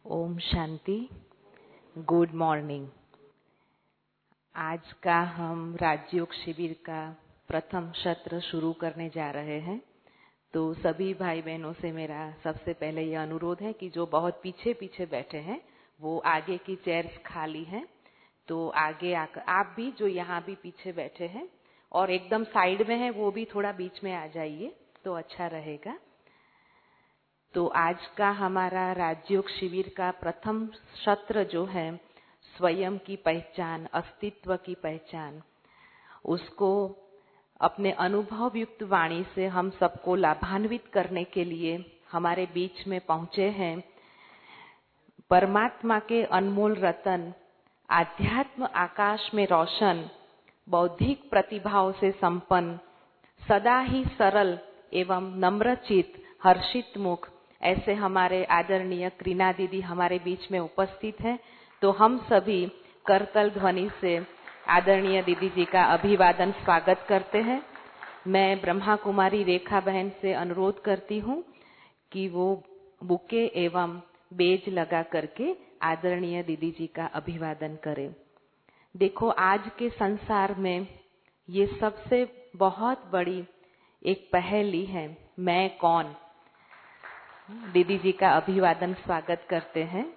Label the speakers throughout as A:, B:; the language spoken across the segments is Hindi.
A: ओम शांति। Good morning. आज का हम राजयोग शिविर का प्रथम सत्र शुरू करने जा रहे हैं। तो सभी भाई बहनों से मेरा सबसे पहले यह अनुरोध है कि जो बहुत पीछे पीछे बैठे हैं वो आगे की चेयर्स खाली हैं, तो आगे आकर आप भी जो यहाँ भी पीछे बैठे हैं और एकदम साइड में हैं वो भी थोड़ा बीच में आ जाइए तो अच्छा रहेगा। तो आज का हमारा राजयोग शिविर का प्रथम सत्र जो है स्वयं की पहचान, अस्तित्व की पहचान, उसको अपने अनुभव युक्त वाणी से हम सबको लाभान्वित करने के लिए हमारे बीच में पहुंचे हैं परमात्मा के अनमोल रतन, आध्यात्म आकाश में रोशन, बौद्धिक प्रतिभाओं से संपन्न, सदा ही सरल एवं नम्रचित, हर्षित मुख ऐसे हमारे आदरणीय क्रीना दीदी हमारे बीच में उपस्थित हैं। तो हम सभी करतल ध्वनि से आदरणीय दीदी जी का अभिवादन स्वागत करते हैं। मैं ब्रह्मा कुमारी रेखा बहन से अनुरोध करती हूँ कि वो बुके एवं बेज लगा करके आदरणीय दीदी जी का अभिवादन करें। देखो, आज के संसार में ये सबसे बहुत बड़ी एक पहेली है, मैं कौन। दीदी जी का अभिवादन स्वागत करते हैं।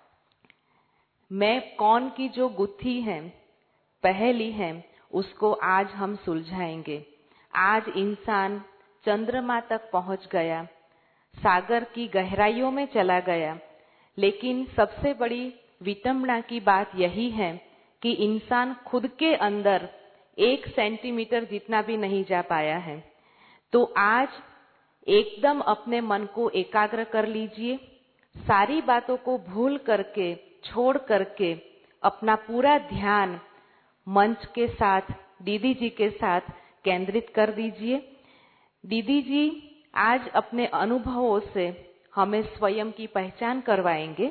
A: मैं कौन की जो गुत्थी है, पहेली है, उसको आज हम सुलझाएंगे। आज इंसान चंद्रमा तक पहुंच गया, सागर की गहराइयों में चला गया, लेकिन सबसे बड़ी विडंबना की बात यही है कि इंसान खुद के अंदर 1 सेंटीमीटर जितना भी नहीं जा पाया है। तो आज एकदम अपने मन को एकाग्र कर लीजिए, सारी बातों को भूल करके, छोड़ करके अपना पूरा ध्यान मंच के साथ, दीदी जी के साथ केंद्रित कर दीजिए। दीदी जी आज अपने अनुभवों से हमें स्वयं की पहचान करवाएंगे।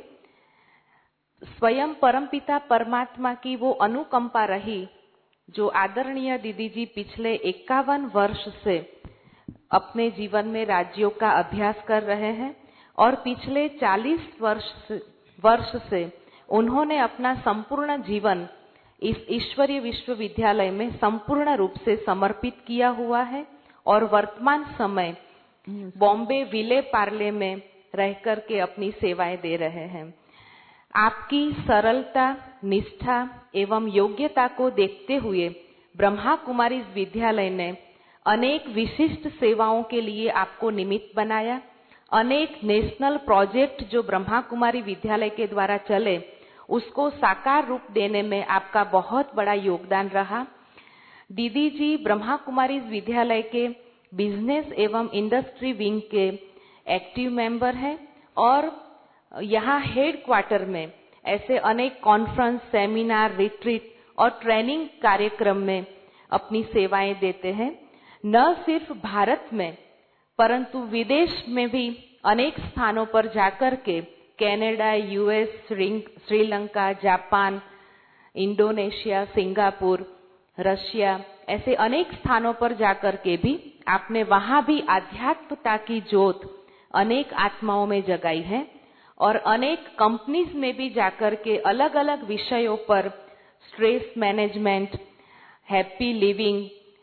A: स्वयं परमपिता परमात्मा की वो अनुकंपा रही जो आदरणीय दीदी जी पिछले 51 वर्ष से अपने जीवन में राजयोग का अभ्यास कर रहे हैं और पिछले 40 वर्ष से उन्होंने अपना संपूर्ण जीवन इस ईश्वरीय विश्वविद्यालय में संपूर्ण रूप से समर्पित किया हुआ है और वर्तमान समय बॉम्बे विले पार्ले में रह करके अपनी सेवाएं दे रहे हैं। आपकी सरलता, निष्ठा एवं योग्यता को देखते हुए ब्रह्मा कुमारी विद्यालय ने अनेक विशिष्ट सेवाओं के लिए आपको निमित्त बनाया। अनेक नेशनल प्रोजेक्ट जो ब्रह्मा कुमारी विद्यालय के द्वारा चले, उसको साकार रूप देने में आपका बहुत बड़ा योगदान रहा। दीदी जी ब्रह्मा कुमारी विद्यालय के बिजनेस एवं इंडस्ट्री विंग के एक्टिव मेंबर हैं और यहाँ हेड क्वार्टर में ऐसे अनेक कॉन्फ्रेंस, सेमिनार, रिट्रीट और ट्रेनिंग कार्यक्रम में अपनी सेवाएं देते हैं। न सिर्फ भारत में परंतु विदेश में भी अनेक स्थानों पर जाकर के Canada, US, Sri Lanka, Japan, Indonesia, Singapore, Russia ऐसे अनेक स्थानों पर जाकर के भी आपने वहां भी आध्यात्मता की ज्योत अनेक आत्माओं में जगाई है और अनेक कंपनीज में भी जाकर के अलग अलग विषयों पर stress management, happy living,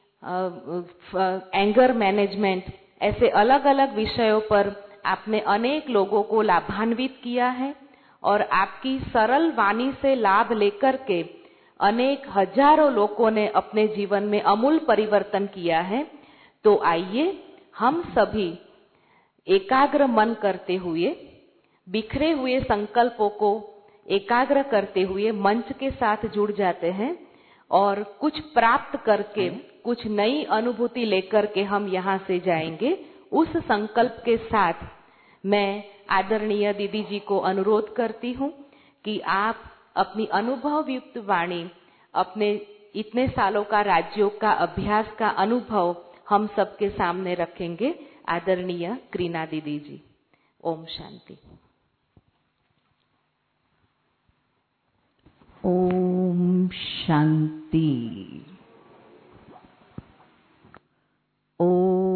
A: anger management ऐसे अलग अलग विषयों पर आपने अनेक लोगों को लाभान्वित किया है और आपकी सरल वाणी से लाभ लेकर के अनेक हजारों लोगों ने अपने जीवन में अमूल परिवर्तन किया है। तो आइए हम सभी एकाग्र मन करते हुए, बिखरे हुए संकल्पों को एकाग्र करते हुए मंच के साथ जुड़ जाते हैं और कुछ प्राप्त करके, कुछ नई अनुभूति लेकर के हम यहाँ से जाएंगे। उस संकल्प के साथ मैं आदरणीय दीदी जी को अनुरोध करती हूँ कि आप अपनी अनुभव युक्त वाणी, अपने इतने सालों का राजयोग का अभ्यास का अनुभव हम सबके सामने रखेंगे। आदरणीय क्रीना दीदी जी। ओम शांति।
B: ओम शांति।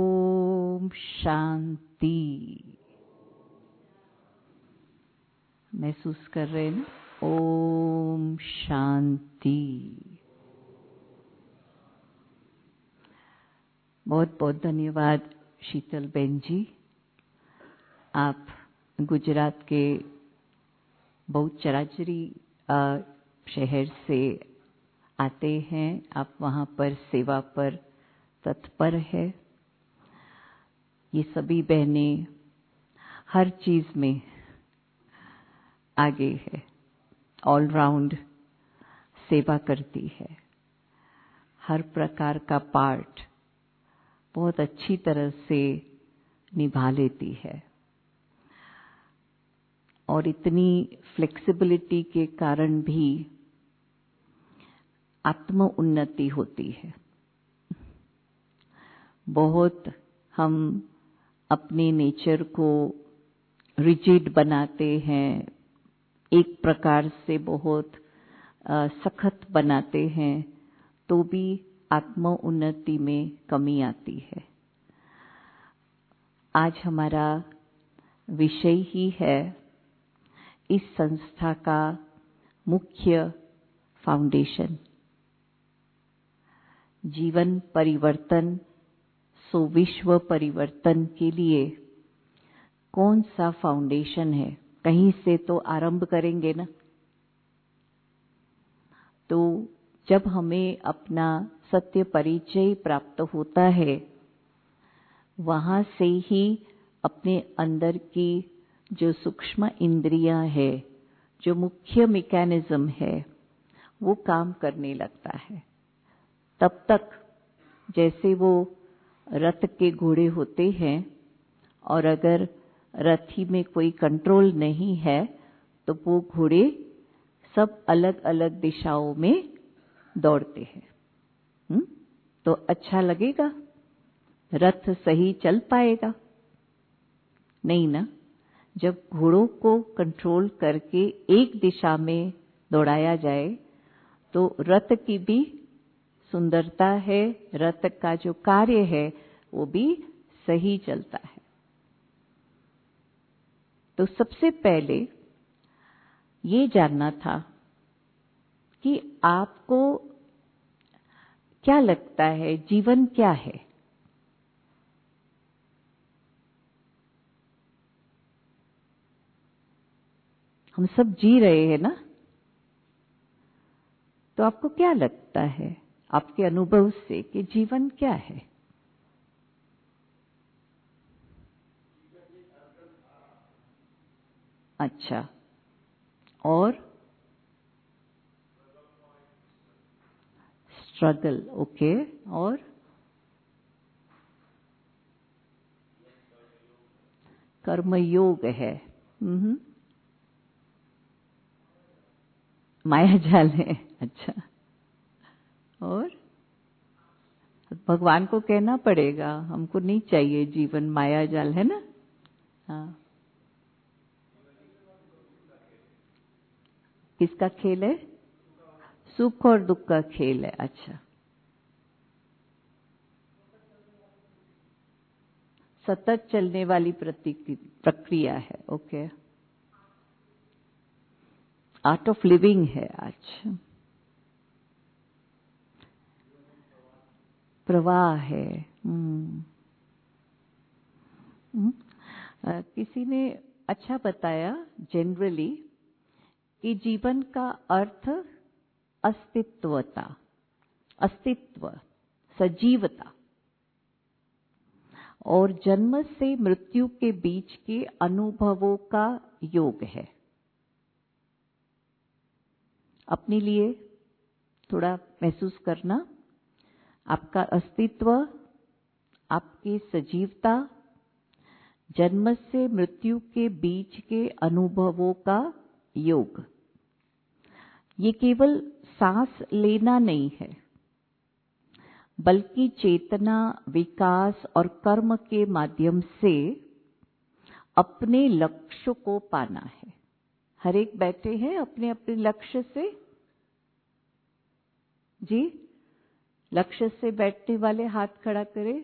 B: ओम शांति। महसूस कर रहे हैं ना? ओम शांति। बहुत बहुत धन्यवाद शीतल बहन जी। आप गुजरात के बहुचराचरी शहर से आते हैं। आप वहाँ पर सेवा पर तत्पर है। ये सभी बहनें हर चीज में आगे है, ऑल राउंड सेवा करती है। हर प्रकार का पार्ट बहुत अच्छी तरह से निभा लेती है और इतनी फ्लेक्सिबिलिटी के कारण भी आत्म उन्नति होती है। बहुत हम अपने नेचर को रिजिड बनाते हैं, एक प्रकार से बहुत सख्त बनाते हैं, तो भी आत्म उन्नति में कमी आती है। आज हमारा विषय ही है इस संस्था का मुख्य फाउंडेशन, जीवन परिवर्तन सो विश्व परिवर्तन के लिए कौन सा फाउंडेशन है। कहीं से तो आरंभ करेंगे ना। तो जब हमें अपना सत्य परिचय प्राप्त होता है, वहां से ही अपने अंदर की जो सूक्ष्म इंद्रियां है, जो मुख्य मैकेनिज्म है, वो काम करने लगता है। तब तक जैसे वो रथ के घोड़े होते हैं और अगर रथी में कोई कंट्रोल नहीं है तो वो घोड़े सब अलग अलग दिशाओं में दौड़ते हैं। तो अच्छा लगेगा? रथ सही चल पाएगा? नहीं ना। जब घोड़ों को कंट्रोल करके एक दिशा में दौड़ाया जाए तो रथ की भी सुंदरता है, रथ का जो कार्य है वो भी सही चलता है। तो सबसे पहले ये जानना था कि आपको क्या लगता है जीवन क्या है? हम सब जी रहे हैं ना। तो आपको क्या लगता है आपके अनुभव से कि जीवन क्या है? अच्छा, और स्ट्रगल, ओके, और कर्मयोग है। माया जाल है। अच्छा, और भगवान को कहना पड़ेगा हमको नहीं चाहिए जीवन माया जाल, है ना। हाँ, किसका खेल है? सुख और दुख का खेल है। अच्छा, सतत चलने वाली प्रक्रिया है। ओके, आर्ट ऑफ लिविंग है। अच्छा, प्रवाह है। किसी ने अच्छा बताया जनरली कि जीवन का अर्थ अस्तित्वता, अस्तित्व, सजीवता और जन्म से मृत्यु के बीच के अनुभवों का योग है। अपने लिए थोड़ा महसूस करना, आपका अस्तित्व, आपकी सजीवता, जन्म से मृत्यु के बीच के अनुभवों का योग। ये केवल सांस लेना नहीं है, बल्कि चेतना, विकास और कर्म के माध्यम से अपने लक्ष्य को पाना है। हर एक बैठे हैं अपने अपने लक्ष्य से। जी, लक्ष्य से बैठने वाले हाथ खड़ा करें।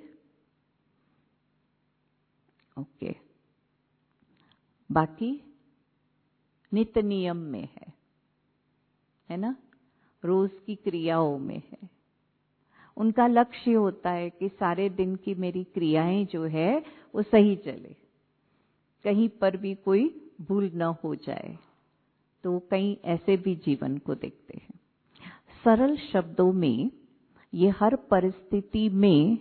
B: ओके, बाकी नित्य नियम में है ना, रोज की क्रियाओं में है। उनका लक्ष्य होता है कि सारे दिन की मेरी क्रियाएं जो है वो सही चले, कहीं पर भी कोई भूल न हो जाए। तो कई ऐसे भी जीवन को देखते हैं। सरल शब्दों में ये हर परिस्थिति में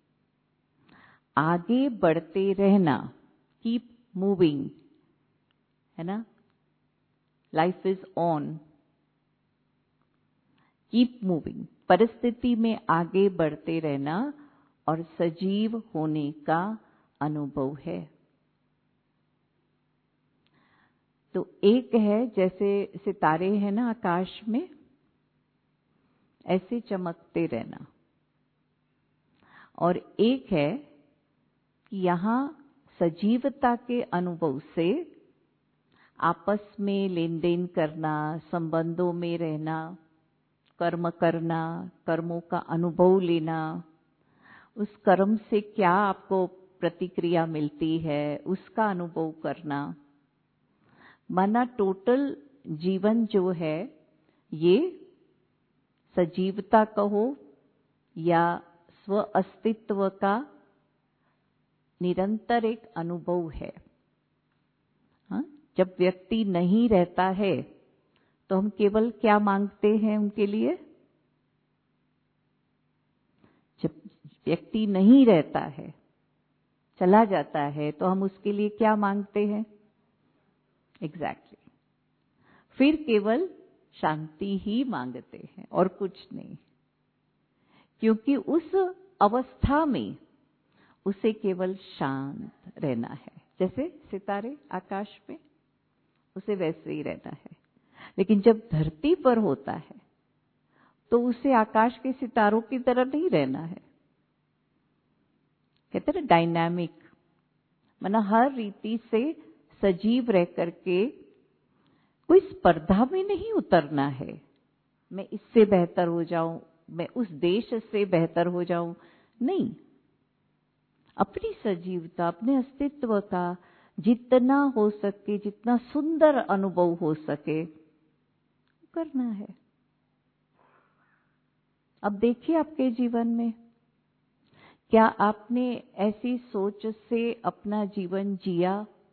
B: आगे बढ़ते रहना, कीप मूविंग, है ना, life is on, keep moving, परिस्थिति में आगे बढ़ते रहना और सजीव होने का अनुभव है। तो एक है जैसे सितारे हैं ना आकाश में, ऐसे चमकते रहना, और एक है कि यहां सजीवता के अनुभव से आपस में लेन देन करना, संबंधों में रहना, कर्म करना, कर्मों का अनुभव लेना, उस कर्म से क्या आपको प्रतिक्रिया मिलती है उसका अनुभव करना। माना टोटल जीवन जो है ये सजीवता कहो या स्व अस्तित्व का निरंतर एक अनुभव है। हाँ? जब व्यक्ति नहीं रहता है तो हम केवल क्या मांगते हैं उनके लिए? जब व्यक्ति नहीं रहता है, चला जाता है, तो हम उसके लिए क्या मांगते हैं? एग्जैक्टली। फिर केवल शांति ही मांगते हैं और कुछ नहीं, क्योंकि उस अवस्था में उसे केवल शांत रहना है। जैसे सितारे आकाश में, उसे वैसे ही रहना है। लेकिन जब धरती पर होता है तो उसे आकाश के सितारों की तरह नहीं रहना है। कहते हैं डायनामिक, माना हर रीति से सजीव रह करके कोई स्पर्धा में नहीं उतरना है, मैं इससे बेहतर हो जाऊं, मैं उस देश से बेहतर हो जाऊं, नहीं। अपनी सजीवता, अपने अस्तित्व का जितना हो सके, जितना सुंदर अनुभव हो सके करना है। अब देखिए आपके जीवन में क्या आपने ऐसी सोच से अपना जीवन जिया,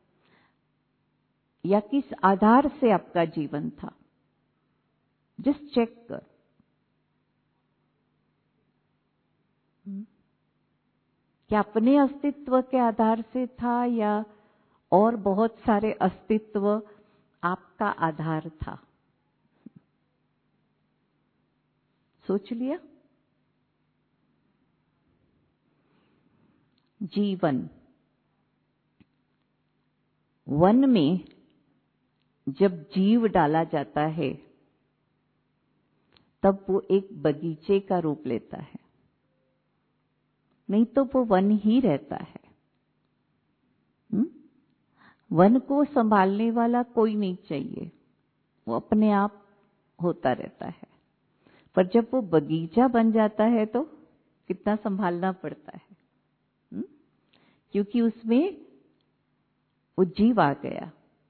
B: या किस आधार से आपका जीवन था? जस्ट चेक कर। क्या अपने अस्तित्व के आधार से था या और बहुत सारे अस्तित्व आपका आधार था? सोच लिया? जीवन वन में जब जीव डाला जाता है तब वो एक बगीचे का रूप लेता है, नहीं तो वो वन ही रहता है। वन को संभालने वाला कोई नहीं चाहिए, वो अपने आप होता रहता है। पर जब वो बगीचा बन जाता है तो कितना संभालना पड़ता है, क्योंकि उसमें वो जीव आ गया।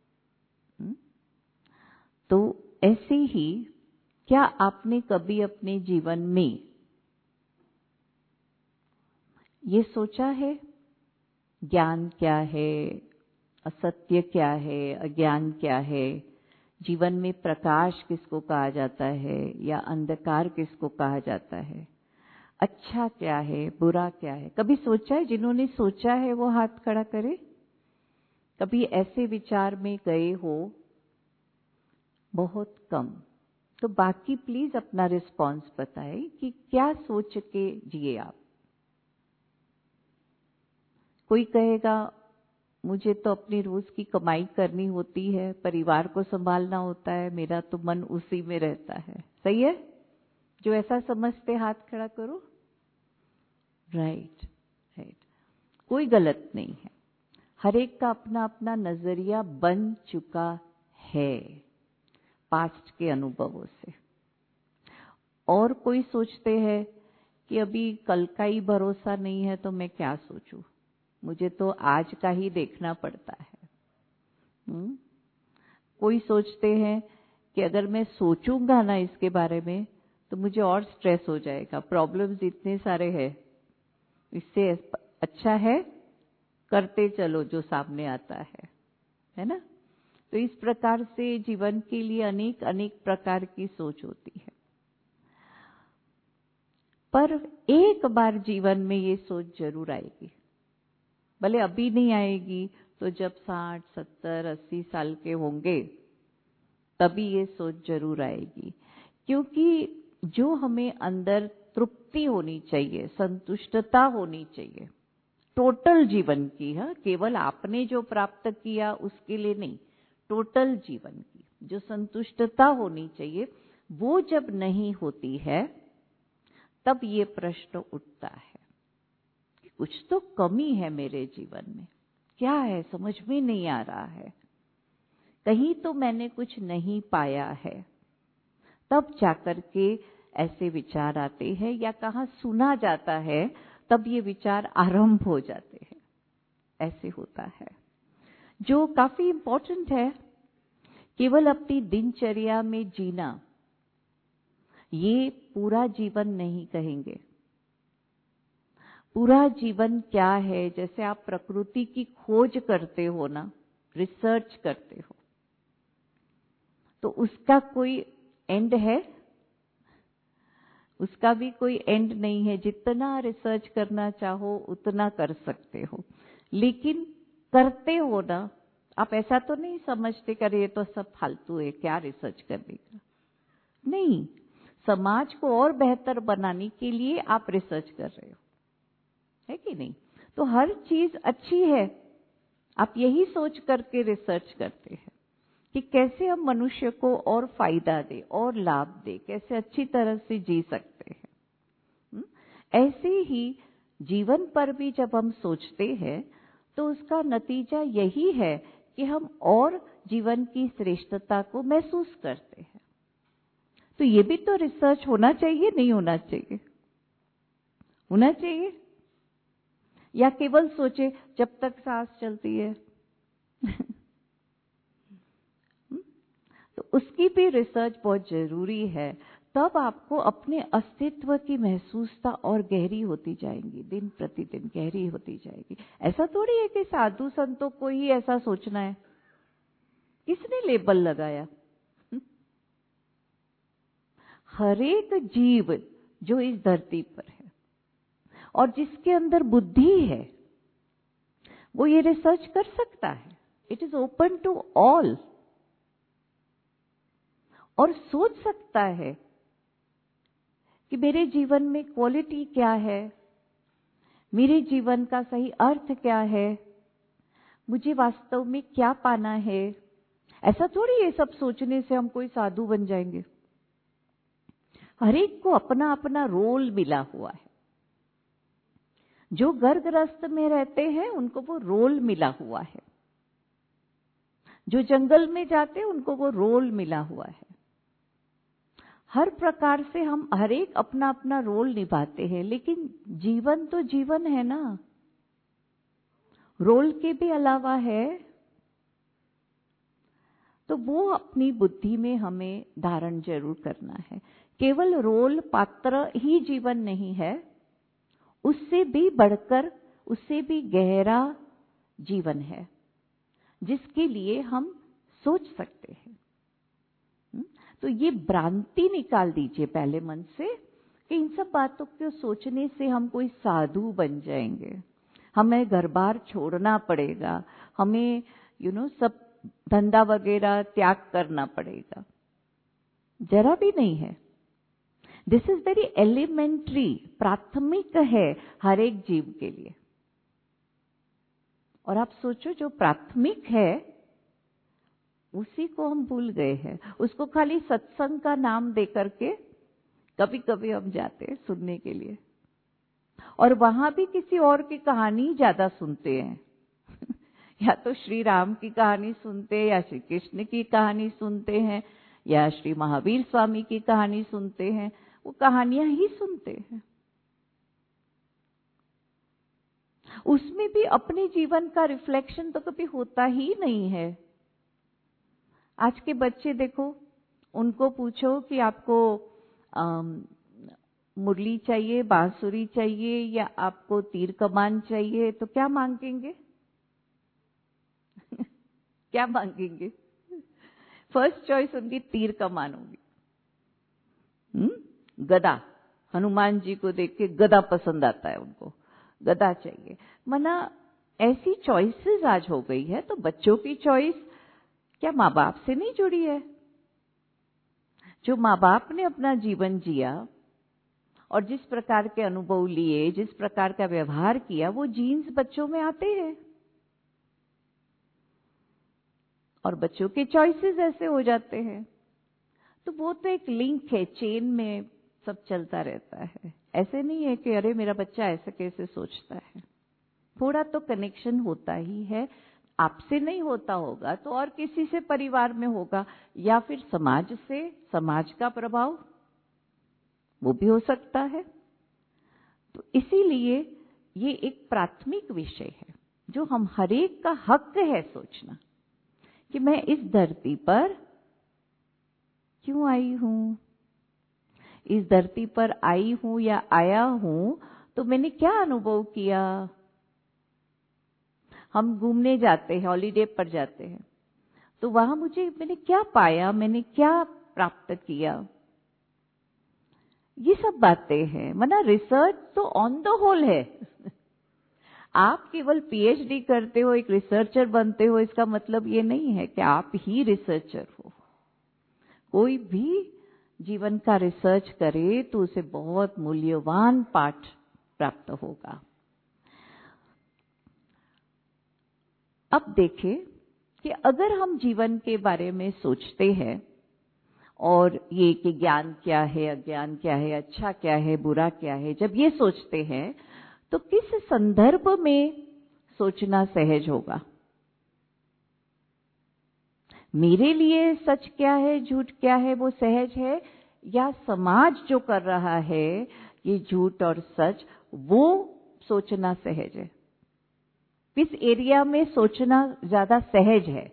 B: तो ऐसे ही क्या आपने कभी अपने जीवन में ये सोचा है ज्ञान क्या है, असत्य क्या है, अज्ञान क्या है, जीवन में प्रकाश किसको कहा जाता है या अंधकार किसको कहा जाता है, अच्छा क्या है, बुरा क्या है? कभी सोचा है? जिन्होंने सोचा है वो हाथ खड़ा करे। कभी ऐसे विचार में गए हो? बहुत कम। तो बाकी प्लीज अपना रिस्पॉन्स बताएं कि क्या सोच के जिए आप। कोई कहेगा मुझे तो अपनी रोज की कमाई करनी होती है, परिवार को संभालना होता है, मेरा तो मन उसी में रहता है। सही है? जो ऐसा समझते हाथ खड़ा करो। राइट, राइट, कोई गलत नहीं है। हर एक का अपना अपना नजरिया बन चुका है पास्ट के अनुभवों से। और कोई सोचते हैं कि अभी कल का ही भरोसा नहीं है तो मैं क्या सोचूं, मुझे तो आज का ही देखना पड़ता है। कोई सोचते हैं कि अगर मैं सोचूंगा ना इसके बारे में तो मुझे और स्ट्रेस हो जाएगा, प्रॉब्लम्स इतने सारे हैं, इससे अच्छा है करते चलो जो सामने आता है ना। तो इस प्रकार से जीवन के लिए अनेक अनेक प्रकार की सोच होती है। पर एक बार जीवन में ये सोच जरूर आएगी, भले अभी नहीं आएगी तो जब 60, 70, 80 साल के होंगे तभी ये सोच जरूर आएगी। क्योंकि जो हमें अंदर तृप्ति होनी चाहिए, संतुष्टता होनी चाहिए टोटल जीवन की, है केवल आपने जो प्राप्त किया उसके लिए नहीं, टोटल जीवन की जो संतुष्टता होनी चाहिए वो जब नहीं होती है तब ये प्रश्न उठता है कि कुछ तो कमी है मेरे जीवन में, क्या है समझ में नहीं आ रहा है, कहीं तो मैंने कुछ नहीं पाया है। तब जाकर के ऐसे विचार आते हैं, या कहाँ सुना जाता है तब ये विचार आरंभ हो जाते हैं। ऐसे होता है, जो काफी इंपॉर्टेंट है। केवल अपनी दिनचर्या में जीना ये पूरा जीवन नहीं कहेंगे। पूरा जीवन क्या है, जैसे आप प्रकृति की खोज करते हो ना, रिसर्च करते हो, तो उसका कोई एंड है? उसका भी कोई एंड नहीं है। जितना रिसर्च करना चाहो उतना कर सकते हो, लेकिन करते हो ना, आप ऐसा तो नहीं समझते कि ये तो सब फालतू है, क्या रिसर्च करने का। नहीं, समाज को और बेहतर बनाने के लिए आप रिसर्च कर रहे हो, है कि नहीं? तो हर चीज अच्छी है, आप यही सोच करके रिसर्च करते हैं कि कैसे हम मनुष्य को और फायदा दे और लाभ दे, कैसे अच्छी तरह से जी सकते हैं। ऐसे ही जीवन पर भी जब हम सोचते हैं तो उसका नतीजा यही है कि हम और जीवन की श्रेष्ठता को महसूस करते हैं। तो ये भी तो रिसर्च होना चाहिए, नहीं होना चाहिए? होना चाहिए। या केवल सोचे जब तक सांस चलती है तो उसकी भी रिसर्च बहुत जरूरी है। तब आपको अपने अस्तित्व की महसूसता और गहरी होती जाएगी, दिन प्रतिदिन गहरी होती जाएगी। ऐसा थोड़ी है कि साधु संतों को ही ऐसा सोचना है, किसने लेबल लगाया? हर एक जीव जो इस धरती पर है और जिसके अंदर बुद्धि है वो ये रिसर्च कर सकता है। It is open to all. और सोच सकता है कि मेरे जीवन में क्वालिटी क्या है, मेरे जीवन का सही अर्थ क्या है, मुझे वास्तव में क्या पाना है। ऐसा थोड़ी ये सब सोचने से हम कोई साधु बन जाएंगे। हर एक को अपना अपना रोल मिला हुआ है। जो गर्भगृहस्थ में रहते हैं उनको वो रोल मिला हुआ है, जो जंगल में जाते हैं उनको वो रोल मिला हुआ है। हर प्रकार से हम हर एक अपना अपना रोल निभाते हैं, लेकिन जीवन तो जीवन है ना, रोल के भी अलावा है। तो वो अपनी बुद्धि में हमें धारण जरूर करना है। केवल रोल पात्र ही जीवन नहीं है, उससे भी बढ़कर, उससे भी गहरा जीवन है जिसके लिए हम सोच सकते हैं। तो ये भ्रांति निकाल दीजिए पहले मन से कि इन सब बातों को सोचने से हम कोई साधु बन जाएंगे, हमें घर बार छोड़ना पड़ेगा, हमें सब धंधा वगैरह त्याग करना पड़ेगा। जरा भी नहीं है। दिस इज वेरी एलिमेंट्री, प्राथमिक है हर एक जीव के लिए। और आप सोचो जो प्राथमिक है उसी को हम भूल गए हैं। उसको खाली सत्संग का नाम दे करके कभी कभी हम जाते हैं सुनने के लिए, और वहां भी किसी और की कहानी ज्यादा सुनते हैं या तो श्री राम की कहानी सुनते हैं, या श्री कृष्ण की कहानी सुनते हैं, या श्री महावीर स्वामी की कहानी सुनते हैं। वो कहानियां ही सुनते हैं, उसमें भी अपने जीवन का रिफ्लेक्शन तो कभी होता ही नहीं है। आज के बच्चे देखो, उनको पूछो कि आपको मुरली चाहिए, बांसुरी चाहिए या आपको तीर कमान चाहिए, तो क्या मांगेंगे? क्या मांगेंगे? फर्स्ट चॉइस उनकी तीर कमान होगी। गदा, हनुमान जी को देख के गदा पसंद आता है उनको, गदा चाहिए। मना ऐसी चॉइसेस आज हो गई है, तो बच्चों की चॉइस क्या माँ बाप से नहीं जुड़ी है? जो माँ बाप ने अपना जीवन जिया और जिस प्रकार के अनुभव लिए, जिस प्रकार का व्यवहार किया, वो जीन्स बच्चों में आते हैं और बच्चों के चॉइसेस ऐसे हो जाते हैं। तो वो तो एक लिंक है, चेन में सब चलता रहता है। ऐसे नहीं है कि अरे मेरा बच्चा ऐसे कैसे सोचता है। थोड़ा तो कनेक्शन होता ही है। आपसे नहीं होता होगा तो और किसी से परिवार में होगा, या फिर समाज से, समाज का प्रभाव वो भी हो सकता है। तो इसीलिए ये एक प्राथमिक विषय है जो हम हरेक का हक है सोचना कि मैं इस धरती पर क्यों आई हूं। इस धरती पर आई हूं या आया हूं तो मैंने क्या अनुभव किया। हम घूमने जाते हैं, हॉलीडे पर जाते हैं, तो वहां मैंने क्या पाया, मैंने क्या प्राप्त किया। ये सब बातें हैं। मना रिसर्च तो ऑन द होल है। आप केवल पीएचडी करते हो, एक रिसर्चर बनते हो, इसका मतलब ये नहीं है कि आप ही रिसर्चर हो। कोई भी जीवन का रिसर्च करे तो उसे बहुत मूल्यवान पाठ प्राप्त होगा। अब देखें कि अगर हम जीवन के बारे में सोचते हैं और ये कि ज्ञान क्या है, अज्ञान क्या है, अच्छा क्या है, बुरा क्या है, जब ये सोचते हैं तो किस संदर्भ में सोचना सहज होगा। मेरे लिए सच क्या है, झूठ क्या है, वो सहज है, या समाज जो कर रहा है ये झूठ और सच, वो सोचना सहज है। किस एरिया में सोचना ज्यादा सहज है?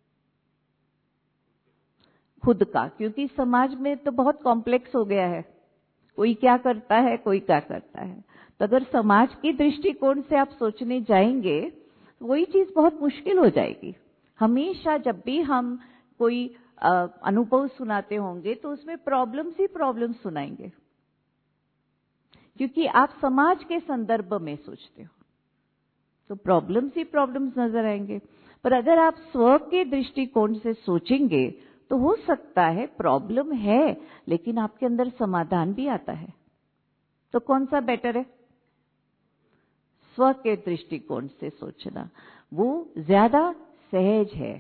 B: खुद का, क्योंकि समाज में तो बहुत कॉम्प्लेक्स हो गया है। कोई क्या करता है, कोई क्या करता है। तो अगर समाज की दृष्टिकोण से आप सोचने जाएंगे वही चीज बहुत मुश्किल हो जाएगी। हमेशा जब भी हम कोई अनुभव सुनाते होंगे तो उसमें प्रॉब्लम्स ही प्रॉब्लम्स सुनाएंगे, क्योंकि आप समाज के संदर्भ में सोचते हो तो प्रॉब्लम्स ही प्रॉब्लम्स नजर आएंगे। पर अगर आप स्व के दृष्टिकोण से सोचेंगे तो हो सकता है प्रॉब्लम है लेकिन आपके अंदर समाधान भी आता है। तो कौन सा बेटर है? स्व के दृष्टिकोण से सोचना, वो ज्यादा सहज है।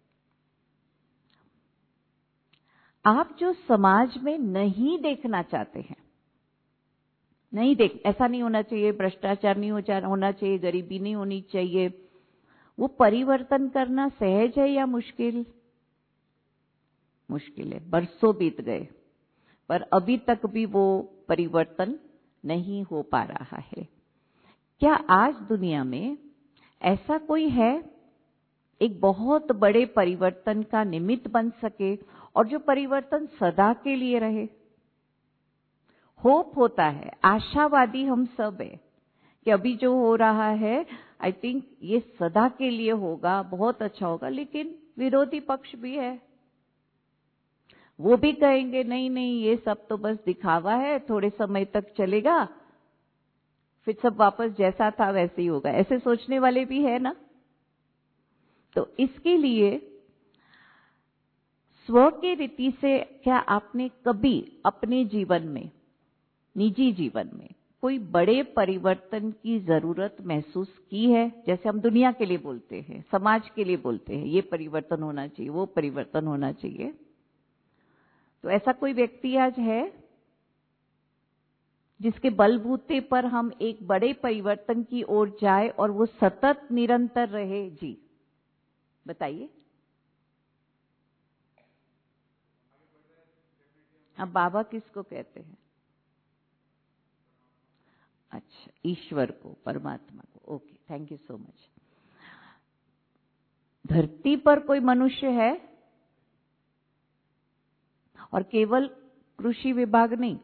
B: आप जो समाज में नहीं देखना चाहते हैं, नहीं देख, ऐसा नहीं होना चाहिए, भ्रष्टाचार नहीं होना चाहिए, गरीबी नहीं होनी चाहिए, वो परिवर्तन करना सहज है या मुश्किल? मुश्किल है। बरसों बीत गए पर अभी तक भी वो परिवर्तन नहीं हो पा रहा है। क्या आज दुनिया में ऐसा कोई है एक बहुत बड़े परिवर्तन का निमित्त बन सके और जो परिवर्तन सदा के लिए रहे? होप होता है, आशावादी हम सब है कि अभी जो हो रहा है आई थिंक ये सदा के लिए होगा, बहुत अच्छा होगा। लेकिन विरोधी पक्ष भी है, वो भी कहेंगे नहीं नहीं ये सब तो बस दिखावा है, थोड़े समय तक चलेगा, फिर सब वापस जैसा था वैसे ही होगा। ऐसे सोचने वाले भी है ना। तो इसके लिए स्व की रीति से क्या आपने कभी अपने जीवन में, निजी जीवन में कोई बड़े परिवर्तन की जरूरत महसूस की है? जैसे हम दुनिया के लिए बोलते हैं, समाज के लिए बोलते हैं, ये परिवर्तन होना चाहिए, वो परिवर्तन होना चाहिए। तो ऐसा कोई व्यक्ति आज है जिसके बलबूते पर हम एक बड़े परिवर्तन की ओर जाए और वो सतत निरंतर रहे? जी बताइए। अब बाबा किसको कहते हैं? अच्छा, ईश्वर को, परमात्मा को। Okay, thank you so much. धरती पर कोई मनुष्य है? और केवल कृषि विभाग नहीं,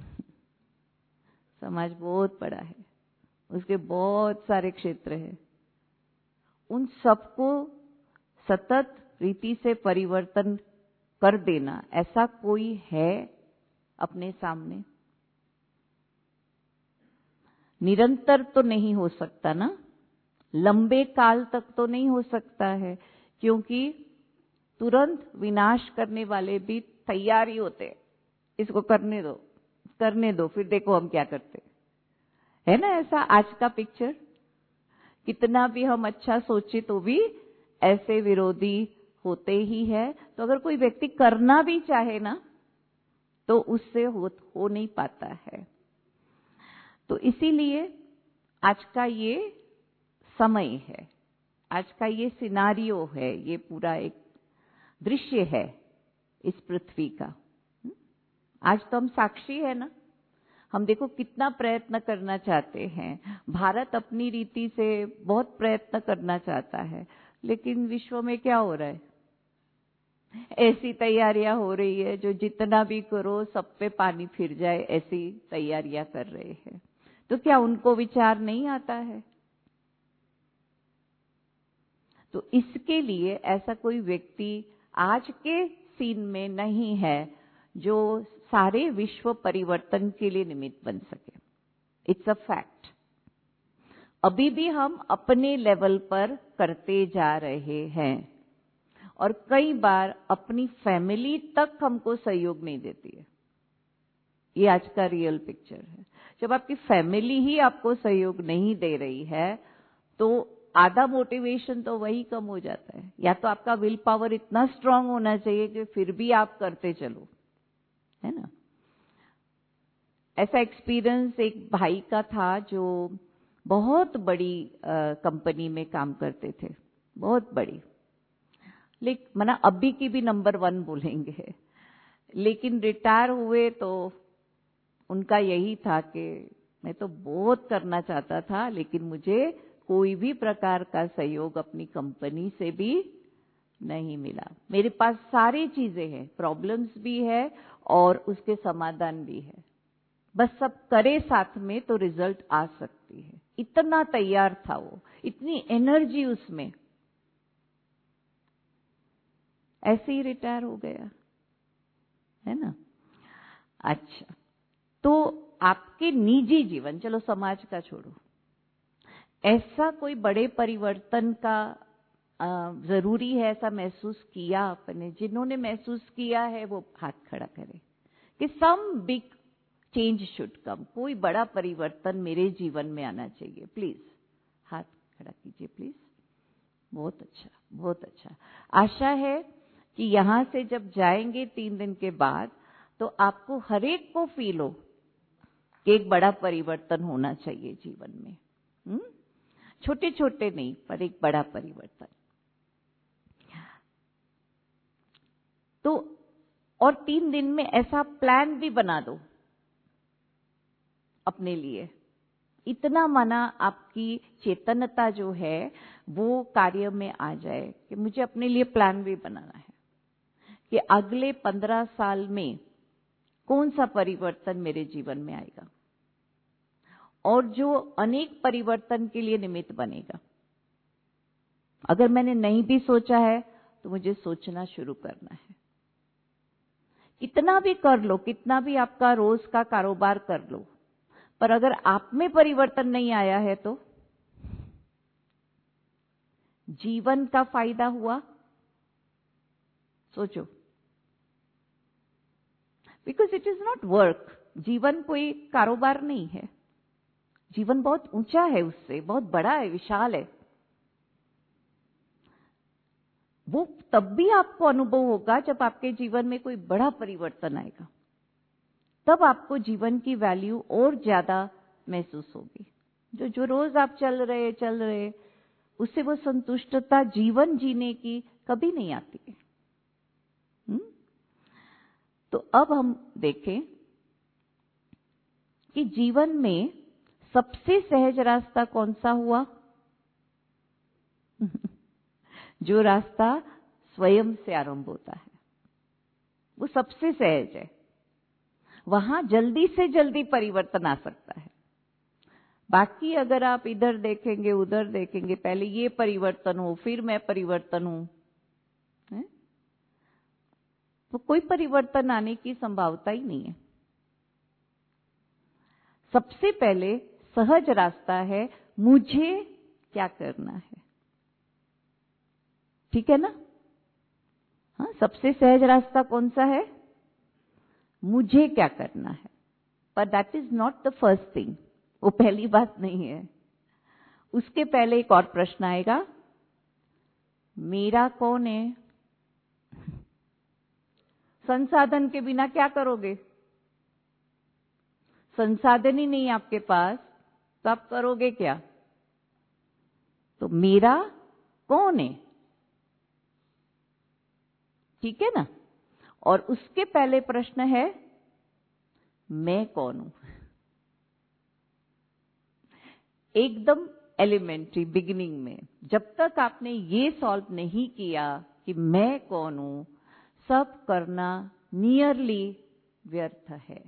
B: समाज बहुत बड़ा है, उसके बहुत सारे क्षेत्र हैं। उन सबको सतत रीति से परिवर्तन कर देना, ऐसा कोई है अपने सामने? निरंतर तो नहीं हो सकता ना, लंबे काल तक तो नहीं हो सकता है, क्योंकि तुरंत विनाश करने वाले भी तैयार ही होते हैं। इसको करने दो, फिर देखो हम क्या करते है ना। ऐसा आज का पिक्चर, कितना भी हम अच्छा सोचे तो भी ऐसे विरोधी होते ही है। तो अगर कोई व्यक्ति करना भी चाहे ना, तो उससे हो नहीं पाता है। तो इसीलिए आज का ये समय है, आज का ये सिनारियो है, ये पूरा एक दृश्य है इस पृथ्वी का। आज तो हम साक्षी है ना। हम देखो कितना प्रयत्न करना चाहते हैं, भारत अपनी रीति से बहुत प्रयत्न करना चाहता है, लेकिन विश्व में क्या हो रहा है? ऐसी तैयारियां हो रही है जो जितना भी करो सब पे पानी फिर जाए, ऐसी तैयारियां कर रहे हैं। तो क्या उनको विचार नहीं आता है? तो इसके लिए ऐसा कोई व्यक्ति आज के सीन में नहीं है जो सारे विश्व परिवर्तन के लिए निमित्त बन सके। It's a fact. अभी भी हम अपने लेवल पर करते जा रहे हैं, और कई बार अपनी फैमिली तक हमको सहयोग नहीं देती है। ये आज का रियल पिक्चर है। जब आपकी फैमिली ही आपको सहयोग नहीं दे रही है, तो आधा मोटिवेशन तो वही कम हो जाता है। या तो आपका विल पावर इतना स्ट्रांग होना चाहिए कि फिर भी आप करते चलो, है ना। ऐसा एक्सपीरियंस एक भाई का था जो बहुत बड़ी कंपनी में काम करते थे, बहुत बड़ी, लेकिन मना अभी की भी नंबर 1 बोलेंगे। लेकिन रिटायर हुए तो उनका यही था कि मैं तो बहुत करना चाहता था, लेकिन मुझे कोई भी प्रकार का सहयोग अपनी कंपनी से भी नहीं मिला। मेरे पास सारी चीजें हैं, प्रॉब्लम्स भी है और उसके समाधान भी है, बस सब करे साथ में तो रिजल्ट आ सकती है। इतना तैयार था वो, इतनी एनर्जी उसमें, ऐसे ही रिटायर हो गया, है ना। अच्छा, तो आपके निजी जीवन, चलो समाज का छोड़ो, ऐसा कोई बड़े परिवर्तन का जरूरी है, ऐसा महसूस किया आपने? जिन्होंने महसूस किया है वो हाथ खड़ा करें कि some big change should come, कोई बड़ा परिवर्तन मेरे जीवन में आना चाहिए। प्लीज हाथ खड़ा कीजिए प्लीज। बहुत अच्छा, बहुत अच्छा। आशा है कि यहां से जब जाएंगे 3 दिन के बाद, तो आपको हर एक को फील हो कि एक बड़ा परिवर्तन होना चाहिए जीवन में। छोटे छोटे नहीं, पर एक बड़ा परिवर्तन। तो और 3 दिन में ऐसा प्लान भी बना दो अपने लिए। इतना माना आपकी चेतनता जो है वो कार्य में आ जाए कि मुझे अपने लिए प्लान भी बनाना है कि अगले 15 साल में कौन सा परिवर्तन मेरे जीवन में आएगा, और जो अनेक परिवर्तन के लिए निमित्त बनेगा। अगर मैंने नहीं भी सोचा है तो मुझे सोचना शुरू करना है। कितना भी कर लो, कितना भी आपका रोज का कारोबार कर लो, पर अगर आप में परिवर्तन नहीं आया है तो जीवन का फायदा हुआ? सोचो। Because it is not work. जीवन कोई कारोबार नहीं है। जीवन बहुत ऊंचा है, उससे बहुत बड़ा है, विशाल है। वो तब भी आपको अनुभव होगा जब आपके जीवन में कोई बड़ा परिवर्तन आएगा, तब आपको जीवन की वैल्यू और ज्यादा महसूस होगी। जो रोज आप चल रहे उससे वो संतुष्टता जीवन जीने की कभी नहीं आती है। तो अब हम देखें कि जीवन में सबसे सहज रास्ता कौन सा हुआ? जो रास्ता स्वयं से आरंभ होता है, वो सबसे सहज है, वहां जल्दी से जल्दी परिवर्तन आ सकता है। बाकी अगर आप इधर देखेंगे उधर देखेंगे, पहले ये परिवर्तन हो फिर मैं परिवर्तन हूं, तो कोई परिवर्तन आने की संभावना ही नहीं है। सबसे पहले सहज रास्ता है, मुझे क्या करना है। ठीक है ना? हाँ, सबसे सहज रास्ता कौन सा है? मुझे क्या करना है। पर that is not the first thing, वो पहली बात नहीं है। उसके पहले एक और प्रश्न आएगा, मेरा कौन है? संसाधन के बिना क्या करोगे? संसाधन ही नहीं आपके पास तो आप करोगे क्या? तो मेरा कौन है, ठीक है ना? और उसके पहले प्रश्न है, मैं कौन हूं। एकदम एलिमेंट्री बिगिनिंग में जब तक आपने ये सॉल्व नहीं किया कि मैं कौन हूं, सब करना नियरली व्यर्थ है।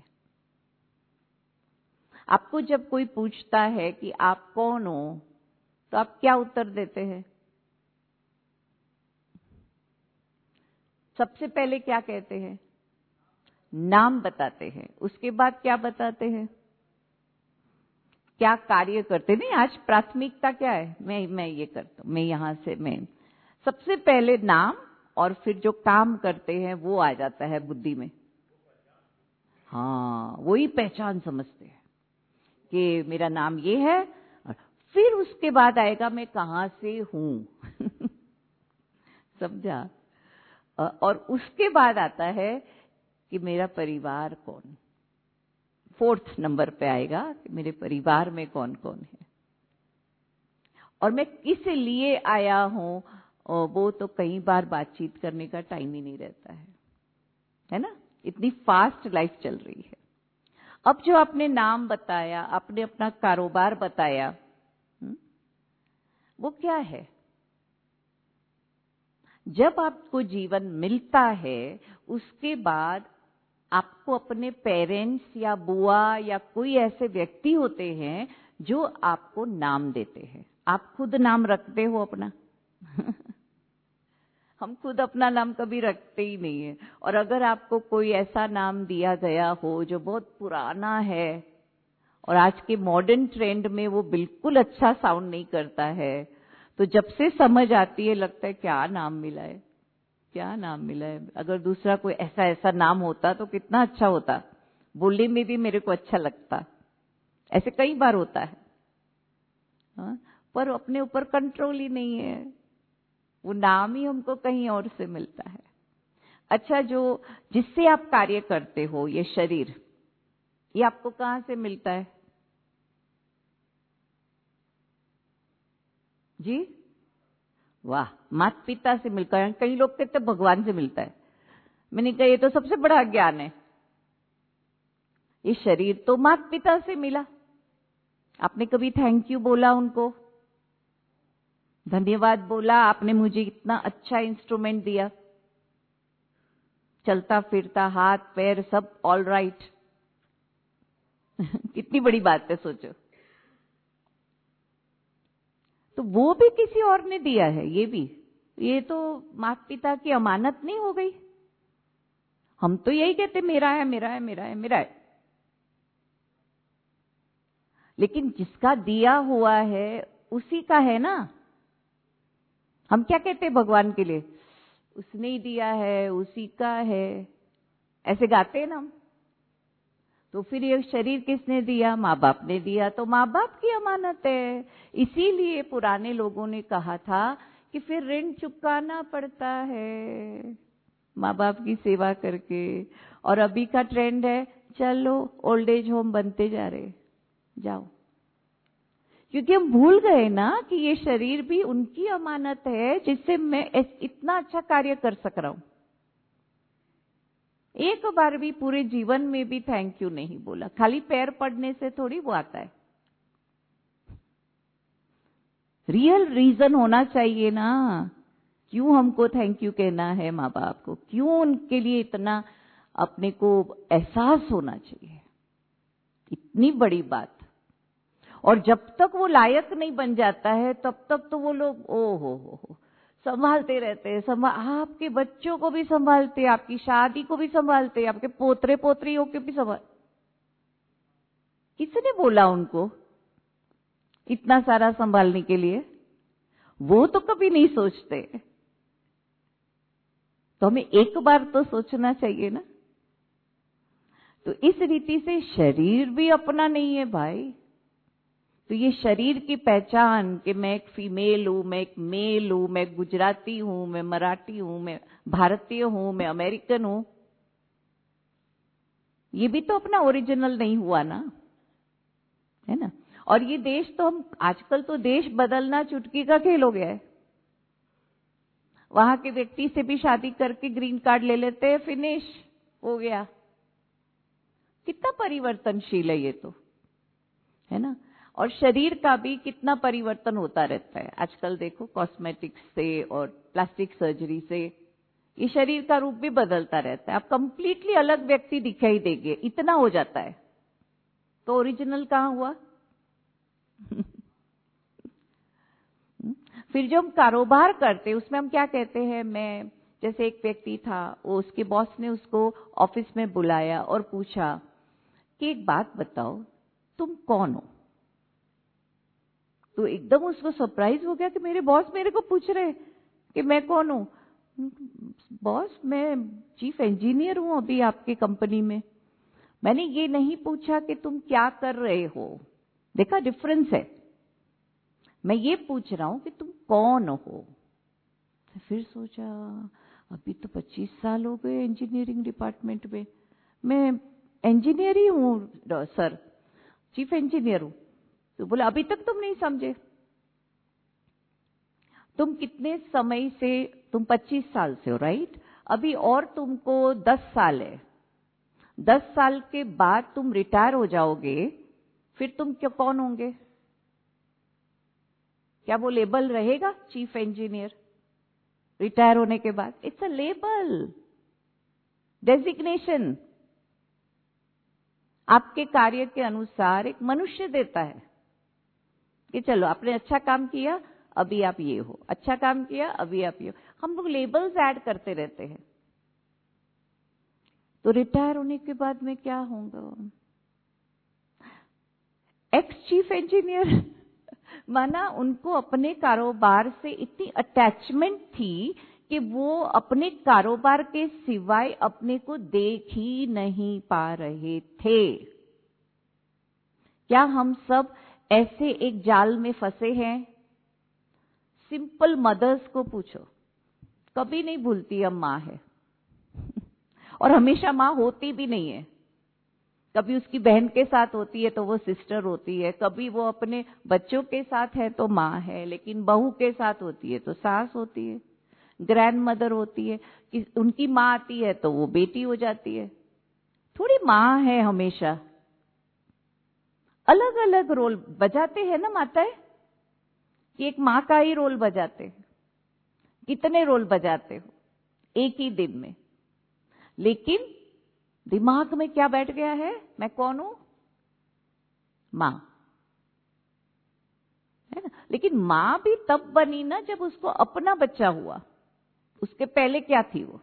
B: आपको जब कोई पूछता है कि आप कौन हो, तो आप क्या उत्तर देते हैं? सबसे पहले क्या कहते हैं? नाम बताते हैं। उसके बाद क्या बताते हैं? क्या कार्य करते? नहीं, आज प्राथमिकता क्या है? मैं ये करता हूं, मैं यहां से मैं सबसे पहले नाम और फिर जो काम करते हैं वो आ जाता है बुद्धि में। हाँ, वही पहचान समझते हैं कि मेरा नाम ये है, और फिर उसके बाद आएगा मैं कहां से हूं। समझा? और उसके बाद आता है कि मेरा परिवार कौन। 4th नंबर पे आएगा कि मेरे परिवार में कौन कौन है और मैं किस लिए आया हूं। वो तो कई बार बातचीत करने का टाइम ही नहीं रहता है ना? इतनी फास्ट लाइफ चल रही है। अब जो आपने नाम बताया, आपने अपना कारोबार बताया, वो क्या है? जब आपको जीवन मिलता है उसके बाद आपको अपने पेरेंट्स या बुआ या कोई ऐसे व्यक्ति होते हैं जो आपको नाम देते हैं। आप खुद नाम रखते हो अपना? हम खुद अपना नाम कभी रखते ही नहीं है। और अगर आपको कोई ऐसा नाम दिया गया हो जो बहुत पुराना है और आज के मॉडर्न ट्रेंड में वो बिल्कुल अच्छा साउंड नहीं करता है, तो जब से समझ आती है लगता है क्या नाम मिला है, क्या नाम मिला है। अगर दूसरा कोई ऐसा नाम होता तो कितना अच्छा होता, बोलने में भी मेरे को अच्छा लगता। ऐसे कई बार होता है। हाँ? पर अपने ऊपर कंट्रोल ही नहीं है, वो नाम ही हमको कहीं और से मिलता है। अच्छा, जो जिससे आप कार्य करते हो, ये शरीर, ये आपको कहां से मिलता है जी? वाह, माता पिता से मिलता है। कई लोग कहते भगवान से मिलता है। मैंने कहा ये तो सबसे बड़ा ज्ञान है। ये शरीर तो माता पिता से मिला। आपने कभी थैंक यू बोला उनको? धन्यवाद बोला? आपने मुझे इतना अच्छा इंस्ट्रूमेंट दिया, चलता फिरता हाथ पैर सब ऑल राइट। कितनी बड़ी बात है, सोचो। तो वो भी किसी और ने दिया है। ये तो माता पिता की अमानत नहीं हो गई? हम तो यही कहते मेरा है मेरा है मेरा है मेरा है, लेकिन जिसका दिया हुआ है उसी का है ना। हम क्या कहते हैं भगवान के लिए? उसने ही दिया है, उसी का है, ऐसे गाते हैं ना हम। तो फिर ये शरीर किसने दिया? माँ बाप ने दिया, तो माँ बाप की अमानत है। इसीलिए पुराने लोगों ने कहा था कि फिर ऋण चुकाना पड़ता है माँ बाप की सेवा करके। और अभी का ट्रेंड है, चलो ओल्ड एज होम बनते जा रहे, जाओ। क्योंकि हम भूल गए ना कि ये शरीर भी उनकी अमानत है जिससे मैं इतना अच्छा कार्य कर सक रहा हूं। एक बार भी पूरे जीवन में भी थैंक यू नहीं बोला। खाली पैर पड़ने से थोड़ी वो आता है। रियल रीजन होना चाहिए ना, क्यों हमको थैंक यू कहना है माँ बाप को, क्यों उनके लिए इतना अपने को एहसास होना चाहिए, इतनी बड़ी बात। और जब तक वो लायक नहीं बन जाता है तब तक तो वो लोग ओ हो संभालते रहते हैं, आपके बच्चों को भी संभालते, आपकी शादी को भी संभालते, आपके पोतरे पोतरियों के भी संभाल। किसने बोला उनको इतना सारा संभालने के लिए? वो तो कभी नहीं सोचते। तो हमें एक बार तो सोचना चाहिए ना। तो इस रीति से शरीर भी अपना नहीं है भाई। तो ये शरीर की पहचान कि मैं एक फीमेल हूं, मैं एक मेल हूं, मैं गुजराती हूं, मैं मराठी हूं, मैं भारतीय हूं, मैं अमेरिकन हूं, ये भी तो अपना ओरिजिनल नहीं हुआ ना, है ना। और ये देश तो हम आजकल तो देश बदलना चुटकी का खेल हो गया है। वहां के व्यक्ति से भी शादी करके ग्रीन कार्ड ले लेते हैं, फिनिश हो गया। कितना परिवर्तनशील है ये तो, है ना। और शरीर का भी कितना परिवर्तन होता रहता है। आजकल देखो कॉस्मेटिक्स से और प्लास्टिक सर्जरी से ये शरीर का रूप भी बदलता रहता है। आप कंप्लीटली अलग व्यक्ति दिखाई देंगे, इतना हो जाता है। तो ओरिजिनल कहां हुआ? फिर जो हम कारोबार करते हैं उसमें हम क्या कहते हैं, मैं जैसे एक व्यक्ति था, वो उसके बॉस ने उसको ऑफिस में बुलाया और पूछा कि एक बात बताओ, तुम कौन हो? तो एकदम उसको सरप्राइज हो गया कि मेरे बॉस मेरे को पूछ रहे कि मैं कौन हूं। बॉस, मैं चीफ इंजीनियर हूं अभी आपकी कंपनी में। मैंने ये नहीं पूछा कि तुम क्या कर रहे हो। देखा डिफरेंस है। मैं ये पूछ रहा हूं कि तुम कौन हो। तो फिर सोचा, अभी तो 25 साल हो गए इंजीनियरिंग डिपार्टमेंट में, मैं इंजीनियर ही हूं सर, चीफ इंजीनियर हूं। तो बोला अभी तक तुम नहीं समझे। तुम कितने समय से, तुम 25 साल से हो, राइट। अभी और तुमको 10 साल है। 10 साल के बाद तुम रिटायर हो जाओगे, फिर तुम क्यों कौन होंगे? क्या वो लेबल रहेगा चीफ इंजीनियर रिटायर होने के बाद? It's a label, designation. आपके कार्य के अनुसार एक मनुष्य देता है कि चलो आपने अच्छा काम किया, अभी आप ये हो, अच्छा काम किया, अभी आप ये हो। हम लोग लेबल्स ऐड करते रहते हैं। तो रिटायर होने के बाद मैं क्या होऊंगा? Ex chief engineer. माना उनको अपने कारोबार से इतनी अटैचमेंट थी कि वो अपने कारोबार के सिवाय अपने को देख ही नहीं पा रहे थे। क्या हम सब ऐसे एक जाल में फंसे हैं? सिंपल मदर्स को पूछो, कभी नहीं भूलती अब मां है। और हमेशा मां होती भी नहीं है। कभी उसकी बहन के साथ होती है तो वो सिस्टर होती है, कभी वो अपने बच्चों के साथ है तो मां है, लेकिन बहू के साथ होती है तो सास होती है, ग्रैंड मदर होती है, कि उनकी मां आती है तो वो बेटी हो जाती है। थोड़ी मां है हमेशा। अलग अलग रोल बजाते हैं ना माताएं, कि एक मां का ही रोल बजाते हैं। कितने रोल बजाते हो एक ही दिन में? लेकिन दिमाग में क्या बैठ गया है? मैं कौन हूं? मां, है ना। लेकिन मां भी तब बनी ना जब उसको अपना बच्चा हुआ। उसके पहले क्या थी वो?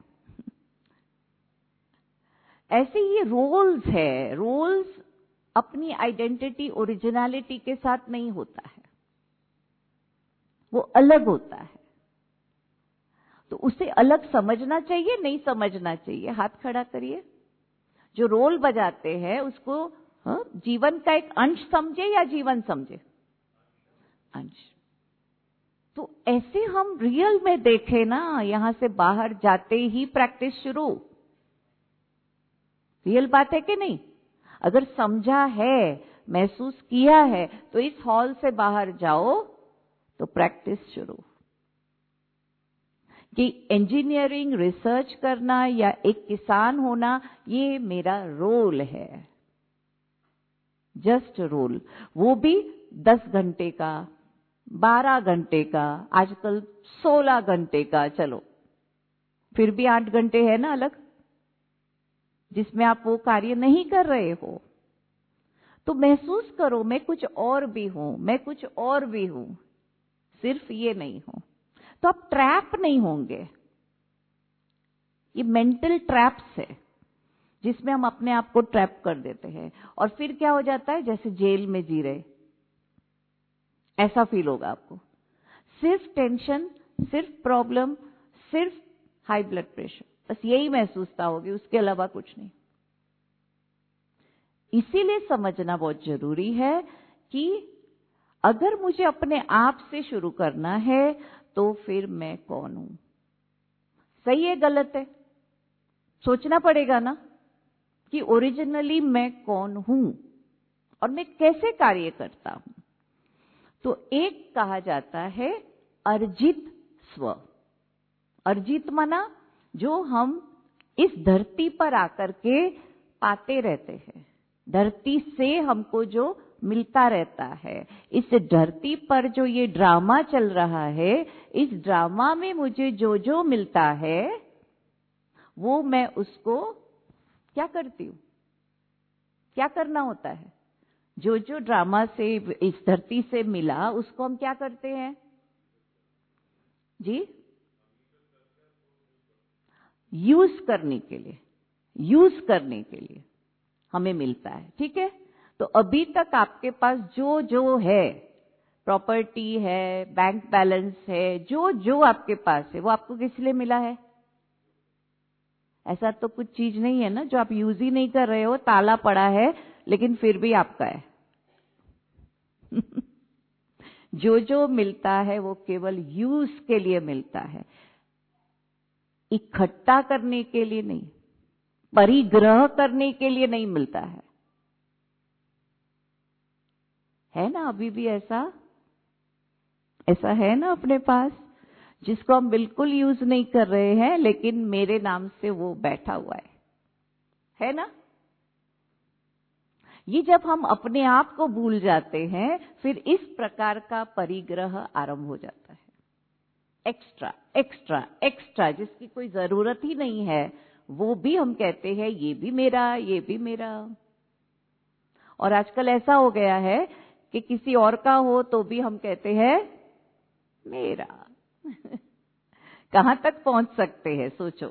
B: ऐसे ही रोल्स है। रोल्स अपनी आइडेंटिटी, ओरिजिनलिटी के साथ नहीं होता है, वो अलग होता है। तो उसे अलग समझना चाहिए, नहीं समझना चाहिए? हाथ खड़ा करिए। जो रोल बजाते हैं उसको जीवन का एक अंश समझे या जीवन समझे? अंश। तो ऐसे हम रियल में देखें ना, यहां से बाहर जाते ही प्रैक्टिस शुरू। रियल बात है कि नहीं? अगर समझा है, महसूस किया है, तो इस हॉल से बाहर जाओ तो प्रैक्टिस शुरू। कि इंजीनियरिंग, रिसर्च करना या एक किसान होना, ये मेरा रोल है, जस्ट रोल। वो भी 10 घंटे का, 12 घंटे का, आजकल 16 घंटे का। चलो फिर भी 8 घंटे है ना अलग। जिसमें आप वो कार्य नहीं कर रहे हो। तो महसूस करो मैं कुछ और भी हूं, मैं कुछ और भी हूं, सिर्फ ये नहीं हूं। तो आप ट्रैप नहीं होंगे। ये मेंटल ट्रैप्स है जिसमें हम अपने आप को ट्रैप कर देते हैं, और फिर क्या हो जाता है, जैसे जेल में जी रहे, ऐसा फील होगा आपको। सिर्फ टेंशन, सिर्फ प्रॉब्लम, सिर्फ हाई ब्लड प्रेशर, बस यही महसूसता होगी, उसके अलावा कुछ नहीं। इसीलिए समझना बहुत जरूरी है कि अगर मुझे अपने आप से शुरू करना है तो फिर मैं कौन हूं, सही है गलत है, सोचना पड़ेगा ना कि ओरिजिनली मैं कौन हूं और मैं कैसे कार्य करता हूं। तो एक कहा जाता है अर्जित स्व। अर्जित माना जो हम इस धरती पर आकर के पाते रहते हैं, धरती से हमको जो मिलता रहता है। इस धरती पर जो ये ड्रामा चल रहा है, इस ड्रामा में मुझे जो जो मिलता है वो मैं उसको क्या करती हूं, क्या करना होता है। जो जो ड्रामा से इस धरती से मिला उसको हम क्या करते हैं जी, यूज करने के लिए, यूज करने के लिए हमें मिलता है। ठीक है, तो अभी तक आपके पास जो जो है, प्रॉपर्टी है, बैंक बैलेंस है, जो जो आपके पास है, वो आपको किस लिए मिला है। ऐसा तो कुछ चीज नहीं है ना जो आप यूज ही नहीं कर रहे हो, ताला पड़ा है लेकिन फिर भी आपका है। जो जो मिलता है वो केवल यूज के लिए मिलता है, इकट्ठा करने के लिए नहीं, परिग्रह करने के लिए नहीं मिलता है ना। अभी भी ऐसा है ना अपने पास, जिसको हम बिल्कुल यूज नहीं कर रहे हैं लेकिन मेरे नाम से वो बैठा हुआ है ना। ये जब हम अपने आप को भूल जाते हैं फिर इस प्रकार का परिग्रह आरंभ हो जाता है। एक्स्ट्रा एक्स्ट्रा एक्स्ट्रा जिसकी कोई जरूरत ही नहीं है वो भी हम कहते हैं ये भी मेरा, ये भी मेरा। और आजकल ऐसा हो गया है कि किसी और का हो तो भी हम कहते हैं मेरा। कहां तक पहुंच सकते हैं सोचो।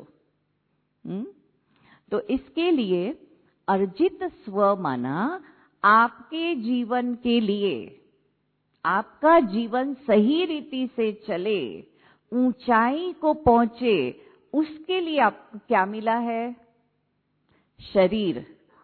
B: तो इसके लिए अर्जित स्व माना आपके जीवन के लिए, आपका जीवन सही रीति से चले, ऊंचाई को पहुंचे, उसके लिए आपको क्या मिला है, शरीर।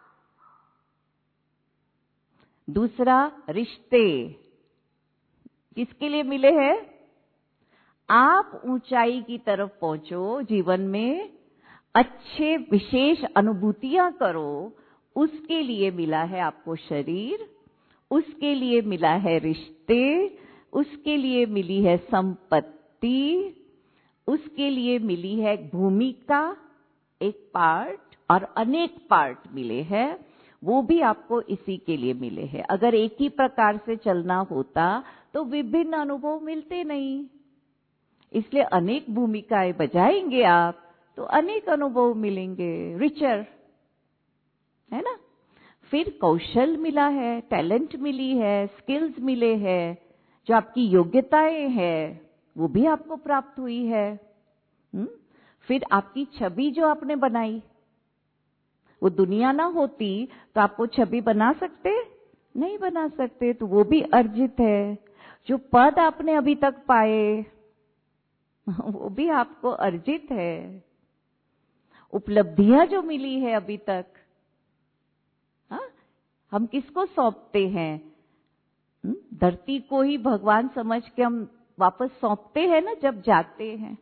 B: दूसरा रिश्ते, किसके लिए मिले हैं, आप ऊंचाई की तरफ पहुंचो जीवन में, अच्छे विशेष अनुभूतियां करो, उसके लिए मिला है आपको शरीर, उसके लिए मिला है रिश्ते, उसके लिए मिली है संपत्ति, उसके लिए मिली है भूमिका, एक पार्ट, और अनेक पार्ट मिले हैं, वो भी आपको इसी के लिए मिले हैं। अगर एक ही प्रकार से चलना होता तो विभिन्न अनुभव मिलते नहीं, इसलिए अनेक भूमिकाएं बजाएंगे आप तो अनेक अनुभव मिलेंगे, रिचर, है ना। फिर कौशल मिला है, टैलेंट मिली है, स्किल्स मिले हैं, जो आपकी योग्यताएं हैं वो भी आपको प्राप्त हुई है। फिर आपकी छवि जो आपने बनाई, वो दुनिया ना होती तो आप वो छवि बना सकते, नहीं बना सकते, तो वो भी अर्जित है। जो पद आपने अभी तक पाए वो भी आपको अर्जित है। उपलब्धियां जो मिली है अभी तक, हाँ, हम किसको सौंपते हैं, धरती को ही भगवान समझ के हम वापस सौंपते हैं ना। जब जाते हैं,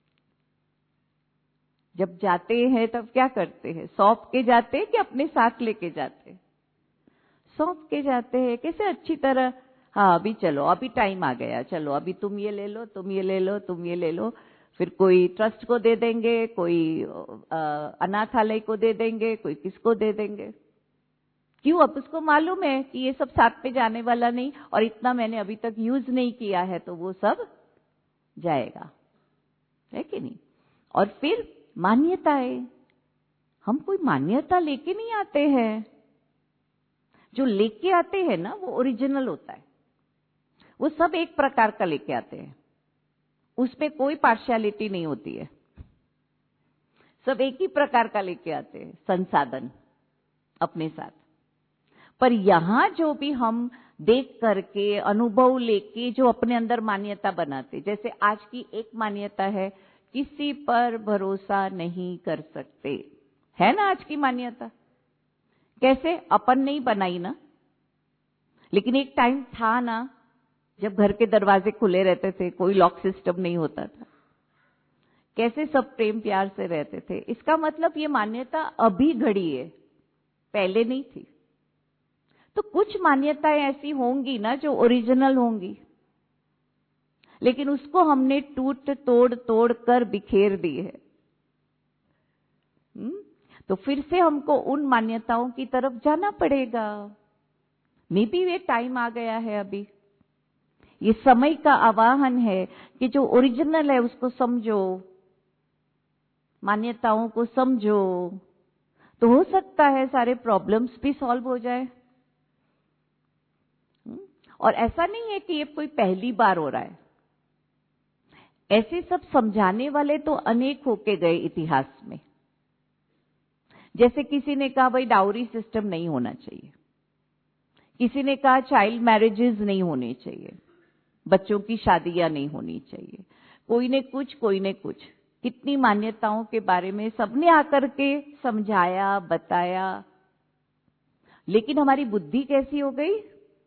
B: जब जाते हैं तब क्या करते हैं, सौंप के जाते हैं कि अपने साथ लेके जाते हैं, सौंप के जाते हैं। कैसे अच्छी तरह, हाँ अभी चलो, अभी टाइम आ गया, चलो अभी तुम ये ले लो, तुम ये ले लो, तुम ये ले लो। फिर कोई ट्रस्ट को दे देंगे, कोई अनाथालय को दे देंगे, कोई किसको दे देंगे। क्यों, अब उसको मालूम है कि ये सब साथ पे जाने वाला नहीं, और इतना मैंने अभी तक यूज नहीं किया है तो वो सब जाएगा, है कि नहीं। और फिर मान्यताएं, हम कोई मान्यता लेके नहीं आते हैं। जो लेके आते हैं ना, वो ओरिजिनल होता है। वो सब एक प्रकार का लेके आते हैं, उसमें कोई पार्शियलिटी नहीं होती है। सब एक ही प्रकार का लेके आते हैं, संसाधन अपने साथ। पर यहां जो भी हम देख करके, अनुभव लेके जो अपने अंदर मान्यता बनाते, जैसे आज की एक मान्यता है, किसी पर भरोसा नहीं कर सकते, है ना आज की मान्यता। कैसे? अपन नहीं बनाई ना, लेकिन एक टाइम था ना जब घर के दरवाजे खुले रहते थे, कोई लॉक सिस्टम नहीं होता था, कैसे सब प्रेम प्यार से रहते थे। इसका मतलब ये मान्यता अभी घड़ी है, पहले नहीं थी। तो कुछ मान्यताएं ऐसी होंगी ना जो ओरिजिनल होंगी, लेकिन उसको हमने टूट तोड़ तोड़ कर बिखेर दी है। तो फिर से हमको उन मान्यताओं की तरफ जाना पड़ेगा। मे बी ये टाइम आ गया है, अभी ये समय का आवाहन है कि जो ओरिजिनल है उसको समझो, मान्यताओं को समझो, तो हो सकता है सारे प्रॉब्लम्स भी सॉल्व हो जाए। और ऐसा नहीं है कि ये कोई पहली बार हो रहा है, ऐसे सब समझाने वाले तो अनेक होके गए इतिहास में। जैसे किसी ने कहा भाई डाउरी सिस्टम नहीं होना चाहिए, किसी ने कहा चाइल्ड मैरिजेस नहीं होने चाहिए, बच्चों की शादियां नहीं होनी चाहिए, कोई ने कुछ कोई ने कुछ, कितनी मान्यताओं के बारे में सबने आकर के समझाया, बताया। लेकिन हमारी बुद्धि कैसी हो गई?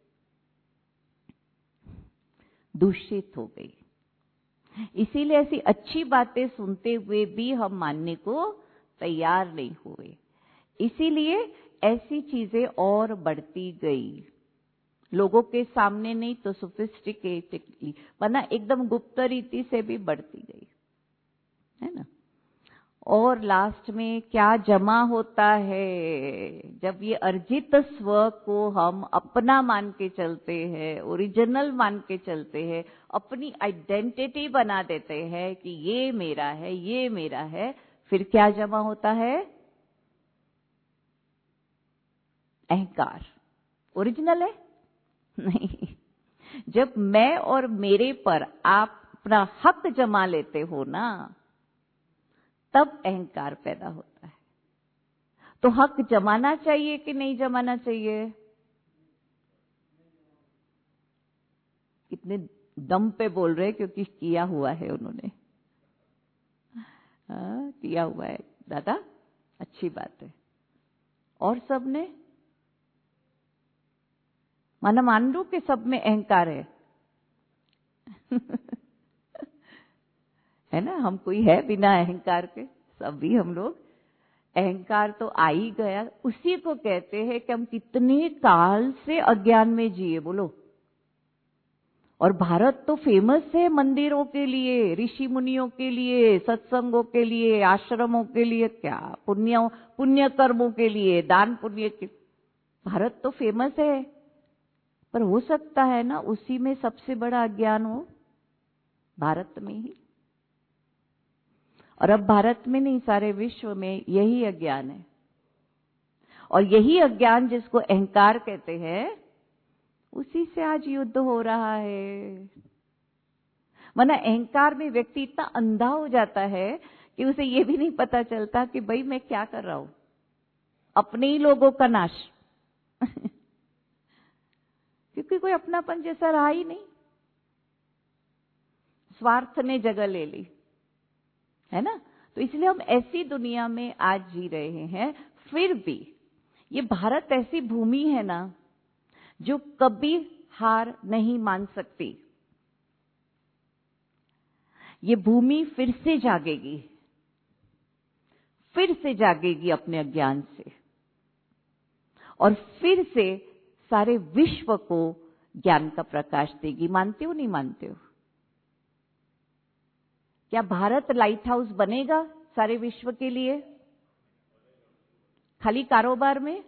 B: दूषित हो गई। इसीलिए ऐसी अच्छी बातें सुनते हुए भी हम मानने को तैयार नहीं हुए, इसीलिए ऐसी चीजें और बढ़ती गई। लोगों के सामने नहीं तो सोफिस्टिकेटेडली, वरना एकदम गुप्त रीति से भी बढ़ती गई, है ना। और लास्ट में क्या जमा होता है? जब ये अर्जित स्व को हम अपना मान के चलते हैं, ओरिजिनल मान के चलते हैं, अपनी आइडेंटिटी बना देते हैं कि ये मेरा है, ये मेरा है, फिर क्या जमा होता है? अहंकार। ओरिजिनल है? नहीं। जब मैं और मेरे पर आप अपना हक जमा लेते हो ना, तब अहंकार पैदा होता है। तो हक जमाना चाहिए कि नहीं जमाना चाहिए? कितने दम पे बोल रहे, क्योंकि किया हुआ है उन्होंने। किया हुआ है दादा, अच्छी बात है। और सब ने माना, मान लो कि सब में अहंकार है। है ना, हम कोई है बिना अहंकार के? सभी हम लोग। अहंकार तो आ ही गया, उसी को कहते हैं कि हम कितने काल से अज्ञान में जिए, बोलो। और भारत तो फेमस है मंदिरों के लिए, ऋषि मुनियों के लिए, सत्संगों के लिए, आश्रमों के लिए, क्या पुण्य कर्मों के लिए, दान पुण्य के। भारत तो फेमस है, पर हो सकता है ना उसी में सबसे बड़ा अज्ञान हो, भारत में ही। और अब भारत में नहीं, सारे विश्व में यही अज्ञान है। और यही अज्ञान जिसको अहंकार कहते हैं, उसी से आज युद्ध हो रहा है। वरना अहंकार में व्यक्ति इतना अंधा हो जाता है कि उसे ये भी नहीं पता चलता कि भाई मैं क्या कर रहा हूं, अपने ही लोगों का नाश। क्योंकि कोई अपनापन जैसा रहा ही नहीं, स्वार्थ ने जगह ले ली, है ना। तो इसलिए हम ऐसी दुनिया में आज जी रहे हैं। फिर भी ये भारत ऐसी भूमि है ना जो कभी हार नहीं मान सकती। ये भूमि फिर से जागेगी, फिर से जागेगी अपने अज्ञान से, और फिर से सारे विश्व को ज्ञान का प्रकाश देगी। मानते हो नहीं मानते हो? क्या भारत लाइट हाउस बनेगा सारे विश्व के लिए? खाली कारोबार में?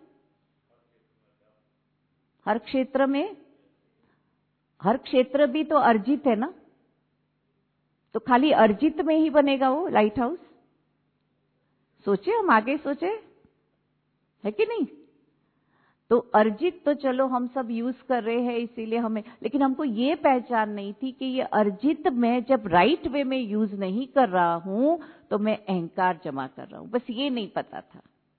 B: हर क्षेत्र में? हर क्षेत्र भी तो अर्जित है ना, तो खाली अर्जित में ही बनेगा वो लाइट हाउस? सोचे, हम आगे सोचे, है कि नहीं? तो अर्जित तो चलो हम सब यूज कर रहे हैं इसीलिए हमें, लेकिन हमको ये पहचान नहीं थी कि ये अर्जित मैं जब राइट वे में यूज नहीं कर रहा हूं तो मैं अहंकार जमा कर रहा हूं, बस ये नहीं पता था।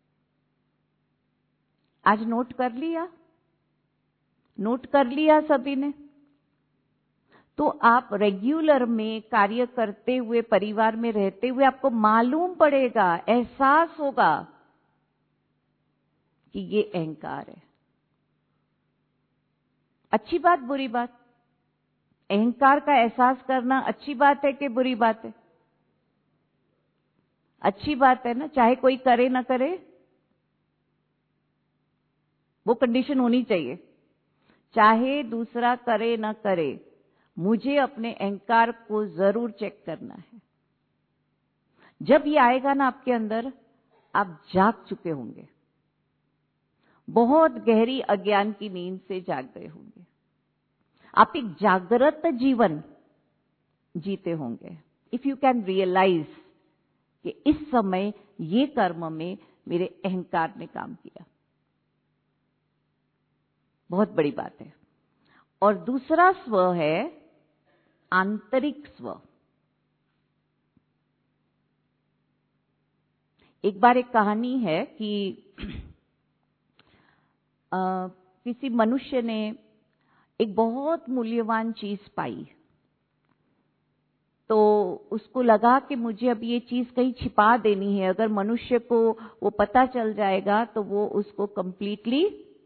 B: आज नोट कर लिया, नोट कर लिया सभी ने। तो आप रेगुलर में कार्य करते हुए, परिवार में रहते हुए आपको मालूम पड़ेगा, एहसास होगा कि ये अहंकार है। अच्छी बात, बुरी बात? अहंकार का एहसास करना अच्छी बात है कि बुरी बात है? अच्छी बात है ना, चाहे कोई करे ना करे, वो कंडीशन होनी चाहिए। चाहे दूसरा करे ना करे, मुझे अपने अहंकार को जरूर चेक करना है। जब ये आएगा ना आपके अंदर, आप जाग चुके होंगे, बहुत गहरी अज्ञान की नींद से जाग गए होंगे, आप एक जागृत जीवन जीते होंगे। इफ यू कैन रियलाइज कि इस समय ये कर्म में मेरे अहंकार ने काम किया, बहुत बड़ी बात है। और दूसरा स्व है आंतरिक स्व। एक बार एक कहानी है कि किसी मनुष्य ने एक बहुत मूल्यवान चीज पाई, तो उसको लगा कि मुझे अब ये चीज कहीं छिपा देनी है, अगर मनुष्य को वो पता चल जाएगा तो वो उसको कंप्लीटली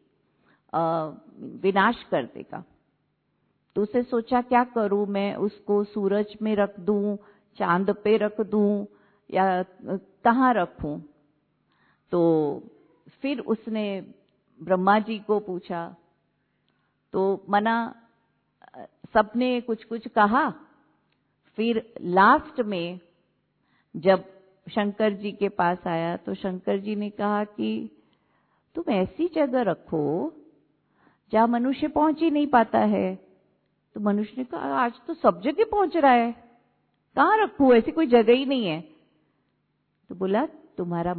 B: विनाश कर देगा। तो उसे सोचा क्या करूं मैं, उसको सूरज में रख दूं, चांद पे रख दूं, या कहाँ रखूं? तो फिर उसने ब्रह्मा जी को पूछा, तो मना, सबने कुछ कुछ कहा। फिर लास्ट में जब शंकर जी के पास आया तो शंकर जी ने कहा कि तुम ऐसी जगह रखो जहां मनुष्य पहुंच ही नहीं पाता है। तो मनुष्य ने कहा आज तो सब जगह पहुंच रहा है, कहां रखूं, ऐसी कोई जगह ही नहीं है। तो बोला तुम्हारा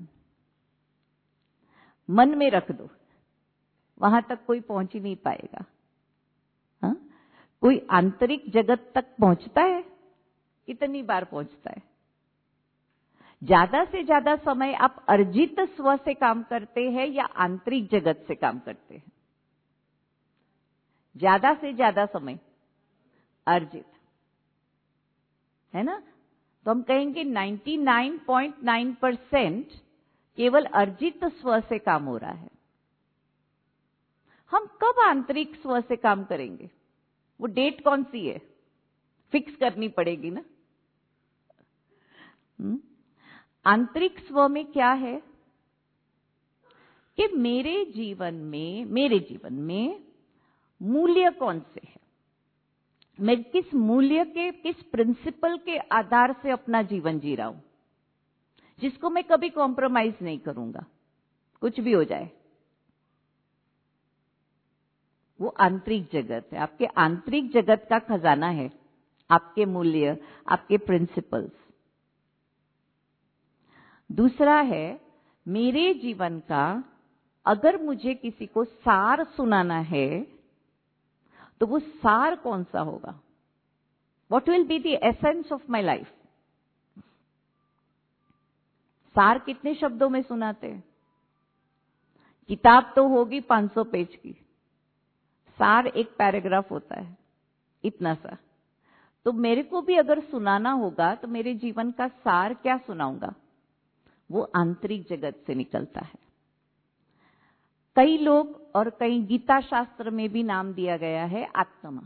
B: मन में रख दो, वहां तक कोई पहुंच ही नहीं पाएगा। हाँ? कोई आंतरिक जगत तक पहुंचता है? कितनी बार पहुंचता है? ज्यादा से ज्यादा समय आप अर्जित स्व से काम करते हैं या आंतरिक जगत से काम करते हैं? ज्यादा से ज्यादा समय अर्जित, है ना? तो हम कहेंगे 99.9% केवल अर्जित स्व से काम हो रहा है। हम कब आंतरिक स्व से काम करेंगे? वो डेट कौन सी है? फिक्स करनी पड़ेगी ना। आंतरिक स्व में क्या है कि मेरे जीवन में मूल्य कौन से है, मैं किस मूल्य के, किस प्रिंसिपल के आधार से अपना जीवन जी रहा हूं, जिसको मैं कभी कॉम्प्रोमाइज नहीं करूंगा, कुछ भी हो जाए। वो आंतरिक जगत है, आपके आंतरिक जगत का खजाना है, आपके मूल्य, आपके प्रिंसिपल्स। दूसरा है मेरे जीवन का, अगर मुझे किसी को सार सुनाना है तो वो सार कौन सा होगा? What will be the essence of my life? सार कितने शब्दों में सुनाते हैं? किताब तो होगी 500 पेज की, सार एक पैराग्राफ होता है, इतना सा। तो मेरे को भी अगर सुनाना होगा तो मेरे जीवन का सार क्या सुनाऊंगा? वो आंतरिक जगत से निकलता है। कई लोग और कई गीता शास्त्र में भी नाम दिया गया है आत्मा।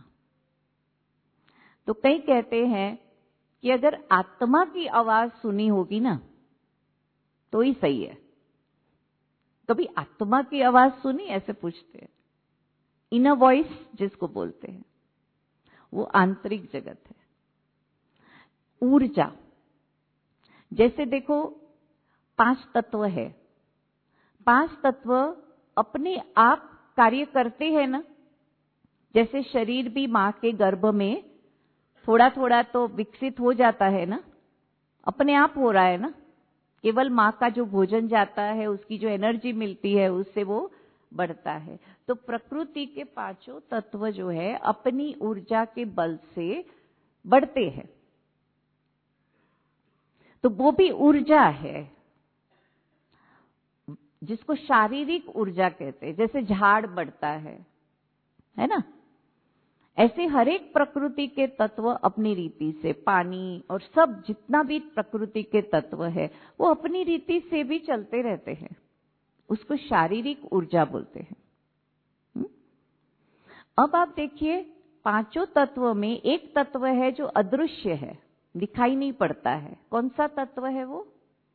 B: तो कई कहते हैं कि अगर आत्मा की आवाज सुनी होगी ना तो ही सही है। कभी आत्मा की आवाज सुनी? ऐसे पूछते हैं। इनर वॉइस जिसको बोलते हैं, वो आंतरिक जगत है। ऊर्जा, जैसे देखो 5 तत्व है, 5 तत्व अपने आप कार्य करते हैं ना। जैसे शरीर भी मां के गर्भ में थोड़ा थोड़ा तो विकसित हो जाता है ना, अपने आप हो रहा है ना, केवल माँ का जो भोजन जाता है, उसकी जो एनर्जी मिलती है, उससे वो बढ़ता है। तो प्रकृति के पांचों तत्व जो है अपनी ऊर्जा के बल से बढ़ते हैं। तो वो भी ऊर्जा है, जिसको शारीरिक ऊर्जा कहते हैं। जैसे झाड़ बढ़ता है ना, ऐसे हर एक प्रकृति के तत्व अपनी रीति से, पानी और सब जितना भी प्रकृति के तत्व है वो अपनी रीति से भी चलते रहते हैं, उसको शारीरिक ऊर्जा बोलते हैं। अब आप देखिए, पांचों तत्व में एक तत्व है जो अदृश्य है, दिखाई नहीं पड़ता है। कौन सा तत्व है वो?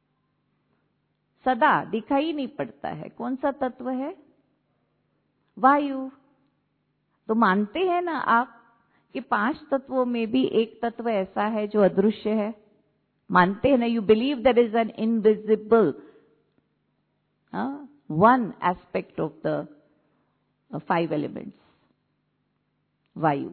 B: सदा दिखाई नहीं पड़ता है। कौन सा तत्व है? वायु। तो मानते हैं ना आप कि 5 तत्वों में भी एक तत्व ऐसा है जो अदृश्य है? मानते हैं ना? You believe there is an invisible one aspect of the 5 elements, वायु।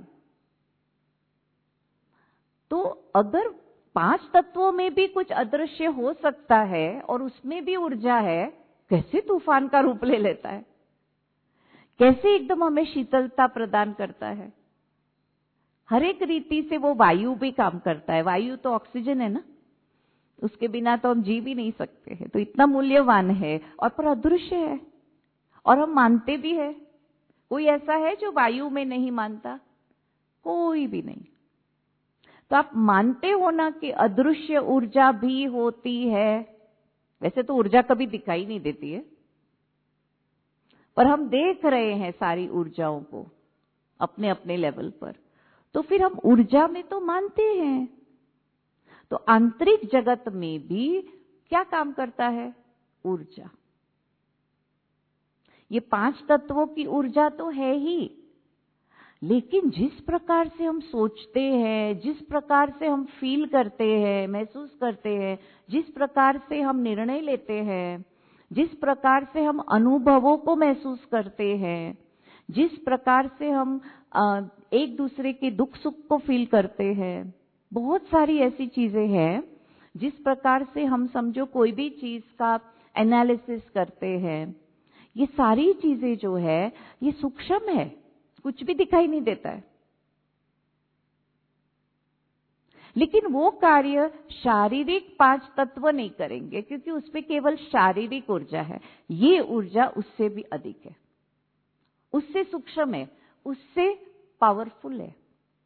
B: तो अगर 5 तत्वों में भी कुछ अदृश्य हो सकता है और उसमें भी ऊर्जा है, कैसे तूफान का रूप ले लेता है? कैसे एकदम हमें शीतलता प्रदान करता है? हर एक रीति से वो वायु भी काम करता है। वायु तो ऑक्सीजन है ना, उसके बिना तो हम जी भी नहीं सकते हैं। तो इतना मूल्यवान है और पर अदृश्य है, और हम मानते भी है। कोई ऐसा है जो वायु में नहीं मानता? कोई भी नहीं। तो आप मानते हो ना कि अदृश्य ऊर्जा भी होती है। वैसे तो ऊर्जा कभी दिखाई नहीं देती है, पर हम देख रहे हैं सारी ऊर्जाओं को अपने अपने लेवल पर। तो फिर हम ऊर्जा में तो मानते हैं। तो आंतरिक जगत में भी क्या काम करता है? ऊर्जा। ये 5 तत्वों की ऊर्जा तो है ही, लेकिन जिस प्रकार से हम सोचते हैं, जिस प्रकार से हम फील करते हैं, महसूस करते हैं, जिस प्रकार से हम निर्णय लेते हैं, जिस प्रकार से हम अनुभवों को महसूस करते हैं, जिस प्रकार से हम एक दूसरे के दुख सुख को फील करते हैं, बहुत सारी ऐसी चीजें हैं। जिस प्रकार से हम समझो कोई भी चीज का एनालिसिस करते हैं, ये सारी चीजें जो है ये सूक्ष्म है, कुछ भी दिखाई नहीं देता है। लेकिन वो कार्य शारीरिक 5 तत्व नहीं करेंगे, क्योंकि उसमें केवल शारीरिक ऊर्जा है। ये ऊर्जा उससे भी अधिक है, उससे सूक्ष्म है, उससे पावरफुल है।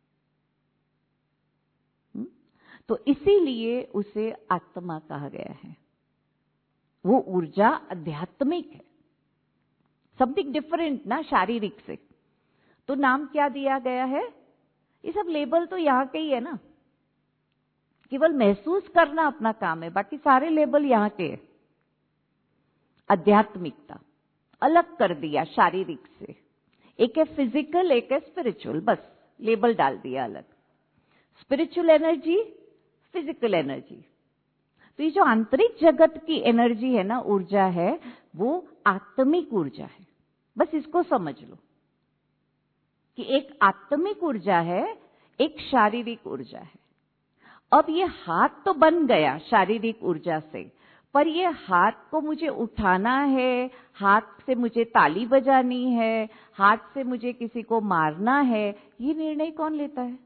B: तो इसीलिए उसे आत्मा कहा गया है। वो ऊर्जा आध्यात्मिक है, समथिंग डिफरेंट ना शारीरिक से। तो नाम क्या दिया गया है? ये सब लेबल तो यहाँ के ही है ना, केवल महसूस करना अपना काम है, बाकी सारे लेबल यहाँ के हैं। आध्यात्मिकता अलग कर दिया शारीरिक से, एक है फिजिकल, एक है स्पिरिचुअल, बस लेबल डाल दिया अलग। Spiritual energy, physical energy. तो ये जो आंतरिक जगत की एनर्जी है ना, ऊर्जा है, वो आत्मिक ऊर्जा है। बस इसको समझ लो कि एक आत्मिक ऊर्जा है, एक शारीरिक ऊर्जा है। अब ये हाथ तो बन गया शारीरिक ऊर्जा से, पर ये हाथ को मुझे उठाना है, हाथ से मुझे ताली बजानी है, हाथ से मुझे किसी को मारना है, ये निर्णय कौन लेता है?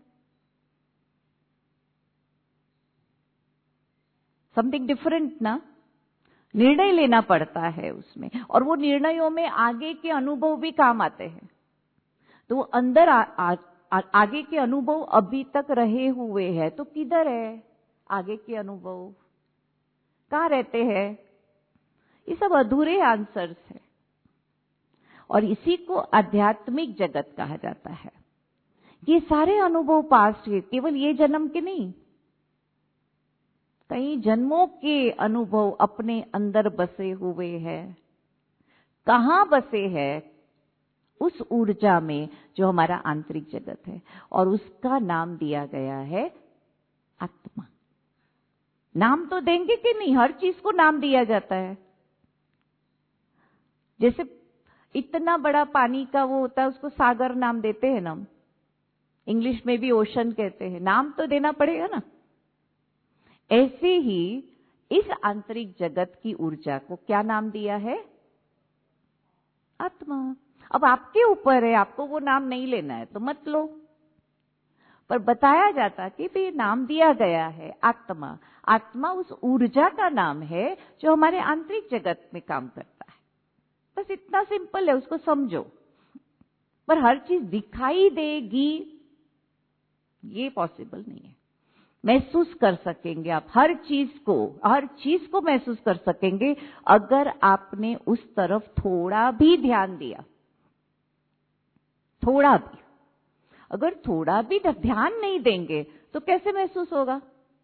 B: समथिंग डिफरेंट ना, निर्णय लेना पड़ता है उसमें, और वो निर्णयों में आगे के अनुभव भी काम आते हैं। तो अंदर आगे के अनुभव अभी तक रहे हुए हैं, तो किधर है आगे के अनुभव? कहाँ रहते हैं? ये सब अधूरे आंसर्स है, और इसी को आध्यात्मिक जगत कहा जाता है। ये सारे अनुभव पास्ट के, केवल ये जन्म के नहीं, कई जन्मों के अनुभव अपने अंदर बसे हुए हैं। कहाँ बसे हैं? उस ऊर्जा में जो हमारा आंतरिक जगत है, और उसका नाम दिया गया है आत्मा। नाम तो देंगे कि नहीं? हर चीज को नाम दिया जाता है। जैसे इतना बड़ा पानी का वो होता है, उसको सागर नाम देते हैं ना, इंग्लिश में भी ओशन कहते हैं, नाम तो देना पड़ेगा ना। ऐसे ही इस आंतरिक जगत की ऊर्जा को क्या नाम दिया है? आत्मा। अब आपके ऊपर है, आपको वो नाम नहीं लेना है तो मत लो, पर बताया जाता कि भाई नाम दिया गया है आत्मा। आत्मा उस ऊर्जा का नाम है जो हमारे आंतरिक जगत में काम करता है। बस इतना सिंपल है, उसको समझो। पर हर चीज दिखाई देगी ये पॉसिबल नहीं है। महसूस कर सकेंगे आप हर चीज को महसूस कर सकेंगे अगर आपने उस तरफ थोड़ा भी ध्यान दिया। थोड़ा भी, अगर थोड़ा भी ध्यान नहीं देंगे तो कैसे महसूस होगा?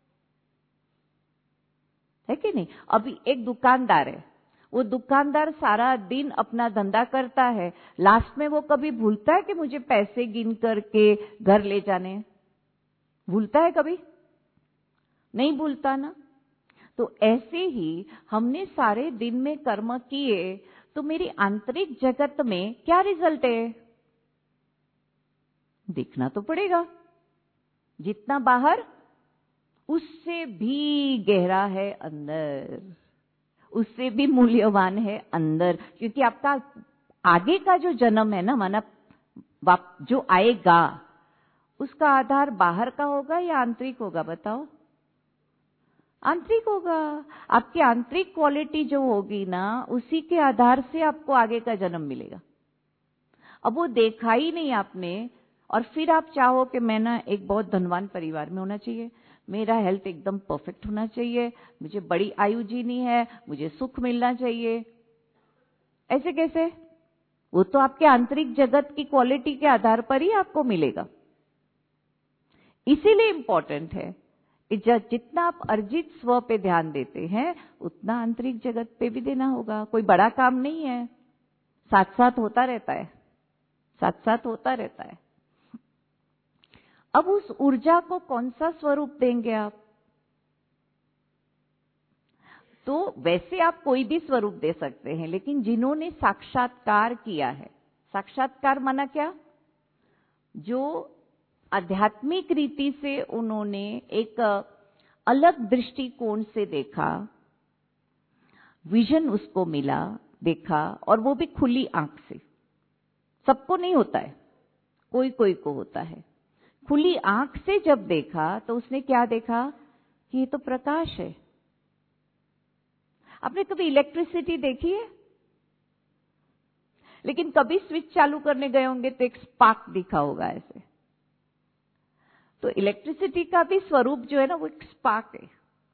B: है कि नहीं? अभी एक दुकानदार है, वो दुकानदार सारा दिन अपना धंधा करता है, लास्ट में वो कभी भूलता है कि मुझे पैसे गिन करके घर ले जाने? भूलता है कभी? नहीं भूलता ना। तो ऐसे ही हमने सारे दिन में कर्म किए तो मेरी आंतरिक जगत में क्या रिजल्ट है? देखना तो पड़ेगा। जितना बाहर उससे भी गहरा है अंदर, उससे भी मूल्यवान है अंदर। क्योंकि आपका आगे का जो जन्म है ना, माना जो आएगा, उसका आधार बाहर का होगा या आंतरिक होगा? बताओ। आंतरिक होगा। आपकी आंतरिक क्वालिटी जो होगी ना, उसी के आधार से आपको आगे का जन्म मिलेगा। अब वो देखा ही नहीं आपने, और फिर आप चाहो कि मैं ना एक बहुत धनवान परिवार में होना चाहिए, मेरा हेल्थ एकदम परफेक्ट होना चाहिए, मुझे बड़ी आयु जीनी है, मुझे सुख मिलना चाहिए। ऐसे कैसे? वो तो आपके आंतरिक जगत की क्वालिटी के आधार पर ही आपको मिलेगा। इसीलिए इंपॉर्टेंट है जितना आप अर्जित स्व पे ध्यान देते हैं उतना आंतरिक जगत पे भी देना होगा। कोई बड़ा काम नहीं है, साथ साथ होता रहता है, साथ साथ होता रहता है। अब उस ऊर्जा को कौन सा स्वरूप देंगे आप? तो वैसे आप कोई भी स्वरूप दे सकते हैं, लेकिन जिन्होंने साक्षात्कार किया है, साक्षात्कार माना क्या? जो आध्यात्मिक रीति से उन्होंने एक अलग दृष्टिकोण से देखा, विजन उसको मिला, देखा, और वो भी खुली आंख से। सबको नहीं होता है, कोई कोई को होता है। खुली आंख से जब देखा तो उसने क्या देखा कि ये तो प्रकाश है। आपने कभी इलेक्ट्रिसिटी देखी है? लेकिन कभी स्विच चालू करने गए होंगे तो एक स्पार्क दिखा होगा ऐसे। तो इलेक्ट्रिसिटी का भी स्वरूप जो है ना, वो एक स्पार्क है।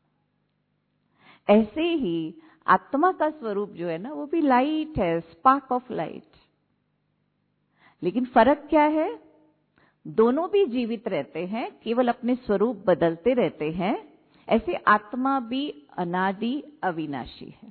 B: ऐसे ही आत्मा का स्वरूप जो है ना, वो भी लाइट है, स्पार्क ऑफ लाइट। लेकिन फर्क क्या है? दोनों भी जीवित रहते हैं, केवल अपने स्वरूप बदलते रहते हैं। ऐसे आत्मा भी अनादि अविनाशी है।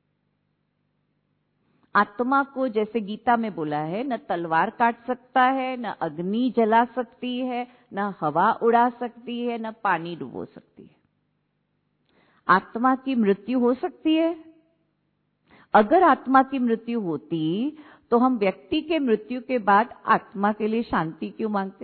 B: आत्मा को जैसे गीता में बोला है, न तलवार काट सकता है, न अग्नि जला सकती है, न हवा उड़ा सकती है, न पानी डुबो सकती है। आत्मा की मृत्यु हो सकती है? अगर आत्मा की मृत्यु होती तो हम व्यक्ति के मृत्यु के बाद आत्मा के लिए शांति क्यों मांगते?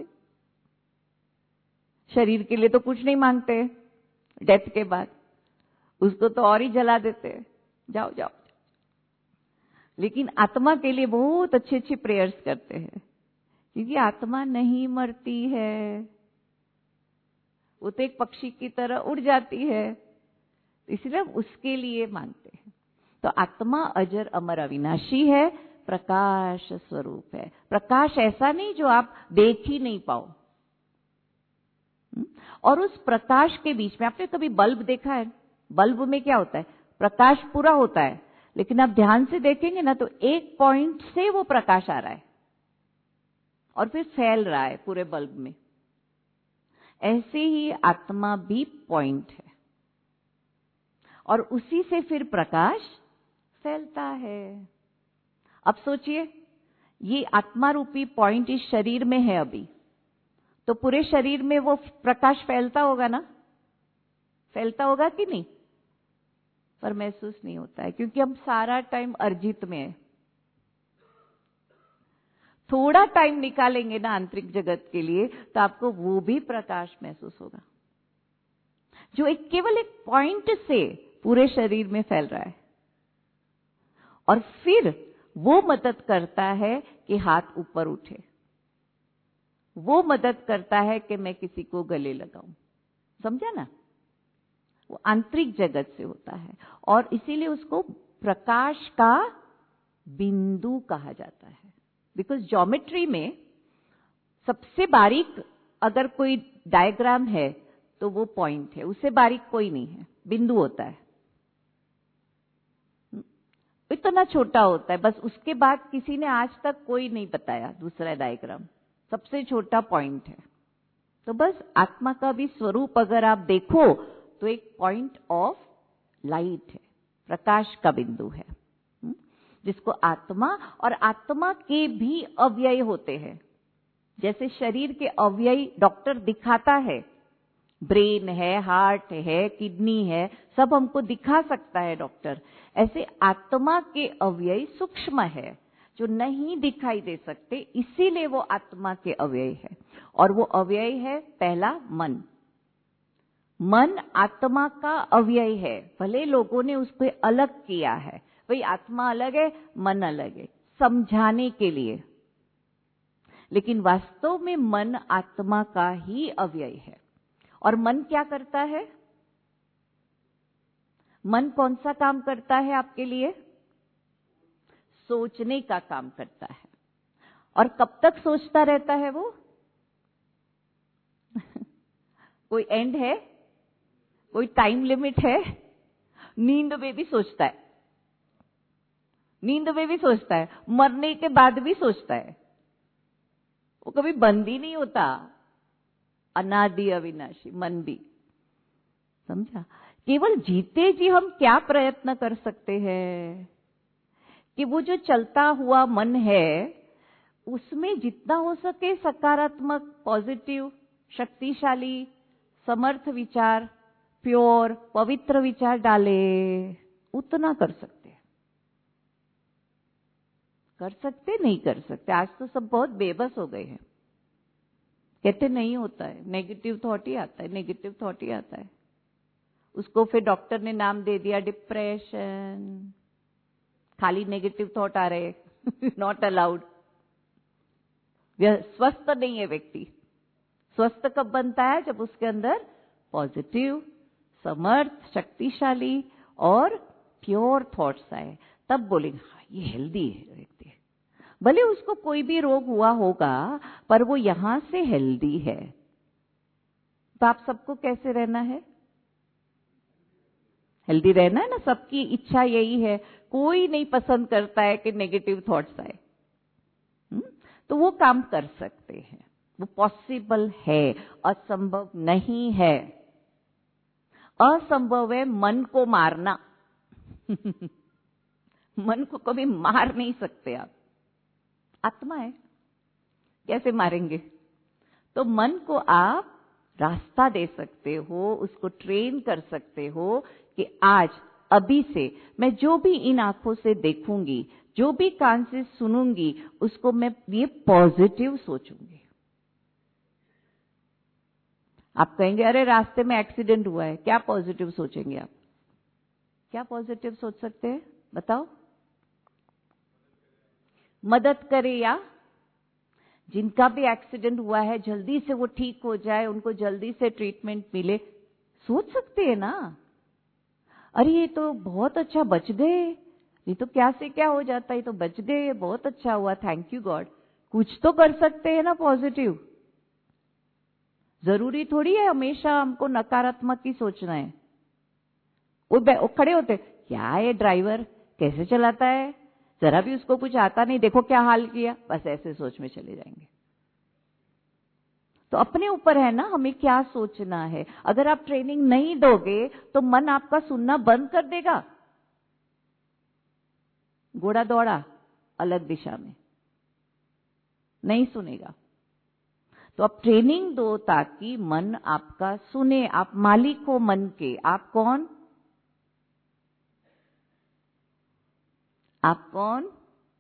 B: शरीर के लिए तो कुछ नहीं मांगते, डेथ के बाद उसको तो और ही जला देते, जाओ जाओ। लेकिन आत्मा के लिए बहुत अच्छी अच्छी प्रेयर्स करते हैं, क्योंकि आत्मा नहीं मरती है, वो तो एक पक्षी की तरह उड़ जाती है, इसलिए हम उसके लिए मांगते हैं। तो आत्मा अजर अमर अविनाशी है, प्रकाश स्वरूप है। प्रकाश ऐसा नहीं जो आप देख ही नहीं पाओ। और उस प्रकाश के बीच में आपने कभी बल्ब देखा है? बल्ब में क्या होता है? प्रकाश पूरा होता है, लेकिन आप ध्यान से देखेंगे ना तो एक पॉइंट से वो प्रकाश आ रहा है और फिर फैल रहा है पूरे बल्ब में। ऐसे ही आत्मा भी पॉइंट है और उसी से फिर प्रकाश फैलता है। अब सोचिए, ये आत्मा रूपी पॉइंट इस शरीर में है अभी, तो पूरे शरीर में वो प्रकाश फैलता होगा ना? फैलता होगा कि नहीं? पर महसूस नहीं होता है, क्योंकि हम सारा टाइम अर्जित में है। थोड़ा टाइम निकालेंगे ना आंतरिक जगत के लिए तो आपको वो भी प्रकाश महसूस होगा, जो केवल एक पॉइंट से पूरे शरीर में फैल रहा है। और फिर वो मदद करता है कि हाथ ऊपर उठे, वो मदद करता है कि मैं किसी को गले लगाऊं। समझा ना? वो आंतरिक जगत से होता है और इसीलिए उसको प्रकाश का बिंदु कहा जाता है। बिकॉज ज्योमेट्री में सबसे बारीक अगर कोई डायग्राम है तो वो पॉइंट है, उससे बारीक कोई नहीं है, बिंदु होता है। इतना छोटा होता है, बस उसके बाद किसी ने आज तक कोई नहीं बताया दूसरा डायग्राम, सबसे छोटा पॉइंट है। तो बस आत्मा का भी स्वरूप अगर आप देखो तो एक पॉइंट ऑफ लाइट है, प्रकाश का बिंदु है, जिसको आत्मा, और आत्मा के भी अव्यय होते हैं। जैसे शरीर के अव्यय डॉक्टर दिखाता है, ब्रेन है, हार्ट है, किडनी है, सब हमको दिखा सकता है डॉक्टर। ऐसे आत्मा के अव्यय सूक्ष्म है जो नहीं दिखाई दे सकते, इसीलिए वो आत्मा के अव्यय है। और वो अव्यय है पहला मन। मन आत्मा का अव्यय है, भले लोगों ने उसको अलग किया है, भाई आत्मा अलग है मन अलग है समझाने के लिए, लेकिन वास्तव में मन आत्मा का ही अव्यय है। और मन क्या करता है? मन कौन सा काम करता है आपके लिए? सोचने का काम करता है। और कब तक सोचता रहता है वो? कोई एंड है? कोई टाइम लिमिट है? नींद में भी सोचता है, नींद में भी सोचता है, मरने के बाद भी सोचता है, वो कभी बंद ही नहीं होता। अनादि अविनाशी मन भी। समझा? केवल जीते जी हम क्या प्रयत्न कर सकते हैं कि वो जो चलता हुआ मन है उसमें जितना हो सके सकारात्मक, पॉजिटिव, शक्तिशाली, समर्थ विचार, प्योर, पवित्र विचार डाले, उतना कर सकते हैं। कर सकते नहीं कर सकते? आज तो सब बहुत बेबस हो गए हैं, कहते नहीं होता है, नेगेटिव थॉट ही आता है, नेगेटिव थॉट ही आता है। उसको फिर डॉक्टर ने नाम दे दिया डिप्रेशन, खाली नेगेटिव थॉट आ रहे, नॉट अलाउड। स्वस्थ नहीं है व्यक्ति। स्वस्थ कब बनता है? जब उसके अंदर पॉजिटिव, समर्थ, शक्तिशाली और प्योर थॉट्स आए, तब बोलेंगे हाँ ये हेल्दी है व्यक्ति। भले उसको कोई भी रोग हुआ होगा पर वो यहां से हेल्दी है। तो आप सबको कैसे रहना है? हेल्दी रहना है ना, सबकी इच्छा यही है। कोई नहीं पसंद करता है कि नेगेटिव थॉट्स आए। तो वो काम कर सकते हैं, वो पॉसिबल है, असंभव नहीं है। असंभव है मन को मारना। मन को कभी मार नहीं सकते आप, आत्मा है, कैसे मारेंगे? तो मन को आप रास्ता दे सकते हो, उसको ट्रेन कर सकते हो कि आज अभी से मैं जो भी इन आंखों से देखूंगी, जो भी कान से सुनूंगी, उसको मैं ये पॉजिटिव सोचूंगी। आप कहेंगे अरे रास्ते में एक्सीडेंट हुआ है, क्या पॉजिटिव सोचेंगे आप? क्या पॉजिटिव सोच सकते हैं बताओ? मदद करे, या जिनका भी एक्सीडेंट हुआ है जल्दी से वो ठीक हो जाए, उनको जल्दी से ट्रीटमेंट मिले, सोच सकते हैं ना? अरे ये तो बहुत अच्छा बच गए, ये तो क्या से क्या हो जाता है, ये तो बच गए, बहुत अच्छा हुआ, थैंक यू गॉड। कुछ तो कर सकते हैं ना पॉजिटिव। जरूरी थोड़ी है हमेशा हमको नकारात्मक ही सोचना है। वो खड़े होते, क्या है ड्राइवर, कैसे चलाता है, जरा भी उसको कुछ आता नहीं, देखो क्या हाल किया, बस ऐसे सोच में चले जाएंगे। तो अपने ऊपर है ना हमें क्या सोचना है। अगर आप ट्रेनिंग नहीं दोगे तो मन आपका सुनना बंद कर देगा। घोड़ा दौड़ा अलग दिशा में, नहीं सुनेगा। तो आप ट्रेनिंग दो ताकि मन आपका सुने। आप मालिक हो मन के। आप कौन? आप कौन?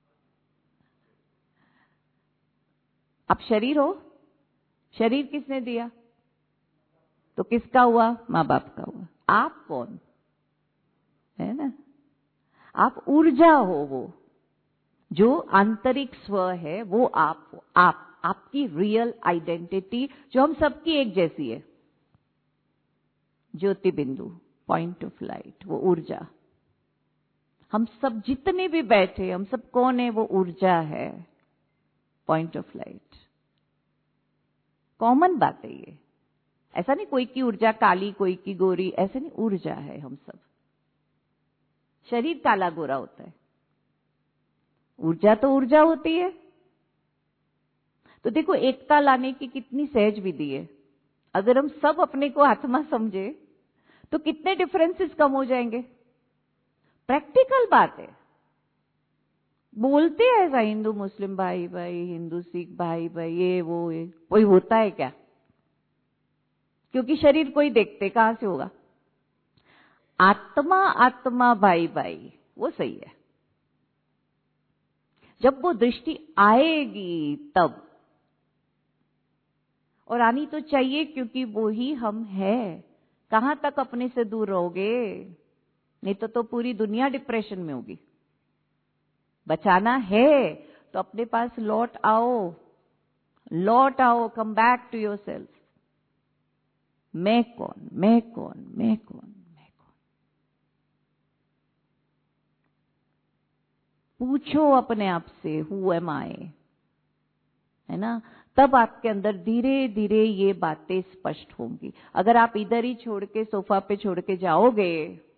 B: आप शरीर हो। शरीर किसने दिया? तो किसका हुआ? माँ बाप का हुआ। आप कौन? है ना। आप ऊर्जा हो, वो जो आंतरिक स्व है वो आप हो। आपकी रियल आइडेंटिटी जो हम सबकी एक जैसी है, ज्योति बिंदु, पॉइंट ऑफ लाइट, वो ऊर्जा। हम सब जितने भी बैठे, हम सब कौन है? वो ऊर्जा है, पॉइंट ऑफ लाइट। कॉमन बात है ये, ऐसा नहीं कोई की ऊर्जा काली कोई की गोरी, ऐसे नहीं, ऊर्जा है हम सब। शरीर काला गोरा होता है, ऊर्जा तो ऊर्जा होती है। तो देखो एकता लाने की कितनी सहज विधि है। अगर हम सब अपने को आत्मा समझे तो कितने डिफरेंसेस कम हो जाएंगे। प्रैक्टिकल बात है, बोलते हैं ऐसा हिंदू मुस्लिम भाई भाई, हिंदू सिख भाई भाई, ये वो ये, कोई होता है क्या? क्योंकि शरीर कोई देखते कहां से होगा। आत्मा आत्मा भाई भाई, वो सही है। जब वो दृष्टि आएगी तब, और आनी तो चाहिए क्योंकि वो ही हम है। कहां तक अपने से दूर रहोगे? नहीं तो पूरी दुनिया डिप्रेशन में होगी। बचाना है तो अपने पास लौट आओ, लौट आओ, कम बैक टू योरसेल्फ। मैं कौन, मैं कौन, मैं कौन, मैं कौन? पूछो अपने आप से, हु एम आई, है ना। तब आपके अंदर धीरे धीरे ये बातें स्पष्ट होंगी। अगर आप इधर ही छोड़ के, सोफा पे छोड़ के जाओगे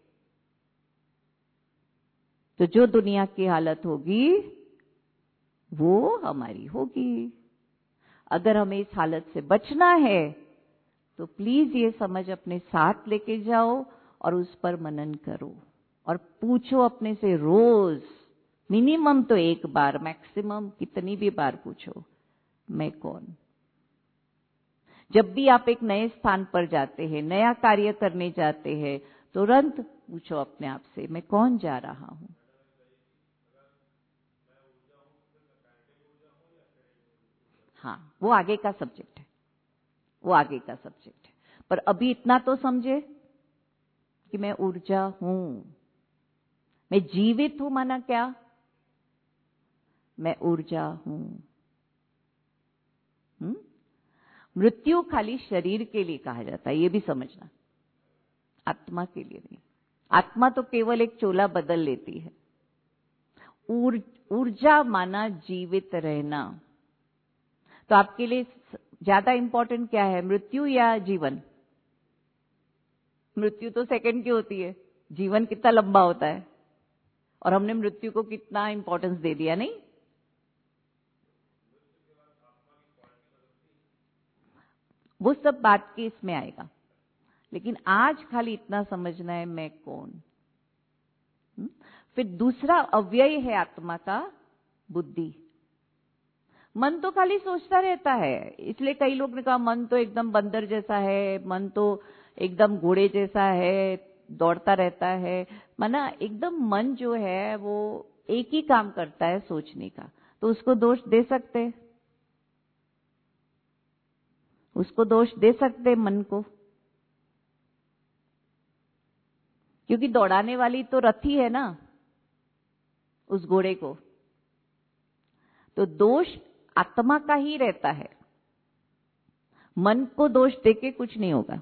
B: तो जो दुनिया की हालत होगी वो हमारी होगी। अगर हमें इस हालत से बचना है तो प्लीज ये समझ अपने साथ लेके जाओ और उस पर मनन करो और पूछो अपने से रोज, मिनिमम तो एक बार, मैक्सिमम कितनी भी बार पूछो, मैं कौन। जब भी आप एक नए स्थान पर जाते हैं, नया कार्य करने जाते हैं, तुरंत पूछो अपने आप से, मैं कौन जा रहा हूं। हाँ, वो आगे का सब्जेक्ट है, वो आगे का सब्जेक्ट है। पर अभी इतना तो समझे कि मैं ऊर्जा हूं, मैं जीवित हूं। माना क्या? मैं ऊर्जा हूं। मृत्यु खाली शरीर के लिए कहा जाता है, ये भी समझना, आत्मा के लिए नहीं। आत्मा तो केवल एक चोला बदल लेती है। ऊर्जा माना जीवित रहना। तो आपके लिए ज्यादा इंपॉर्टेंट क्या है, मृत्यु या जीवन? मृत्यु तो सेकंड की होती है, जीवन कितना लंबा होता है, और हमने मृत्यु को कितना इंपॉर्टेंस दे दिया, नहीं? वो सब बात की इसमें आएगा, लेकिन आज खाली इतना समझना है, मैं कौन। फिर दूसरा अव्यय है आत्मा का, बुद्धि। मन तो खाली सोचता रहता है, इसलिए कई लोग ने कहा मन तो एकदम बंदर जैसा है, मन तो एकदम घोड़े जैसा है, दौड़ता रहता है। माना एकदम मन जो है वो एक ही काम करता है, सोचने का। तो उसको दोष दे सकते, उसको दोष दे सकते मन को, क्योंकि दौड़ाने वाली तो रथी है ना उस घोड़े को। तो दोष आत्मा का ही रहता है, मन को दोष देके कुछ नहीं होगा।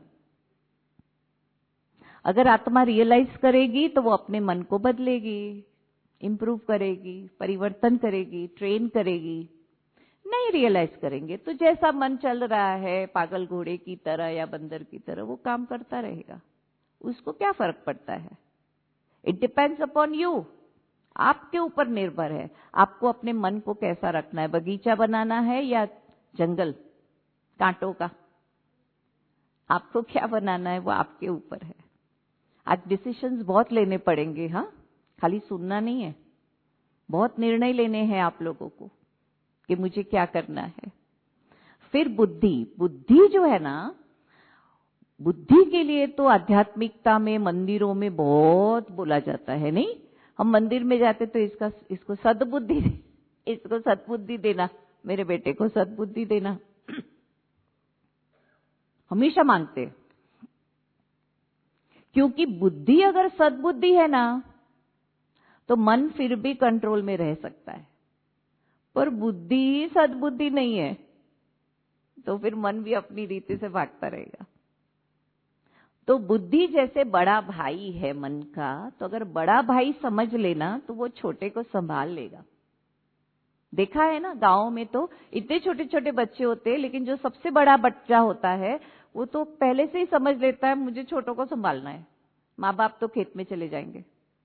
B: अगर आत्मा रियलाइज करेगी तो वो अपने मन को बदलेगी, इंप्रूव करेगी, परिवर्तन करेगी, ट्रेन करेगी। नहीं रियलाइज करेंगे तो जैसा मन चल रहा है, पागल घोड़े की तरह या बंदर की तरह, वो काम करता रहेगा। उसको क्या फर्क पड़ता है? It depends upon you. आपके ऊपर निर्भर है, आपको अपने मन को कैसा रखना है। बगीचा बनाना है या जंगल कांटों का, आपको क्या बनाना है वो आपके ऊपर है। आज डिसीजंस बहुत लेने पड़ेंगे, हाँ, खाली सुनना नहीं है, बहुत निर्णय लेने हैं आप लोगों को कि मुझे क्या करना है। फिर बुद्धि। बुद्धि जो है ना, बुद्धि के लिए तो आध्यात्मिकता में, मंदिरों में बहुत बोला जाता है, नहीं? हम मंदिर में जाते तो इसको सद्बुद्धि, इसको सद्बुद्धि देना, मेरे बेटे को सद्बुद्धि देना, हमेशा मांगते। क्योंकि बुद्धि अगर सद्बुद्धि है ना, तो मन फिर भी कंट्रोल में रह सकता है, पर बुद्धि ही सद्बुद्धि नहीं है, तो फिर मन भी अपनी रीति से भागता रहेगा। तो बुद्धि जैसे बड़ा भाई है मन का, तो अगर बड़ा भाई समझ लेना तो वो छोटे को संभाल लेगा। देखा है ना, गांव में तो इतने छोटे छोटे बच्चे होते हैं, लेकिन जो सबसे बड़ा बच्चा होता है वो तो पहले से ही समझ लेता है मुझे छोटों को संभालना है, माँ बाप तो खेत में चले जाएंगे।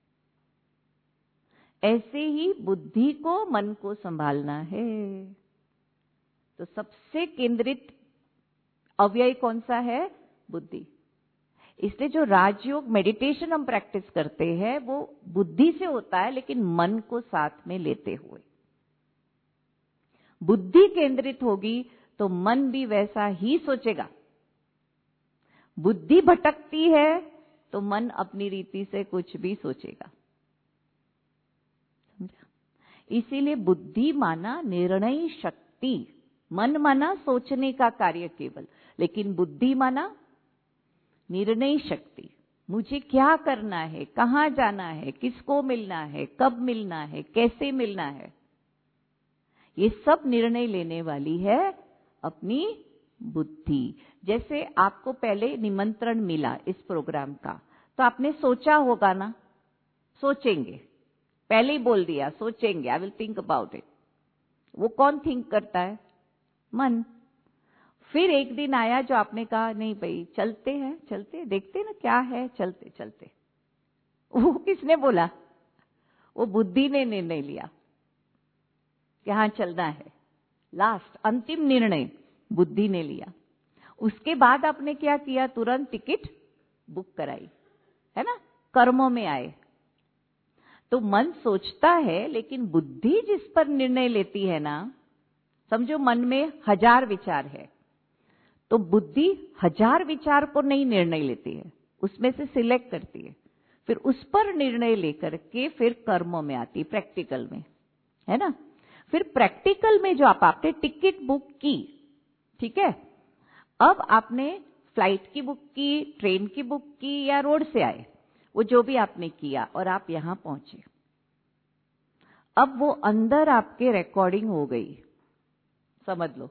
B: ऐसे ही बुद्धि को, मन को संभालना है। तो सबसे केंद्रित अव्यय कौन सा है? बुद्धि। इसलिए जो राजयोग मेडिटेशन हम प्रैक्टिस करते हैं वो बुद्धि से होता है, लेकिन मन को साथ में लेते हुए। बुद्धि केंद्रित होगी तो मन भी वैसा ही सोचेगा। बुद्धि भटकती है तो मन अपनी रीति से कुछ भी सोचेगा। इसीलिए बुद्धि माना निर्णय शक्ति, मन माना सोचने का कार्य केवल, लेकिन बुद्धि माना निर्णय शक्ति। मुझे क्या करना है, कहां जाना है, किसको मिलना है, कब मिलना है, कैसे मिलना है, ये सब निर्णय लेने वाली है अपनी बुद्धि। जैसे आपको पहले निमंत्रण मिला इस प्रोग्राम का, तो आपने सोचा होगा ना, सोचेंगे, पहले ही बोल दिया सोचेंगे, I will think about it. वो कौन थिंक करता है? मन। फिर एक दिन आया जो आपने कहा नहीं भाई चलते हैं, चलते देखते ना क्या है, चलते चलते। वो किसने बोला? वो बुद्धि ने निर्णय लिया कि हाँ चलना है। लास्ट अंतिम निर्णय बुद्धि ने लिया। उसके बाद आपने क्या किया? तुरंत टिकट बुक कराई, है ना, कर्मों में आए। तो मन सोचता है, लेकिन बुद्धि जिस पर निर्णय लेती है ना, समझो मन में 1000 विचार है, तो बुद्धि 1000 विचार को नहीं निर्णय लेती है, उसमें से सिलेक्ट करती है, फिर उस पर निर्णय लेकर के फिर कर्मों में आती, प्रैक्टिकल में, है ना। फिर प्रैक्टिकल में जो आपने टिकट बुक की, ठीक है, अब आपने फ्लाइट की बुक की, ट्रेन की बुक की या रोड से आए, वो जो भी आपने किया और आप यहां पहुंचे, अब वो अंदर आपके रिकॉर्डिंग हो गई, समझ लो।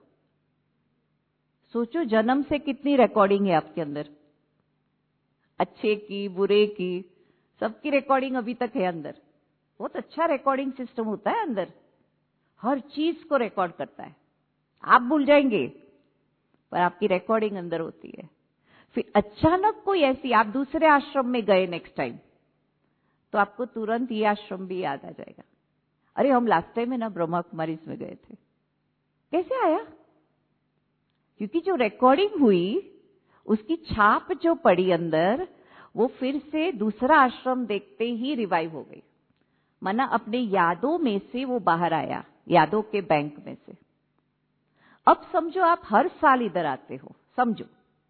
B: सोचो जन्म से कितनी रिकॉर्डिंग है आपके अंदर, अच्छे की, बुरे की, सबकी रिकॉर्डिंग अभी तक है अंदर। बहुत अच्छा रिकॉर्डिंग सिस्टम होता है अंदर, हर चीज को रिकॉर्ड करता है। आप भूल जाएंगे पर आपकी रिकॉर्डिंग अंदर होती है। फिर अचानक कोई ऐसी, आप दूसरे आश्रम में गए नेक्स्ट टाइम, तो आपको तुरंत ये आश्रम भी याद आ जाएगा। अरे हम लास्ट टाइम में ना ब्रह्मा कुमारी में गए थे, कैसे आया? क्योंकि जो रिकॉर्डिंग हुई उसकी छाप जो पड़ी अंदर, वो फिर से दूसरा आश्रम देखते ही रिवाइव हो गई। माना अपने यादों में से वो बाहर आया, यादों के बैंक में से। अब समझो आप हर साल इधर आते हो, समझो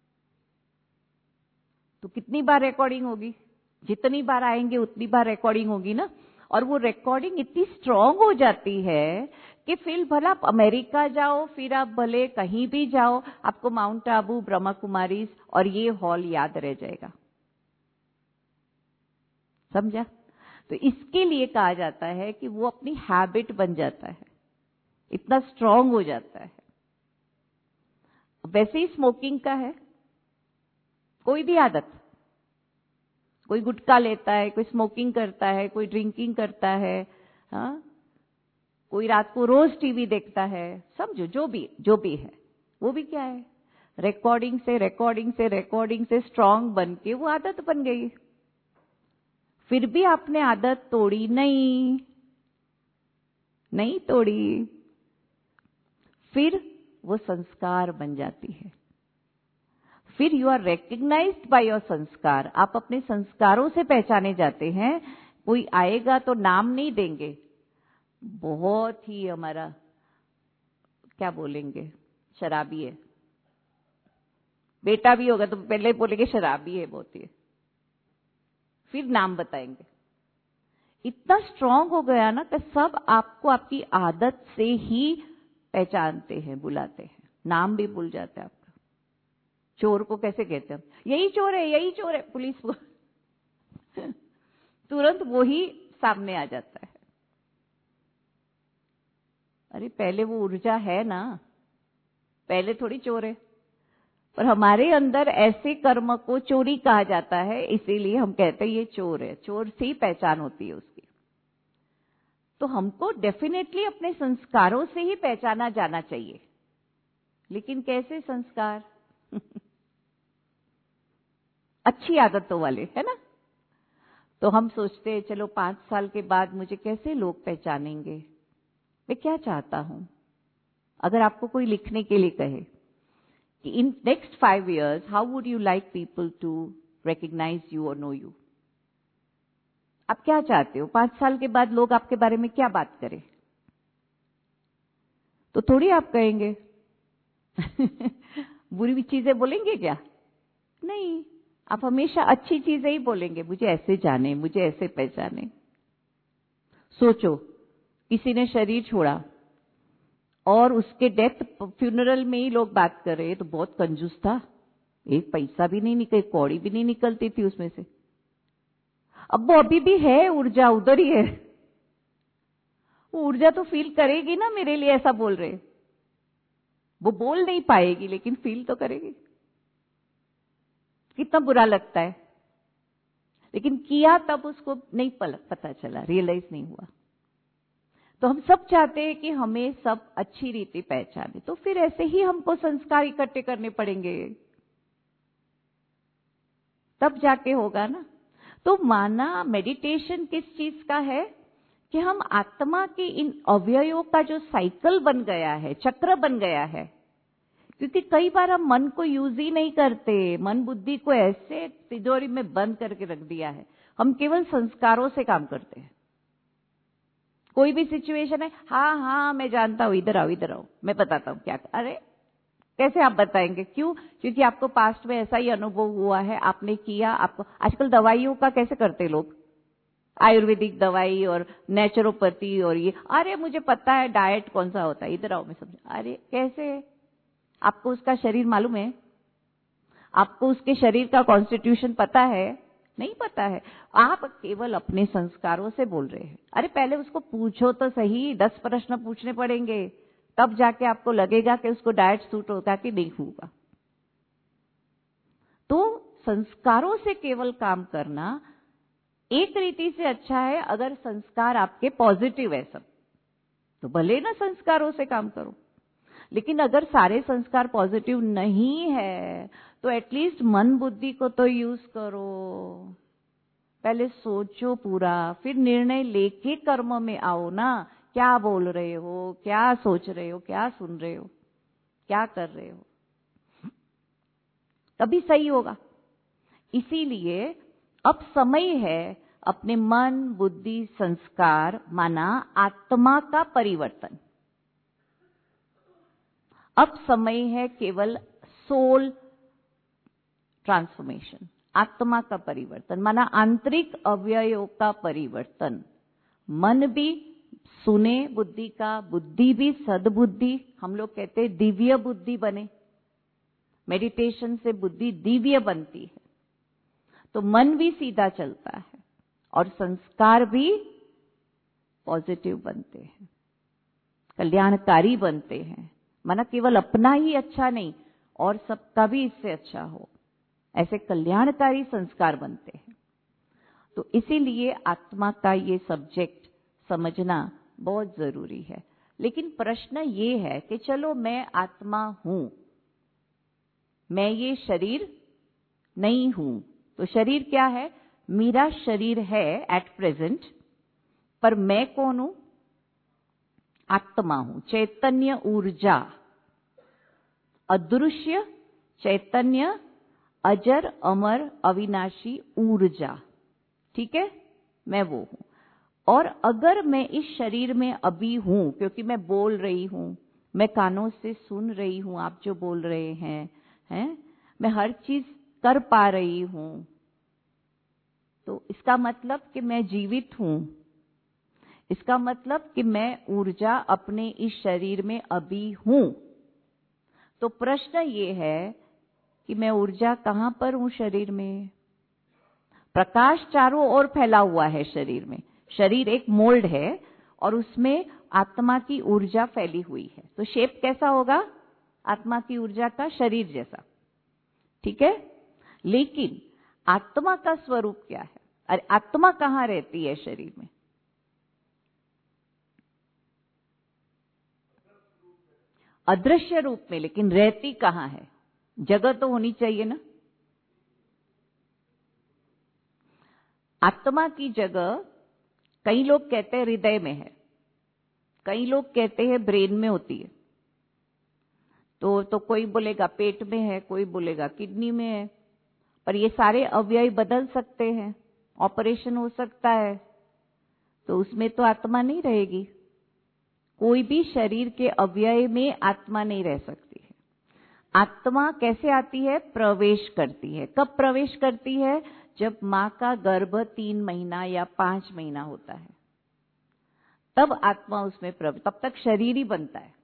B: तो कितनी बार रिकॉर्डिंग होगी? जितनी बार आएंगे उतनी बार रिकॉर्डिंग होगी ना। और वो रिकॉर्डिंग इतनी स्ट्रांग हो जाती है कि फिर भला आप अमेरिका जाओ, फिर आप भले कहीं भी जाओ, आपको माउंट आबू, ब्रह्मा कुमारीज और ये हॉल याद रह जाएगा। समझा? तो इसके लिए कहा जाता है कि वो अपनी हैबिट बन जाता है, इतना स्ट्रांग हो जाता है। वैसे ही स्मोकिंग का है, कोई भी आदत, कोई गुटखा लेता है, कोई स्मोकिंग करता है, कोई ड्रिंकिंग करता है, हाँ, कोई रात को रोज टीवी देखता है, समझो जो भी है, वो भी क्या है? रिकॉर्डिंग से स्ट्रांग बन के वो आदत बन गई। फिर भी आपने आदत तोड़ी नहीं तोड़ी, फिर वो संस्कार बन जाती है। फिर you are recognised by your sanskar, आप अपने संस्कारों से पहचाने जाते हैं। कोई आएगा तो नाम नहीं देंगे, बहुत ही हमारा क्या बोलेंगे, शराबी है। बेटा भी होगा तो पहले बोलेंगे शराबी है बहुत ही, फिर नाम बताएंगे। इतना स्ट्रांग हो गया ना कि सब आपको आपकी आदत से ही पहचानते हैं, बुलाते हैं, नाम भी भूल जाते हैं आपका। चोर को कैसे कहते हैं? यही चोर है, यही चोर है, पुलिस को तुरंत वो ही सामने आ जाता है। अरे पहले वो ऊर्जा है ना, पहले थोड़ी चोर है। पर हमारे अंदर ऐसे कर्म को चोरी कहा जाता है, इसीलिए हम कहते हैं ये चोर है। चोर से ही पहचान होती है उसकी। तो हमको डेफिनेटली अपने संस्कारों से ही पहचाना जाना चाहिए। लेकिन कैसे संस्कार? अच्छी आदतों वाले, है ना? तो हम सोचते हैं चलो 5 साल के बाद मुझे कैसे लोग पहचानेंगे, मैं क्या चाहता हूं। अगर आपको कोई लिखने के लिए कहे कि in next 5 years how would you like people to recognise you और नो यू, आप क्या चाहते हो 5 साल के बाद लोग आपके बारे में क्या बात करें? तो थोड़ी आप कहेंगे बुरी चीजें बोलेंगे क्या? नहीं, आप हमेशा अच्छी चीजें ही बोलेंगे। मुझे ऐसे जाने, मुझे ऐसे पहचाने। सोचो, किसी ने शरीर छोड़ा और उसके डेथ फ्यूनरल में ही लोग बात कर रहे हैं, तो बहुत कंजूस था, एक पैसा भी नहीं निकल, कौड़ी भी नहीं निकलती थी उसमें से। अब वो अभी भी है, ऊर्जा उधर ही है। वो ऊर्जा तो फील करेगी ना मेरे लिए ऐसा बोल रहे। वो बोल नहीं पाएगी लेकिन फील तो करेगी। कितना बुरा लगता है, लेकिन किया तब उसको नहीं पता चला, रियलाइज नहीं हुआ। तो हम सब चाहते हैं कि हमें सब अच्छी रीति पहचाने, तो फिर ऐसे ही हमको संस्कार इकट्ठे करने पड़ेंगे, तब जाके होगा ना। तो माना मेडिटेशन किस चीज का है कि हम आत्मा के इन अवयवों का जो साइकिल बन गया है, चक्र बन गया है, क्योंकि कई बार हम मन को यूज ही नहीं करते, मन बुद्धि को ऐसे तिजोरी में बंद करके रख दिया है, हम केवल संस्कारों से काम करते हैं। कोई भी सिचुएशन है, हाँ हाँ मैं जानता हूं, इधर आओ इधर आओ, मैं बताता हूं क्या। अरे कैसे आप बताएंगे? क्यों? क्योंकि आपको पास्ट में ऐसा ही अनुभव हुआ है, आपने किया। आपको आजकल दवाइयों का कैसे करते लोग, आयुर्वेदिक दवाई और नेचुरोपैथी और ये, अरे मुझे पता है डाइट कौन सा होता है, इधर आओ मैं समझा। अरे कैसे? आपको उसका शरीर मालूम है? आपको उसके शरीर का कॉन्स्टिट्यूशन पता है? नहीं पता है। आप केवल अपने संस्कारों से बोल रहे हैं। अरे पहले उसको पूछो तो सही, 10 प्रश्न पूछने पड़ेंगे, तब जाके आपको लगेगा कि उसको डाइट सूट होगा कि नहीं होगा। तो संस्कारों से केवल काम करना एक रीति से अच्छा है, अगर संस्कार आपके पॉजिटिव है सब, तो भले ना संस्कारों से काम करो। लेकिन अगर सारे संस्कार पॉजिटिव नहीं है, तो एटलीस्ट मन बुद्धि को तो यूज करो। पहले सोचो पूरा, फिर निर्णय लेके कर्म में आओ ना। क्या बोल रहे हो, क्या सोच रहे हो, क्या सुन रहे हो, क्या कर रहे हो, तभी सही होगा। इसीलिए अब समय है अपने मन बुद्धि संस्कार माना आत्मा का परिवर्तन। अब समय है केवल सोल ट्रांसफॉर्मेशन, आत्मा का परिवर्तन माना आंतरिक अवयवों का परिवर्तन। मन भी सुने बुद्धि का, बुद्धि भी सद्बुद्धि, हम लोग कहते हैं दिव्य बुद्धि बने। मेडिटेशन से बुद्धि दिव्य बनती है, तो मन भी सीधा चलता है और संस्कार भी पॉजिटिव बनते हैं, कल्याणकारी बनते हैं। माना केवल अपना ही अच्छा नहीं और सबका भी इससे अच्छा हो, ऐसे कल्याणकारी संस्कार बनते हैं। तो इसीलिए आत्मा का ये सब्जेक्ट समझना बहुत जरूरी है। लेकिन प्रश्न ये है कि चलो मैं आत्मा हूं, मैं ये शरीर नहीं हूं। तो शरीर क्या है? मेरा शरीर है एट प्रेजेंट, पर मैं कौन हूं? आत्मा हूं, चैतन्य ऊर्जा, अदृश्य चैतन्य, अजर अमर अविनाशी ऊर्जा। ठीक है, मैं वो हूं। और अगर मैं इस शरीर में अभी हूं, क्योंकि मैं बोल रही हूं, मैं कानों से सुन रही हूं आप जो बोल रहे हैं, मैं हर चीज कर पा रही हूं, तो इसका मतलब कि मैं जीवित हूं। इसका मतलब कि मैं ऊर्जा अपने इस शरीर में अभी हूं। तो प्रश्न ये है कि मैं ऊर्जा कहां पर हूं शरीर में? प्रकाश चारों ओर फैला हुआ है शरीर में। शरीर एक मोल्ड है और उसमें आत्मा की ऊर्जा फैली हुई है। तो शेप कैसा होगा? आत्मा की ऊर्जा का शरीर जैसा, ठीक है। लेकिन आत्मा का स्वरूप क्या है? अरे आत्मा कहाँ रहती है शरीर में? अदृश्य रूप में, लेकिन रहती कहाँ है? जगह तो होनी चाहिए ना। आत्मा की जगह कई लोग कहते हैं हृदय में है, कई लोग कहते हैं ब्रेन में होती है, तो कोई बोलेगा पेट में है, कोई बोलेगा किडनी में है। पर ये सारे अवयव बदल सकते हैं, ऑपरेशन हो सकता है, तो उसमें तो आत्मा नहीं रहेगी। कोई भी शरीर के अवयव में आत्मा नहीं रह सकती है। आत्मा कैसे आती है? प्रवेश करती है। कब प्रवेश करती है? जब मां का गर्भ 3 महीना या 5 महीना होता है, तब आत्मा उसमें तब तक शरीर ही बनता है।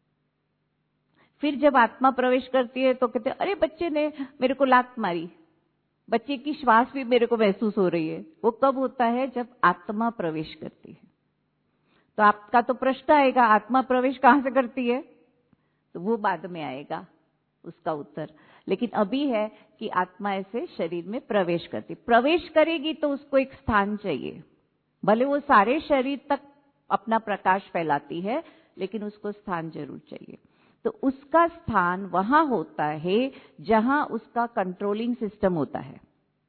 B: फिर जब आत्मा प्रवेश करती है तो कहते हैं अरे बच्चे ने मेरे को लात मारी, बच्चे की श्वास भी मेरे को महसूस हो रही है। वो कब होता है? जब आत्मा प्रवेश करती है। तो आपका तो प्रश्न आएगा आत्मा प्रवेश कहां से करती है? तो वो बाद में आएगा उसका उत्तर। लेकिन अभी है कि आत्मा ऐसे शरीर में प्रवेश करती। प्रवेश करेगी तो उसको एक स्थान चाहिए। भले वो सारे शरीर तक अपना प्रकाश फैलाती है, लेकिन उसको स्थान जरूर चाहिए। तो उसका स्थान वहां होता है जहां उसका कंट्रोलिंग सिस्टम होता है।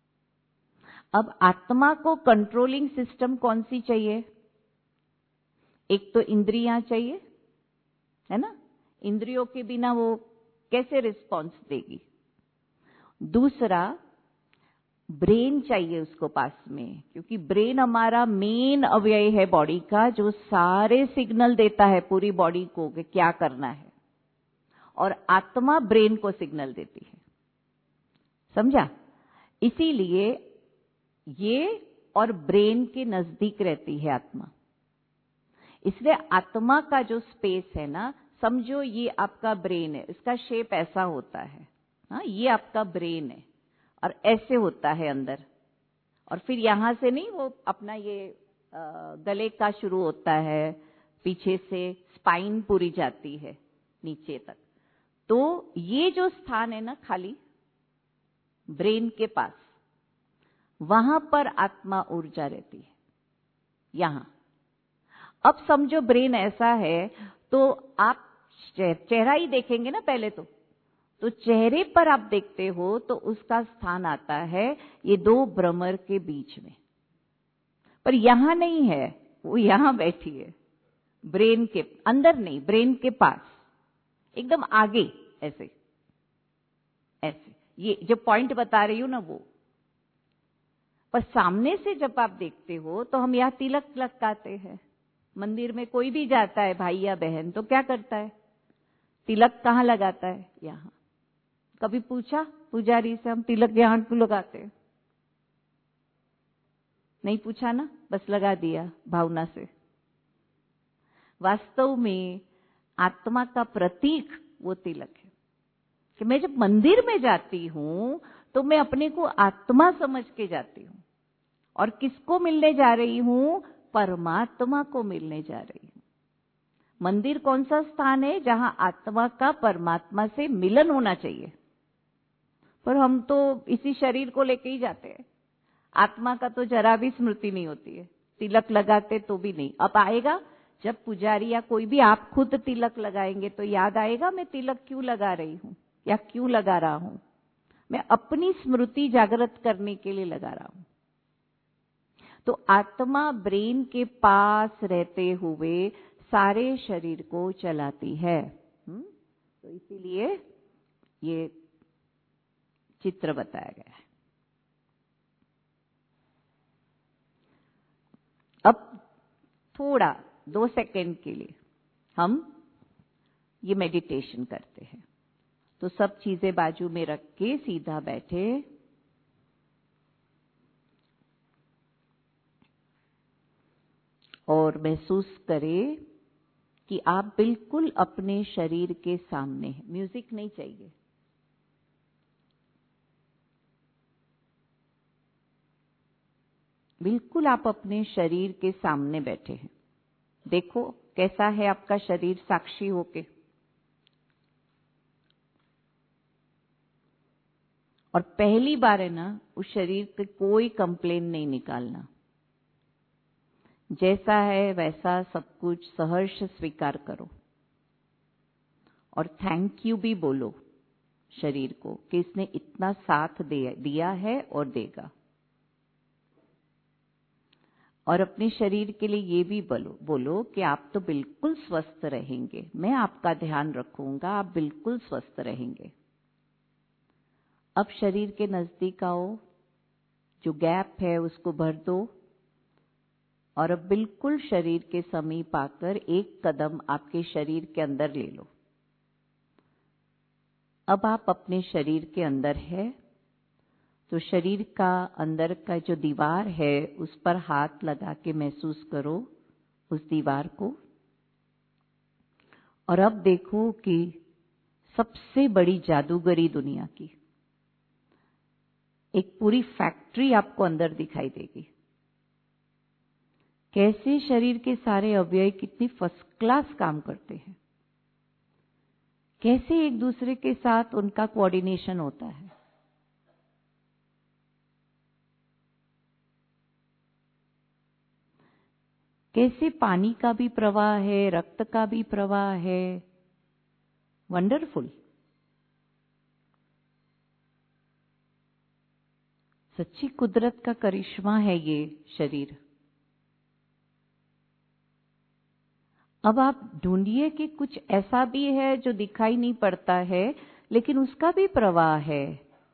B: अब आत्मा को कंट्रोलिंग सिस्टम कौन सी चाहिए? एक तो इंद्रियां चाहिए, है ना। इंद्रियों के बिना वो कैसे रिस्पॉन्स देगी? दूसरा, ब्रेन चाहिए उसको पास में, क्योंकि ब्रेन हमारा मेन अवयव है बॉडी का, जो सारे सिग्नल देता है पूरी बॉडी को कि क्या करना है। और आत्मा ब्रेन को सिग्नल देती है, समझा। इसीलिए ये और ब्रेन के नजदीक रहती है आत्मा। इसलिए आत्मा का जो स्पेस है ना, समझो ये आपका ब्रेन है, इसका शेप ऐसा होता है। हाँ, ये आपका ब्रेन है और ऐसे होता है अंदर। और फिर यहां से नहीं, वो अपना ये गले का शुरू होता है, पीछे से स्पाइन पूरी जाती है नीचे तक। तो ये जो स्थान है ना खाली ब्रेन के पास, वहां पर आत्मा ऊर्जा रहती है। यहां अब समझो ब्रेन ऐसा है, तो आप चेहरा ही देखेंगे ना पहले तो चेहरे पर आप देखते हो तो उसका स्थान आता है ये 2 भ्रमर के बीच में। पर यहां नहीं है, वो यहां बैठी है, ब्रेन के अंदर नहीं, ब्रेन के पास, एकदम आगे, ऐसे ऐसे। ये जो पॉइंट बता रही हूं ना वो। पर सामने से जब आप देखते हो तो हम यहां तिलक लगाते हैं। मंदिर में कोई भी जाता है, भाई या बहन, तो क्या करता है? तिलक कहां लगाता है? यहां। कभी पूछा पुजारी से हम तिलक यहां क्यों लगाते हैं? नहीं पूछा ना, बस लगा दिया भावना से। वास्तव में आत्मा का प्रतीक वो तिलक है कि मैं जब मंदिर में जाती हूं तो मैं अपने को आत्मा समझ के जाती हूं। और किसको मिलने जा रही हूं? परमात्मा को मिलने जा रही हूं। मंदिर कौन सा स्थान है? जहां आत्मा का परमात्मा से मिलन होना चाहिए। पर हम तो इसी शरीर को लेके ही जाते हैं। आत्मा का तो जरा भी स्मृति नहीं होती है। तिलक लगाते तो भी नहीं। अब आएगा जब पुजारी या कोई भी आप खुद तिलक लगाएंगे तो याद आएगा मैं तिलक क्यों लगा रही हूं या क्यों लगा रहा हूं। मैं अपनी स्मृति जागृत करने के लिए लगा रहा हूं। तो आत्मा ब्रेन के पास रहते हुए सारे शरीर को चलाती है। तो इसीलिए ये चित्र बताया गया है। अब थोड़ा 2 सेकंड के लिए हम ये मेडिटेशन करते हैं। तो सब चीजें बाजू में रख के सीधा बैठे और महसूस करें कि आप बिल्कुल अपने शरीर के सामने हैं। म्यूजिक नहीं चाहिए। बिल्कुल आप अपने शरीर के सामने बैठे हैं। देखो कैसा है आपका शरीर साक्षी होके। और पहली बार है ना, उस शरीर पे कोई कंप्लेन नहीं निकालना। जैसा है वैसा सब कुछ सहर्ष स्वीकार करो और थैंक यू भी बोलो शरीर को कि इसने इतना साथ दिया है और देगा। और अपने शरीर के लिए ये भी बोलो कि आप तो बिल्कुल स्वस्थ रहेंगे, मैं आपका ध्यान रखूंगा, आप बिल्कुल स्वस्थ रहेंगे। अब शरीर के नजदीक आओ, जो गैप है उसको भर दो और अब बिल्कुल शरीर के समीप आकर एक कदम आपके शरीर के अंदर ले लो। अब आप अपने शरीर के अंदर है, तो शरीर का अंदर का जो दीवार है उस पर हाथ लगा के महसूस करो उस दीवार को। और अब देखो कि सबसे बड़ी जादूगरी दुनिया की एक पूरी फैक्ट्री आपको अंदर दिखाई देगी। कैसे शरीर के सारे अवयव कितनी फर्स्ट क्लास काम करते हैं, कैसे एक दूसरे के साथ उनका कोऑर्डिनेशन होता है। कैसे पानी का भी प्रवाह है, रक्त का भी प्रवाह है। वंडरफुल। सच्ची कुदरत का करिश्मा है ये शरीर। अब आप ढूंढिए कि कुछ ऐसा भी है जो दिखाई नहीं पड़ता है लेकिन उसका भी प्रवाह है।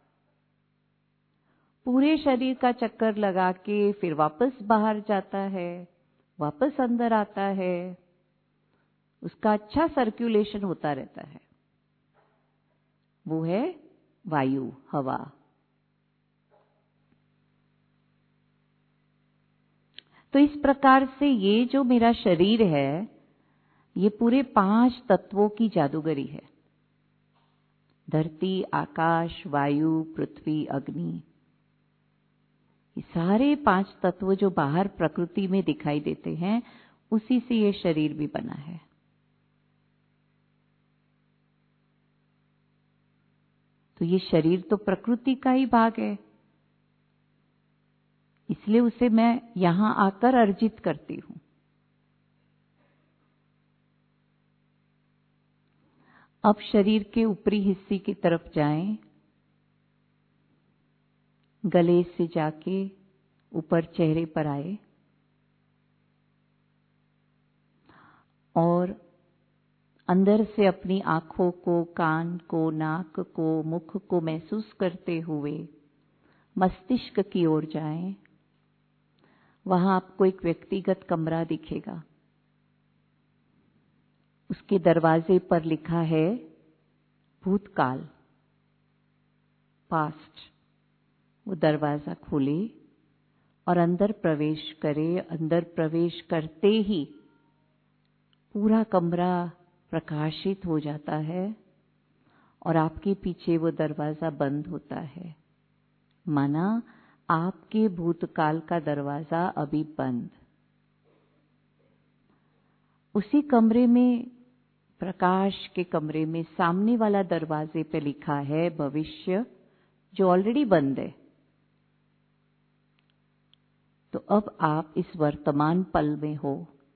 B: पूरे शरीर का चक्कर लगा के फिर वापस बाहर जाता है, वापस अंदर आता है, उसका अच्छा सर्कुलेशन होता रहता है। वो है वायु, हवा। तो इस प्रकार से ये जो मेरा शरीर है ये पूरे 5 तत्वों की जादूगरी है। धरती, आकाश, वायु, पृथ्वी, अग्नि, ये सारे 5 तत्व जो बाहर प्रकृति में दिखाई देते हैं उसी से ये शरीर भी बना है। तो ये शरीर तो प्रकृति का ही भाग है, इसलिए उसे मैं यहां आकर अर्जित करती हूं। अब शरीर के ऊपरी हिस्से की तरफ जाएं, गले से जाके ऊपर चेहरे पर आए और अंदर से अपनी आंखों को, कान को, नाक को, मुख को महसूस करते हुए मस्तिष्क की ओर जाएं। वहां आपको एक व्यक्तिगत कमरा दिखेगा। उसके दरवाजे पर लिखा है भूतकाल, पास्ट। वो दरवाजा खोले और अंदर प्रवेश करे। अंदर प्रवेश करते ही पूरा कमरा प्रकाशित हो जाता है और आपके पीछे वो दरवाजा बंद होता है, माना आपके भूतकाल का दरवाजा अभी बंद। उसी कमरे में, प्रकाश के कमरे में सामने वाला दरवाजे पे लिखा है भविष्य, जो ऑलरेडी बंद है। तो अब आप इस वर्तमान पल में हो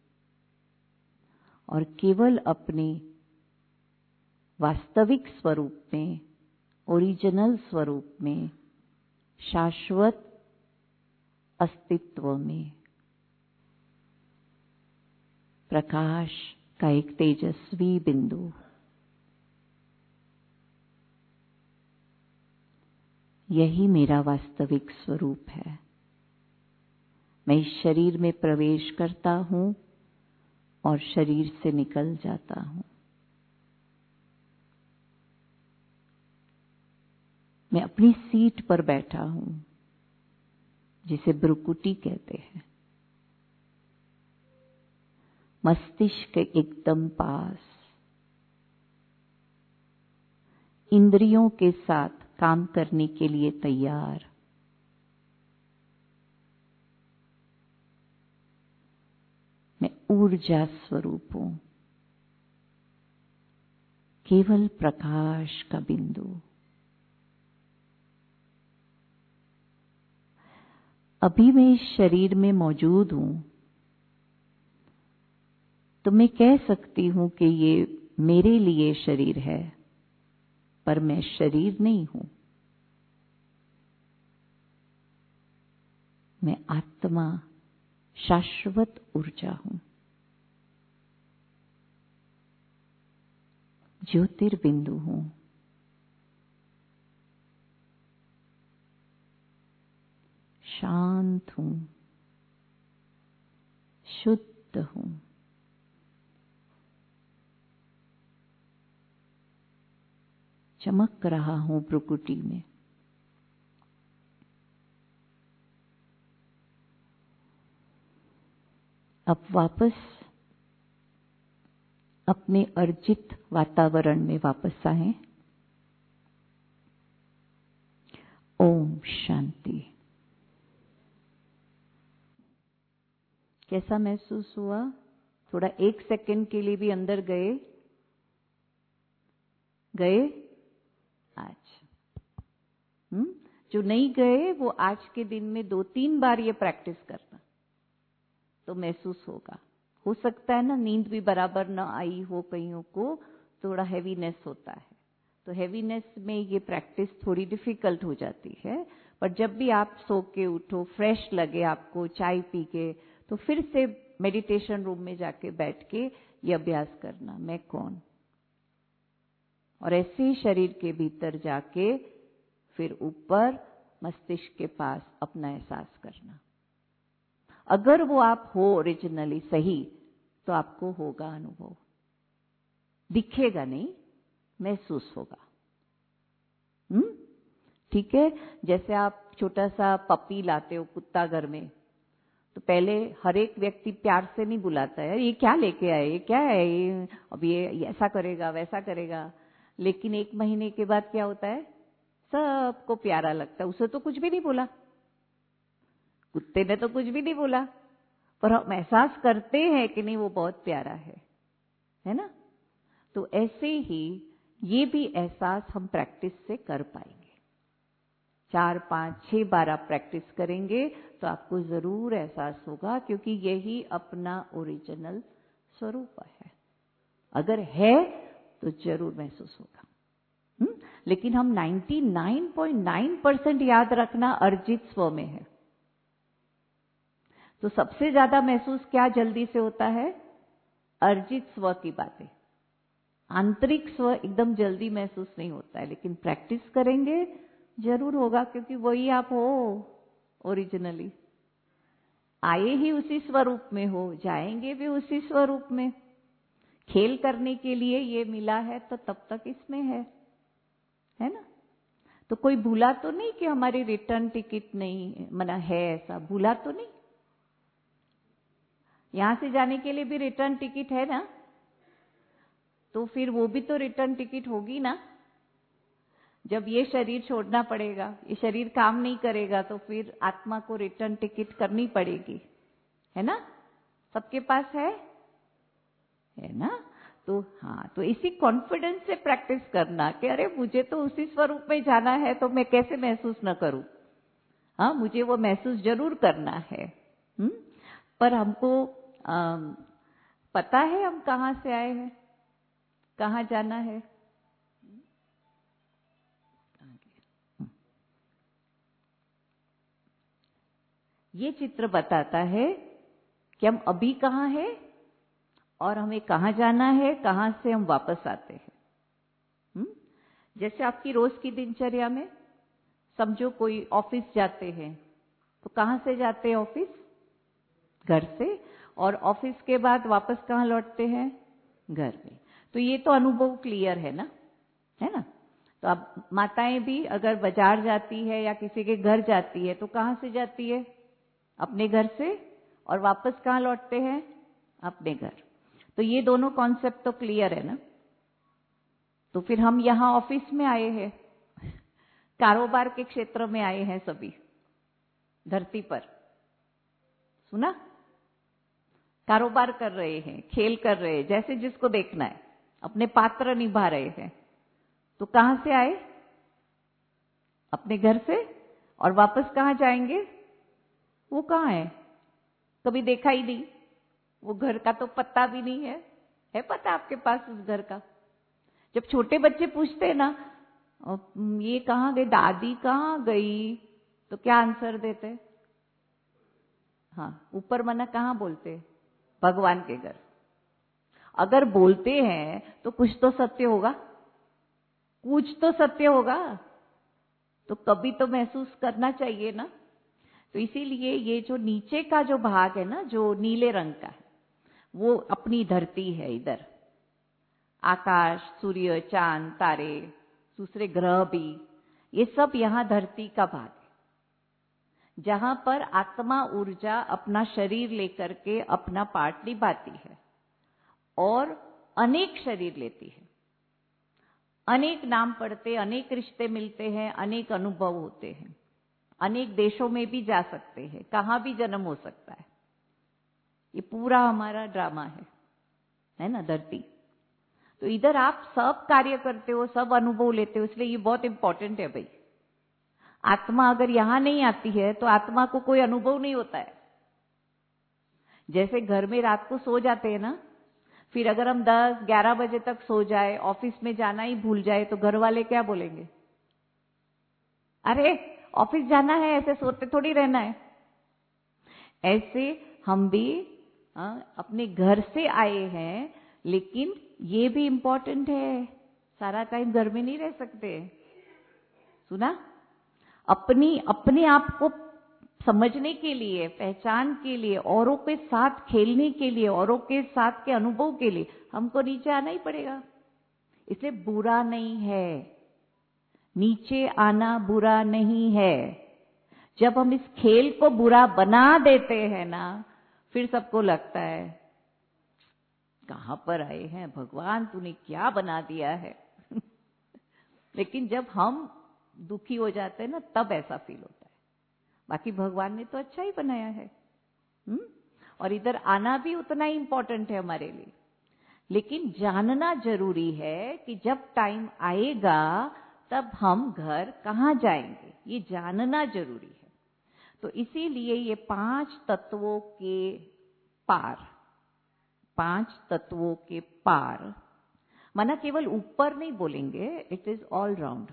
B: और केवल अपने वास्तविक स्वरूप में, ओरिजिनल स्वरूप में, शाश्वत अस्तित्व में प्रकाश का एक तेजस्वी बिंदु। यही मेरा वास्तविक स्वरूप है। मैं इस शरीर में प्रवेश करता हूं और शरीर से निकल जाता हूं। मैं अपनी सीट पर बैठा हूं, जिसे ब्रुकुटी कहते हैं। मस्तिष्क एकदम पास, इंद्रियों के साथ काम करने के लिए तैयार। ऊर्जा स्वरूप हूं, केवल प्रकाश का बिंदु। अभी मैं इस शरीर में मौजूद हूं, तो मैं कह सकती हूं कि ये मेरे लिए शरीर है, पर मैं शरीर नहीं हूं। मैं आत्मा, शाश्वत ऊर्जा हूं, ज्योतिर्बिंदु हूं। शांत हूं, शुद्ध हूं। चमक रहा हूं प्रकृति में। अब वापस अपने अर्जित वातावरण में वापस आए। ओम शांति। कैसा महसूस हुआ? थोड़ा 1 सेकंड के लिए भी अंदर गए? आज जो नहीं गए वो आज के दिन में 2-3 बार ये प्रैक्टिस करना, तो महसूस होगा। हो सकता है ना नींद भी बराबर ना आई हो, कईयों को थोड़ा हैवीनेस होता है, तो हैवीनेस में ये प्रैक्टिस थोड़ी डिफिकल्ट हो जाती है। पर जब भी आप सो के उठो, फ्रेश लगे आपको चाय पी के, तो फिर से मेडिटेशन रूम में जाके बैठ के ये अभ्यास करना, मैं कौन, और ऐसे ही शरीर के भीतर जाके फिर ऊपर मस्तिष्क के पास अपना एहसास करना। अगर वो आप हो ओरिजिनली सही, तो आपको होगा अनुभव, दिखेगा नहीं, महसूस होगा। ठीक है। जैसे आप छोटा सा पपी लाते हो कुत्ता घर में, तो पहले हर एक व्यक्ति प्यार से नहीं बुलाता है, ये क्या लेके आए, ये क्या है, ये अब ये ऐसा करेगा वैसा करेगा। लेकिन 1 महीने के बाद क्या होता है, सबको प्यारा लगता है। उसे तो कुछ भी नहीं बोला, कुत्ते ने तो कुछ भी नहीं बोला, पर हम एहसास करते हैं कि नहीं वो बहुत प्यारा है ना। तो ऐसे ही ये भी एहसास हम प्रैक्टिस से कर पाएंगे। 4, 5, 6 बार आप प्रैक्टिस करेंगे तो आपको जरूर एहसास होगा, क्योंकि यही अपना ओरिजिनल स्वरूप है। अगर है तो जरूर महसूस होगा। लेकिन हम 99.9% याद रखना अर्जित स्व में है, तो सबसे ज्यादा महसूस क्या जल्दी से होता है, अर्जित स्व की बातें। आंतरिक स्व एकदम जल्दी महसूस नहीं होता है, लेकिन प्रैक्टिस करेंगे जरूर होगा, क्योंकि वही आप हो ओरिजिनली। आए ही उसी स्वरूप में हो, जाएंगे भी उसी स्वरूप में। खेल करने के लिए ये मिला है तो तब तक इसमें है ना। तो कोई भूला तो नहीं कि हमारी रिटर्न टिकट नहीं मना है, ऐसा भूला तो नहीं। यहां से जाने के लिए भी रिटर्न टिकट है ना, तो फिर वो भी तो रिटर्न टिकट होगी ना। जब ये शरीर छोड़ना पड़ेगा, ये शरीर काम नहीं करेगा, तो फिर आत्मा को रिटर्न टिकट करनी पड़ेगी, है ना। सबके पास है ना। तो हाँ, तो इसी कॉन्फिडेंस से प्रैक्टिस करना कि अरे मुझे तो उसी स्वरूप में जाना है, तो मैं कैसे महसूस न करूं। हाँ, मुझे वो महसूस जरूर करना है। पर हमको पता है हम कहाँ से आए हैं, कहाँ जाना है। ये चित्र बताता है कि हम अभी कहाँ हैं और हमें कहाँ जाना है, कहाँ से हम वापस आते हैं। जैसे आपकी रोज की दिनचर्या में समझो कोई ऑफिस जाते हैं, तो कहाँ से जाते हैं ऑफिस, घर से, और ऑफिस के बाद वापस कहाँ लौटते हैं, घर में। तो ये तो अनुभव क्लियर है ना। तो अब माताएं भी अगर बाजार जाती है या किसी के घर जाती है, तो कहाँ से जाती है, अपने घर से, और वापस कहाँ लौटते हैं, अपने घर। तो ये दोनों कॉन्सेप्ट तो क्लियर है ना। तो फिर हम यहाँ ऑफिस में आए हैं, कारोबार के क्षेत्र में आए हैं, सभी धरती पर सुना। कारोबार कर रहे हैं, खेल कर रहे हैं, जैसे जिसको देखना है, अपने पात्र निभा रहे हैं, तो कहां से आए? अपने घर से। और वापस कहां जाएंगे? वो कहां है? कभी देखा ही नहीं, वो घर का तो पता भी नहीं है पता आपके पास उस घर का? जब छोटे बच्चे पूछते हैं ना, ये कहां गई, दादी कहां गई, तो क्या आंसर देते? हाँ, ऊपर मना कहां बोलते? भगवान के घर। अगर बोलते हैं तो कुछ तो सत्य होगा, कुछ तो सत्य होगा, तो कभी तो महसूस करना चाहिए ना। तो इसीलिए ये जो नीचे का जो भाग है ना, जो नीले रंग का है, वो अपनी धरती है। इधर आकाश, सूर्य, चांद, तारे, दूसरे ग्रह भी, ये सब यहां धरती का भाग है, जहां पर आत्मा ऊर्जा अपना शरीर लेकर के अपना पार्ट निभाती है और अनेक शरीर लेती है। अनेक नाम पढ़ते, अनेक रिश्ते मिलते हैं, अनेक अनुभव होते हैं, अनेक देशों में भी जा सकते हैं, कहां भी जन्म हो सकता है। ये पूरा हमारा ड्रामा है ना, धरती। तो इधर आप सब कार्य करते हो, सब अनुभव लेते हो, इसलिए ये बहुत इंपॉर्टेंट है भाई। आत्मा अगर यहां नहीं आती है तो आत्मा को कोई अनुभव नहीं होता है। जैसे घर में रात को सो जाते हैं ना, फिर अगर हम 10-11 बजे तक सो जाए, ऑफिस में जाना ही भूल जाए, तो घर वाले क्या बोलेंगे? अरे ऑफिस जाना है, ऐसे सोते थोड़ी रहना है। ऐसे हम भी अपने घर से आए हैं, लेकिन ये भी इंपॉर्टेंट है, सारा टाइम घर में नहीं रह सकते। सुना? अपने आप को समझने के लिए, पहचान के लिए, औरों के साथ खेलने के लिए, औरों के साथ के अनुभव के लिए हमको नीचे आना ही पड़ेगा। इसलिए बुरा नहीं है, नीचे आना बुरा नहीं है। जब हम इस खेल को बुरा बना देते हैं ना, फिर सबको लगता है कहां पर आए हैं भगवान, तूने क्या बना दिया है। लेकिन जब हम दुखी हो जाते हैं ना, तब ऐसा फील होता है। बाकी भगवान ने तो अच्छा ही बनाया है। और इधर आना भी उतना ही इंपॉर्टेंट है हमारे लिए। लेकिन जानना जरूरी है कि जब टाइम आएगा तब हम घर कहां जाएंगे, ये जानना जरूरी है। तो इसीलिए ये 5 तत्वों के पार, 5 तत्वों के पार माना केवल ऊपर नहीं बोलेंगे, इट इज ऑल राउंड,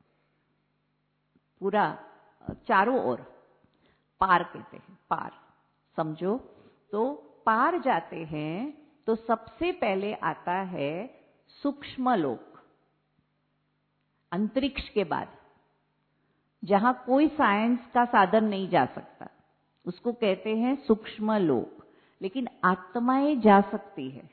B: पूरा चारों ओर पार कहते हैं। पार समझो, तो पार जाते हैं तो सबसे पहले आता है सूक्ष्म लोक, अंतरिक्ष के बाद, जहां कोई साइंस का साधन नहीं जा सकता, उसको कहते हैं सूक्ष्म लोक। लेकिन आत्माएं जा सकती है।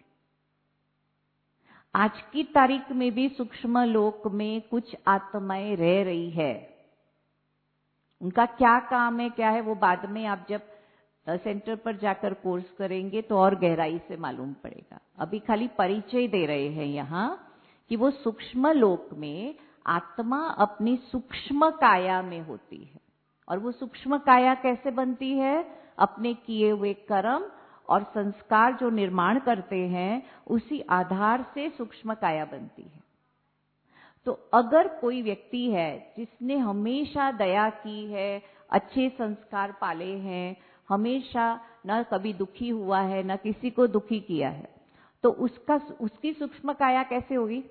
B: आज की तारीख में भी सूक्ष्म लोक में कुछ आत्माएं रह रही है। उनका क्या काम है, क्या है, वो बाद में आप जब सेंटर पर जाकर कोर्स करेंगे तो और गहराई से मालूम पड़ेगा। अभी खाली परिचय दे रहे हैं यहाँ कि वो सूक्ष्म लोक में आत्मा अपनी सूक्ष्म काया में होती है। और वो सूक्ष्म काया कैसे बनती है? अपने किए हुए कर्म और संस्कार जो निर्माण करते हैं, उसी आधार से सूक्ष्म काया बनती है। तो अगर कोई व्यक्ति है जिसने हमेशा दया की है, अच्छे संस्कार पाले हैं, हमेशा न कभी दुखी हुआ है, न किसी को दुखी किया है, तो उसकी सूक्ष्म काया कैसे होगी?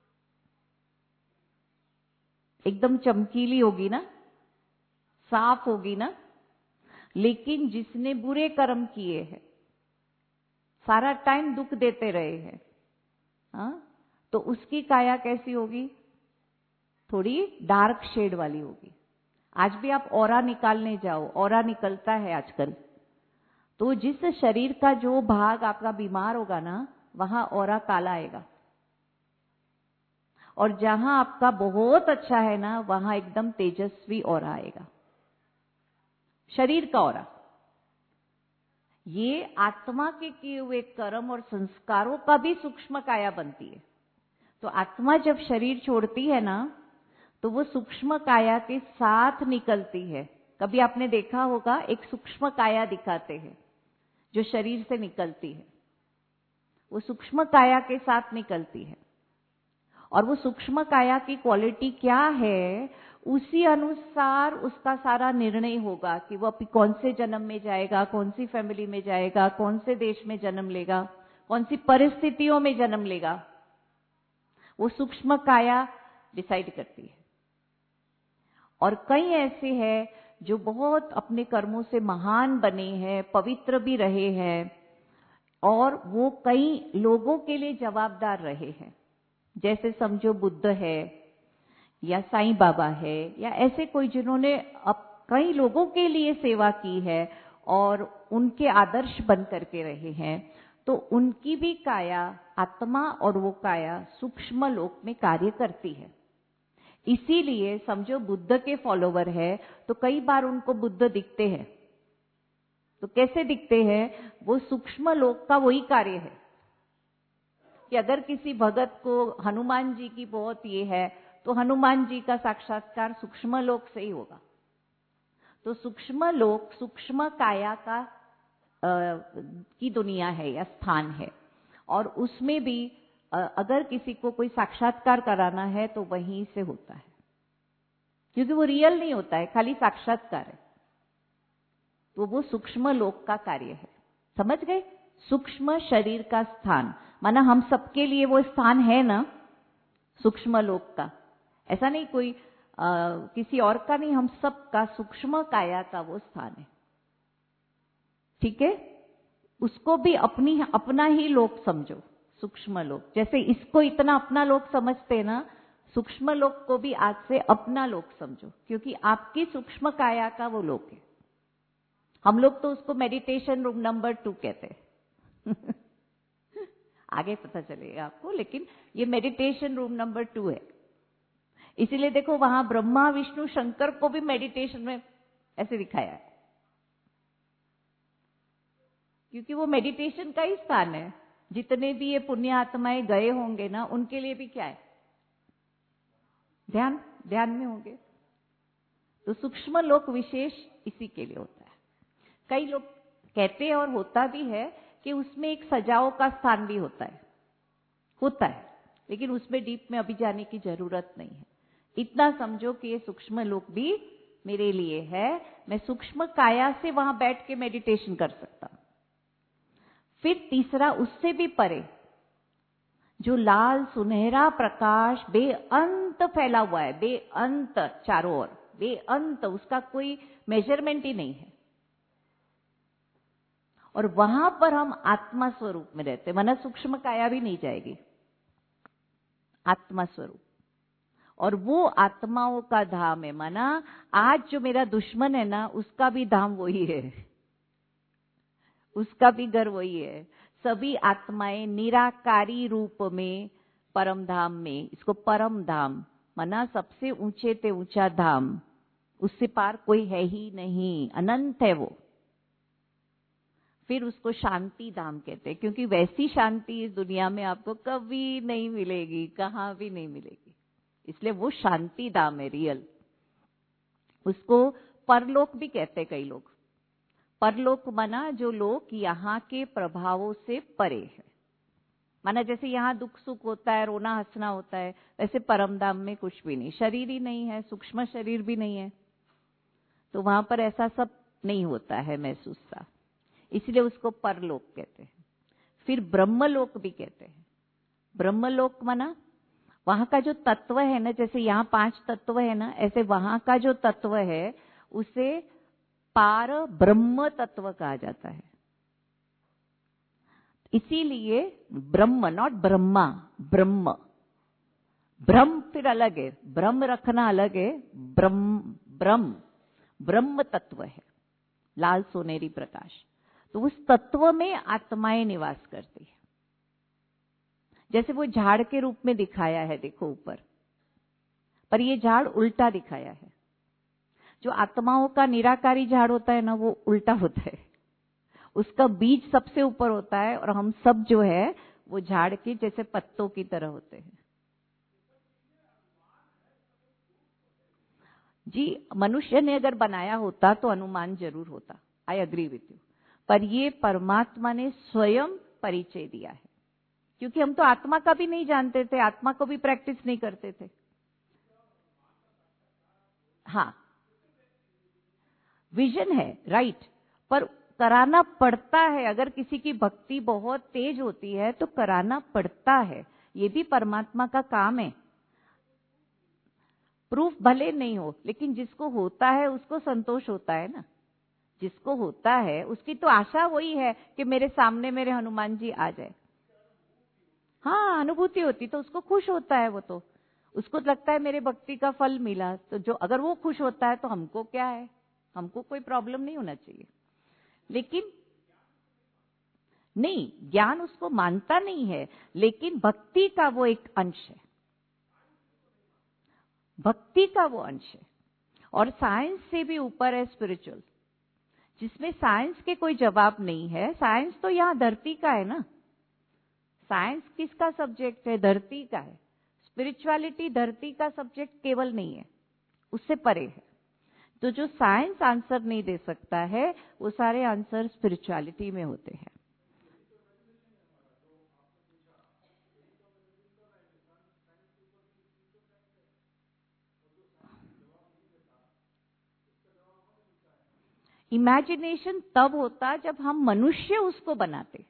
B: एकदम चमकीली होगी ना, साफ होगी ना। लेकिन जिसने बुरे कर्म किए हैं, सारा टाइम दुख देते रहे हैं, तो उसकी काया कैसी होगी? थोड़ी डार्क शेड वाली होगी। आज भी आप ऑरा निकालने जाओ, ऑरा निकलता है आजकल, तो जिस शरीर का जो भाग आपका बीमार होगा ना, वहां ऑरा काला आएगा। और जहां आपका बहुत अच्छा है ना, वहां एकदम तेजस्वी ऑरा आएगा, शरीर का ऑरा। ये आत्मा के किए हुए कर्म और संस्कारों का भी सूक्ष्म काया बनती है। तो आत्मा जब शरीर छोड़ती है ना, तो वो सूक्ष्म काया के साथ निकलती है। कभी आपने देखा होगा, एक सूक्ष्म काया दिखाते हैं, जो शरीर से निकलती है, वो सूक्ष्म काया के साथ निकलती है। और वो सूक्ष्म काया की क्वालिटी क्या है, उसी अनुसार उसका सारा निर्णय होगा कि वो अभी कौन से जन्म में जाएगा, कौन सी फैमिली में जाएगा, कौन से देश में जन्म लेगा, कौन सी परिस्थितियों में जन्म लेगा। वो सूक्ष्म काया डिसाइड करती है। और कई ऐसे हैं जो बहुत अपने कर्मों से महान बने हैं, पवित्र भी रहे हैं, और वो कई लोगों के लिए जवाबदार रहे हैं। जैसे समझो बुद्ध है या साईं बाबा है, या ऐसे कोई जिन्होंने अब कई लोगों के लिए सेवा की है और उनके आदर्श बन करके रहे हैं, तो उनकी भी काया, आत्मा और वो काया सूक्ष्म लोक में कार्य करती है। इसीलिए समझो बुद्ध के फॉलोवर है तो कई बार उनको बुद्ध दिखते हैं। तो कैसे दिखते हैं? वो सूक्ष्म लोक का वही कार्य है कि अगर किसी भगत को हनुमान जी की बहुत ये है, तो हनुमान जी का साक्षात्कार सूक्ष्म लोक से ही होगा। तो सूक्ष्म लोक सूक्ष्म काया का की दुनिया है या स्थान है, और उसमें भी अगर किसी को कोई साक्षात्कार कराना है तो वहीं से होता है, क्योंकि वो रियल नहीं होता है, खाली साक्षात्कार है। तो वो सूक्ष्म लोक का कार्य है। समझ गए? सूक्ष्म शरीर का स्थान, माना हम सबके लिए वो स्थान है ना सूक्ष्म लोक का। ऐसा नहीं कोई किसी और का नहीं, हम सबका सूक्ष्म काया का वो स्थान है। ठीक है? उसको भी अपना ही लोक समझो, सूक्ष्म लोक। जैसे इसको इतना अपना लोक समझते हैं ना, सूक्ष्म लोक को भी आज से अपना लोक समझो, क्योंकि आपकी सूक्ष्म काया का वो लोक है। हम लोग तो उसको मेडिटेशन रूम नंबर 2 कहते हैं। आगे पता चलेगा आपको, लेकिन ये मेडिटेशन रूम नंबर 2 है। इसीलिए देखो वहां ब्रह्मा विष्णु शंकर को भी मेडिटेशन में ऐसे दिखाया है, क्योंकि वो मेडिटेशन का ही स्थान है। जितने भी ये पुण्य आत्माएं गए होंगे ना, उनके लिए भी क्या है? ध्यान में होंगे। तो सूक्ष्म लोक विशेष इसी के लिए होता है। कई लोग कहते हैं और होता भी है कि उसमें एक सजाओ का स्थान भी होता है, लेकिन उसमें डीप में अभी जाने की जरूरत नहीं है। इतना समझो कि ये सूक्ष्म लोक भी मेरे लिए है। मैं सूक्ष्म काया से वहां बैठ के मेडिटेशन कर सकता हूं। फिर तीसरा, उससे भी परे जो लाल सुनहरा प्रकाश बेअंत फैला हुआ है, बेअंत चारों ओर, बेअंत, उसका कोई मेजरमेंट ही नहीं है। और वहां पर हम आत्मा स्वरूप में रहते, माना सूक्ष्म काया भी नहीं जाएगी, आत्मा स्वरूप। और वो आत्माओं का धाम है। माना आज जो मेरा दुश्मन है ना, उसका भी धाम वही है, उसका भी घर वही है। सभी आत्माएं निराकारी रूप में परम धाम में, इसको परम धाम माना सबसे ऊंचे ते ऊंचा धाम, उससे पार कोई है ही नहीं, अनंत है वो। फिर उसको शांति धाम कहते हैं, क्योंकि वैसी शांति इस दुनिया में आपको कभी नहीं मिलेगी, कहां भी नहीं मिलेगी। इसलिए वो शांति धाम है रियल। उसको परलोक भी कहते हैं कई लोग। परलोक माना जो लोग यहाँ के प्रभावों से परे है। माना जैसे यहाँ दुख सुख होता है, रोना हंसना होता है, वैसे परम धाम में कुछ भी नहीं, शरीर ही नहीं है, सूक्ष्म शरीर भी नहीं है, तो वहां पर ऐसा सब नहीं होता है महसूस सा, इसलिए उसको परलोक कहते हैं। फिर ब्रह्मलोक भी कहते हैं। ब्रह्मलोक माना वहां का जो तत्व है ना, जैसे यहाँ 5 तत्व है ना, ऐसे वहां का जो तत्व है उसे पार ब्रह्म तत्व कहा जाता है। इसीलिए ब्रह्म, नॉट ब्रह्मा, ब्रह्म। ब्रह्म फिर अलग है, ब्रह्म रखना अलग है, ब्रह्म तत्व है, लाल सोनेरी प्रकाश। तो उस तत्व में आत्माएं निवास करती है। जैसे वो झाड़ के रूप में दिखाया है, देखो ऊपर, पर ये झाड़ उल्टा दिखाया है। जो आत्माओं का निराकारी झाड़ होता है ना, वो उल्टा होता है, उसका बीज सबसे ऊपर होता है, और हम सब जो है वो झाड़ के जैसे पत्तों की तरह होते हैं। जी, मनुष्य ने अगर बनाया होता तो अनुमान जरूर होता, आई अग्री विथ यू। पर ये परमात्मा ने स्वयं परिचय दिया है, क्योंकि हम तो आत्मा का भी नहीं जानते थे, आत्मा को भी प्रैक्टिस नहीं करते थे। हाँ, विजन है, राइट, पर कराना पड़ता है। अगर किसी की भक्ति बहुत तेज होती है तो कराना पड़ता है, ये भी परमात्मा का काम है। प्रूफ भले नहीं हो, लेकिन जिसको होता है उसको संतोष होता है ना। जिसको होता है उसकी तो आशा वही है कि मेरे सामने मेरे हनुमान जी आ जाए। हाँ, अनुभूति होती तो उसको खुश होता है, वो तो उसको लगता है मेरे भक्ति का फल मिला। तो जो अगर वो खुश होता है तो हमको क्या है, हमको कोई प्रॉब्लम नहीं होना चाहिए। लेकिन नहीं, ज्ञान उसको मानता नहीं है, लेकिन भक्ति का वो एक अंश है, भक्ति का वो अंश है। और साइंस से भी ऊपर है स्पिरिचुअल, जिसमें साइंस के कोई जवाब नहीं है। साइंस तो यहाँ धरती का है ना, साइंस किसका सब्जेक्ट है, धरती का है। स्पिरिचुअलिटी धरती का सब्जेक्ट केवल नहीं है, उससे परे है। तो जो साइंस आंसर नहीं दे सकता है, वो सारे आंसर स्पिरिचुअलिटी में होते हैं। इमेजिनेशन तब होता जब हम मनुष्य उसको बनाते,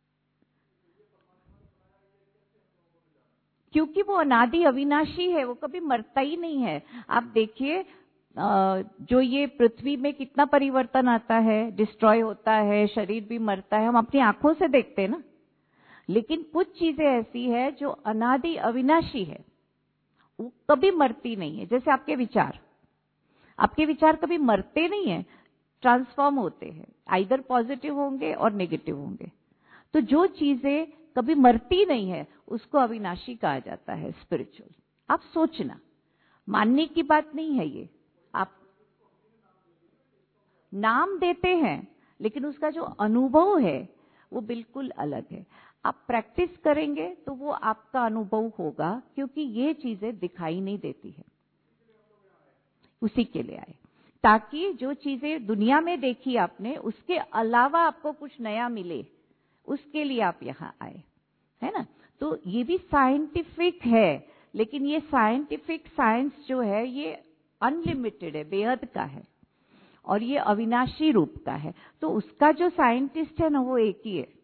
B: क्योंकि वो अनादि अविनाशी है, वो कभी मरता ही नहीं है। आप देखिए, जो ये पृथ्वी में कितना परिवर्तन आता है, डिस्ट्रॉय होता है, शरीर भी मरता है, हम अपनी आंखों से देखते हैं ना। लेकिन कुछ चीजें ऐसी है जो अनादि अविनाशी है, वो कभी मरती नहीं है। जैसे आपके विचार कभी मरते नहीं है, ट्रांसफॉर्म होते हैं, आइदर पॉजिटिव होंगे और नेगेटिव होंगे। तो जो चीजें कभी मरती नहीं है उसको अविनाशी कहा जाता है स्पिरिचुअल। आप सोचना, मानने की बात नहीं है ये, आप नाम देते हैं, लेकिन उसका जो अनुभव है वो बिल्कुल अलग है। आप प्रैक्टिस करेंगे तो वो आपका अनुभव होगा, क्योंकि ये चीजें दिखाई नहीं देती है। उसी के लिए आए, ताकि जो चीजें दुनिया में देखी आपने, उसके अलावा आपको कुछ नया मिले, उसके लिए आप यहाँ आए, है ना। तो ये भी साइंटिफिक है, लेकिन ये साइंटिफिक साइंस जो है ये अनलिमिटेड है, बेहद का है, और ये अविनाशी रूप का है। तो उसका जो साइंटिस्ट है ना, वो एक ही है,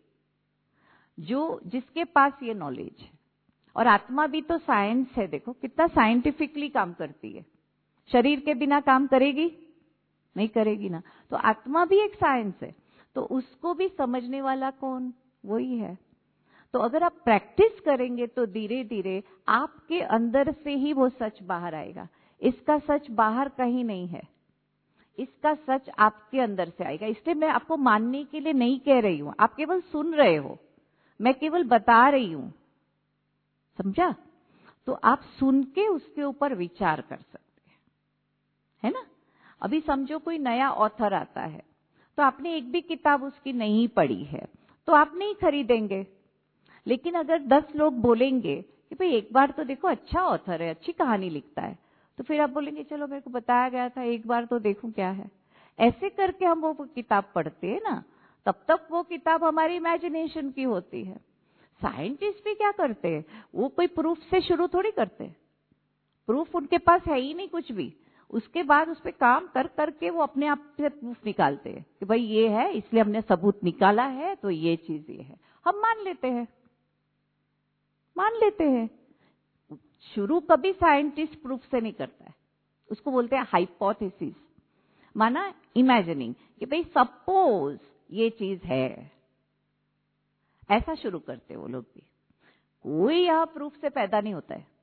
B: जो जिसके पास ये नॉलेज है। और आत्मा भी तो साइंस है, देखो कितना साइंटिफिकली काम करती है। शरीर के बिना काम करेगी नहीं, करेगी ना। तो आत्मा भी एक साइंस है, तो उसको भी समझने वाला कौन, वही है। तो अगर आप प्रैक्टिस करेंगे तो धीरे धीरे आपके अंदर से ही वो सच बाहर आएगा। इसका सच बाहर कहीं नहीं है, इसका सच आपके अंदर से आएगा। इसलिए मैं आपको मानने के लिए नहीं कह रही हूं, आप केवल सुन रहे हो, मैं केवल बता रही हूं, समझा। तो आप सुन के उसके ऊपर विचार कर सकते हैं, है ना। अभी समझो कोई नया ऑथर आता है, तो आपने एक भी किताब उसकी नहीं पढ़ी है तो आप नहीं खरीदेंगे। लेकिन अगर 10 लोग बोलेंगे कि भाई एक बार तो देखो, अच्छा ऑथर है, अच्छी कहानी लिखता है, तो फिर आप बोलेंगे चलो मेरे को बताया गया था, एक बार तो देखूं क्या है। ऐसे करके हम वो किताब पढ़ते हैं ना, तब तक वो किताब हमारी इमेजिनेशन की होती है। साइंटिस्ट भी क्या करते हैं, वो कोई प्रूफ से शुरू थोड़ी करते, प्रूफ उनके पास है ही नहीं कुछ भी। उसके बाद उस पर काम कर करके वो अपने आप से प्रूफ निकालते हैं कि भाई ये है, इसलिए हमने सबूत निकाला है, तो ये चीज ये है, हम मान लेते हैं, मान लेते हैं। शुरू कभी साइंटिस्ट प्रूफ से नहीं करता है, उसको बोलते हैं हाइपोथेसिस, माना इमेजिनिंग कि भाई सपोज ये चीज है, ऐसा शुरू करते वो लोग भी। कोई यहां प्रूफ से पैदा नहीं होता है,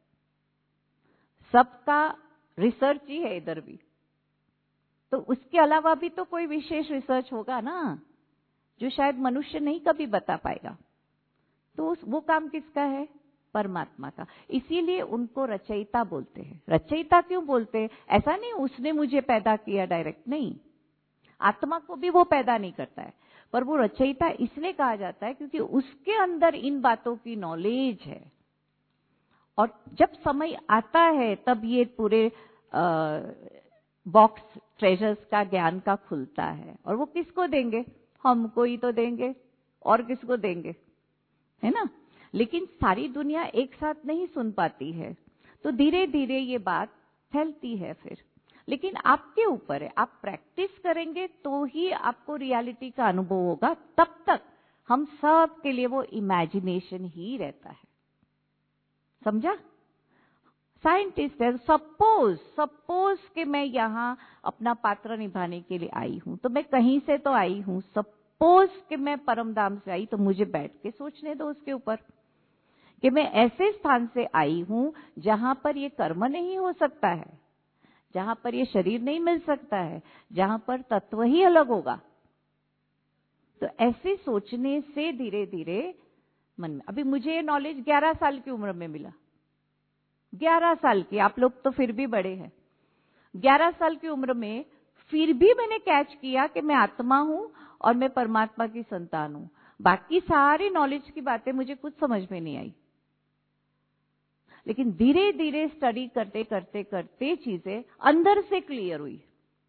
B: सबका रिसर्च ही है इधर भी। तो उसके अलावा भी तो कोई विशेष रिसर्च होगा ना, जो शायद मनुष्य नहीं कभी बता पाएगा। तो वो काम किसका है, परमात्मा का। इसीलिए उनको रचयिता बोलते हैं। रचयिता क्यों बोलते हैं, ऐसा नहीं उसने मुझे पैदा किया डायरेक्ट, नहीं, आत्मा को भी वो पैदा नहीं करता है, पर वो रचयिता इसलिए कहा जाता है क्योंकि उसके अंदर इन बातों की नॉलेज है। और जब समय आता है तब ये पूरे बॉक्स ट्रेजर्स का ज्ञान का खुलता है, और वो किसको देंगे, हमको ही तो देंगे, और किसको देंगे, है ना। लेकिन सारी दुनिया एक साथ नहीं सुन पाती है, तो धीरे धीरे ये बात फैलती है फिर। लेकिन आपके ऊपर है, आप प्रैक्टिस करेंगे तो ही आपको रियलिटी का अनुभव होगा। तब तक हम सब के लिए वो इमेजिनेशन ही रहता है, समझा। साइंटिस्ट है, सपोज कि मैं यहाँ अपना पात्र निभाने के लिए आई हूं, तो मैं कहीं से तो आई हूं। सपोज कि मैं परम धाम से आई, तो मुझे बैठ के सोचने दो उसके ऊपर कि मैं ऐसे स्थान से आई हूं जहां पर ये कर्म नहीं हो सकता है, जहां पर ये शरीर नहीं मिल सकता है, जहां पर तत्व ही अलग होगा। तो ऐसे सोचने से धीरे धीरे मन में, अभी मुझे ये नॉलेज 11 साल की उम्र में मिला। 11 साल की, आप लोग तो फिर भी बड़े हैं। 11 साल की उम्र में फिर भी मैंने कैच किया कि मैं आत्मा हूं और मैं परमात्मा की संतान हूं। बाकी सारी नॉलेज की बातें मुझे कुछ समझ में नहीं आई, लेकिन धीरे धीरे स्टडी करते करते करते चीजें अंदर से क्लियर हुई।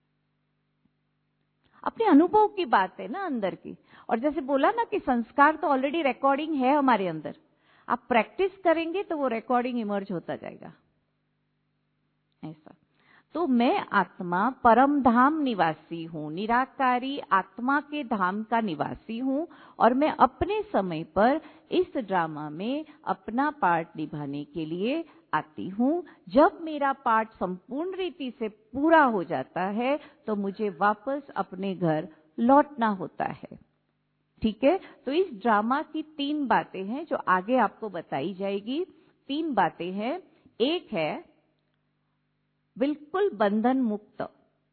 B: अपने अनुभव की बात है ना, अंदर की। और जैसे बोला ना कि संस्कार तो ऑलरेडी रिकॉर्डिंग है हमारे अंदर, आप प्रैक्टिस करेंगे तो वो रिकॉर्डिंग इमर्ज होता जाएगा, ऐसा। तो मैं आत्मा परम धाम निवासी हूं, निराकारी आत्मा के धाम का निवासी हूं, और मैं अपने समय पर इस ड्रामा में अपना पार्ट निभाने के लिए आती हूं। जब मेरा पार्ट संपूर्ण रीति से पूरा हो जाता है तो मुझे वापस अपने घर लौटना होता है, ठीक है। तो इस ड्रामा की 3 बातें हैं जो आगे आपको बताई जाएगी। 3 बातें हैं। एक है बिल्कुल बंधन मुक्त,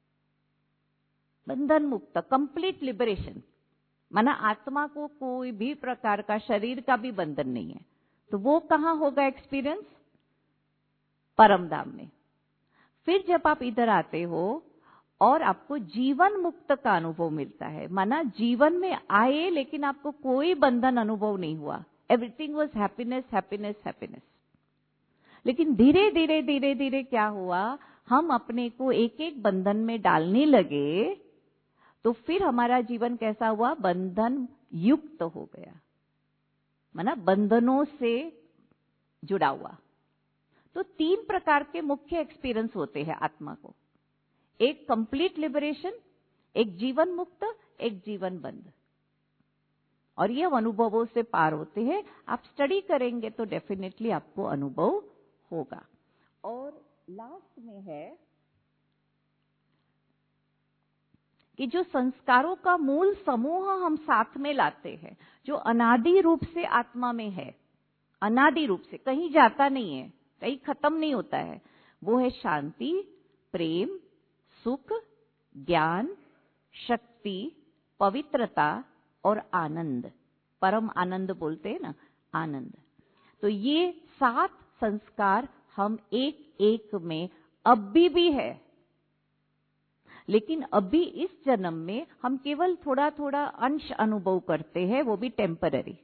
B: कंप्लीट लिबरेशन, माना आत्मा को कोई भी प्रकार का शरीर का भी बंधन नहीं है। तो वो कहां होगा एक्सपीरियंस? परम धाम में। फिर जब आप इधर आते हो और आपको जीवन मुक्त का अनुभव मिलता है, माना जीवन में आए लेकिन आपको कोई बंधन अनुभव नहीं हुआ, everything was happiness happiness happiness. लेकिन धीरे धीरे धीरे धीरे क्या हुआ, हम अपने को एक एक बंधन में डालने लगे, तो फिर हमारा जीवन कैसा हुआ? बंधन युक्त हो गया, माना बंधनों से जुड़ा हुआ। तो 3 प्रकार के मुख्य एक्सपीरियंस होते हैं आत्मा को, एक कंप्लीट लिबरेशन, एक जीवन मुक्त, एक जीवन बंध। और ये अनुभवों से पार होते हैं। आप स्टडी करेंगे तो डेफिनेटली आपको अनुभव होगा। और लास्ट में है कि जो संस्कारों का मूल समूह हम साथ में लाते हैं, जो अनादि रूप से आत्मा में है, अनादि रूप से कहीं जाता नहीं है, कहीं खत्म नहीं होता है, वो है शांति, प्रेम, सुख, ज्ञान, शक्ति, पवित्रता और आनंद। परम आनंद बोलते हैं ना, आनंद। तो ये 7 संस्कार हम एक एक में अभी भी है, लेकिन अभी इस जन्म में हम केवल थोड़ा थोड़ा अंश अनुभव करते हैं, वो भी टेम्पररी।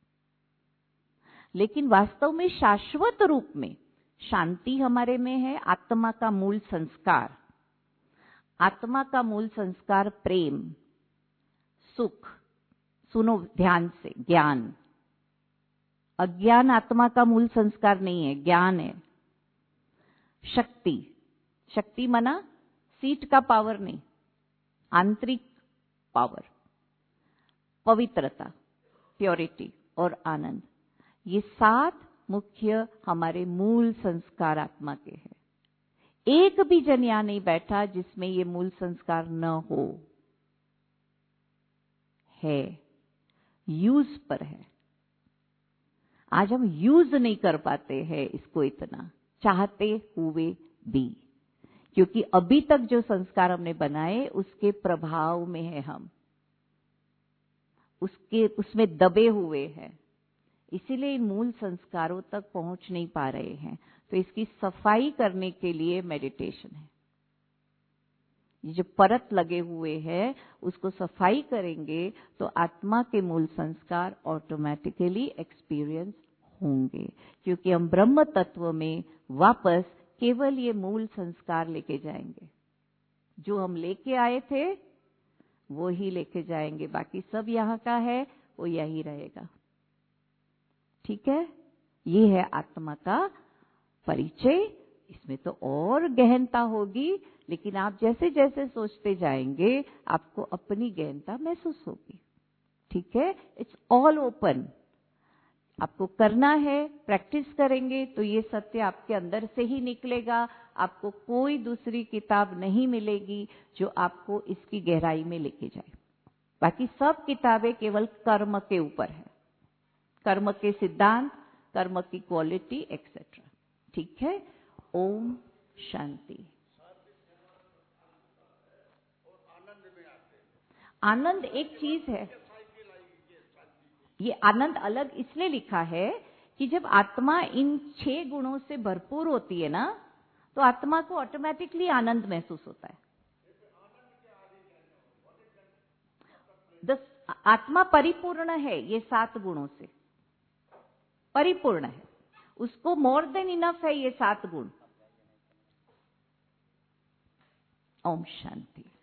B: लेकिन वास्तव में शाश्वत रूप में शांति हमारे में है, आत्मा का मूल संस्कार। आत्मा का मूल संस्कार प्रेम, सुख, सुनो ध्यान से, ज्ञान। अज्ञान आत्मा का मूल संस्कार नहीं है, ज्ञान है। शक्ति, शक्ति माना सीट का पावर नहीं, आंतरिक पावर। पवित्रता, प्योरिटी और आनंद। ये 7 मुख्य हमारे मूल संस्कार आत्मा के हैं। एक भी जन यहां नहीं बैठा जिसमें ये मूल संस्कार न हो, है, यूज पर है। आज हम यूज नहीं कर पाते हैं इसको इतना, चाहते हुए भी, क्योंकि अभी तक जो संस्कार हमने बनाए उसके प्रभाव में है हम, उसमें दबे हुए हैं, इसीलिए इन मूल संस्कारों तक पहुंच नहीं पा रहे हैं। तो इसकी सफाई करने के लिए मेडिटेशन है। ये जो परत लगे हुए हैं उसको सफाई करेंगे तो आत्मा के मूल संस्कार ऑटोमेटिकली एक्सपीरियंस होंगे, क्योंकि हम ब्रह्म तत्व में वापस केवल ये मूल संस्कार लेके जाएंगे। जो हम लेके आए थे वो ही लेके जाएंगे, बाकी सब यहाँ का है वो यही रहेगा। ठीक है, ये है आत्मा का परिचय। इसमें तो और गहनता होगी, लेकिन आप जैसे जैसे सोचते जाएंगे आपको अपनी गहनता महसूस होगी। ठीक है, इट्स ऑल ओपन। आपको करना है, प्रैक्टिस करेंगे तो ये सत्य आपके अंदर से ही निकलेगा। आपको कोई दूसरी किताब नहीं मिलेगी जो आपको इसकी गहराई में लेके जाए। बाकी सब किताबें केवल कर्म के ऊपर है, कर्म के सिद्धांत, कर्म की क्वालिटी एक्सेट्रा। ठीक है, ओम शांति। आनंद एक चीज है, ये आनंद अलग इसलिए लिखा है कि जब आत्मा इन 6 गुणों से भरपूर होती है ना, तो आत्मा को ऑटोमेटिकली आनंद महसूस होता है। आत्मा परिपूर्ण है, ये 7 गुणों से परिपूर्ण है, उसको मोर देन इनफ है ये 7 गुण। ओम शांति।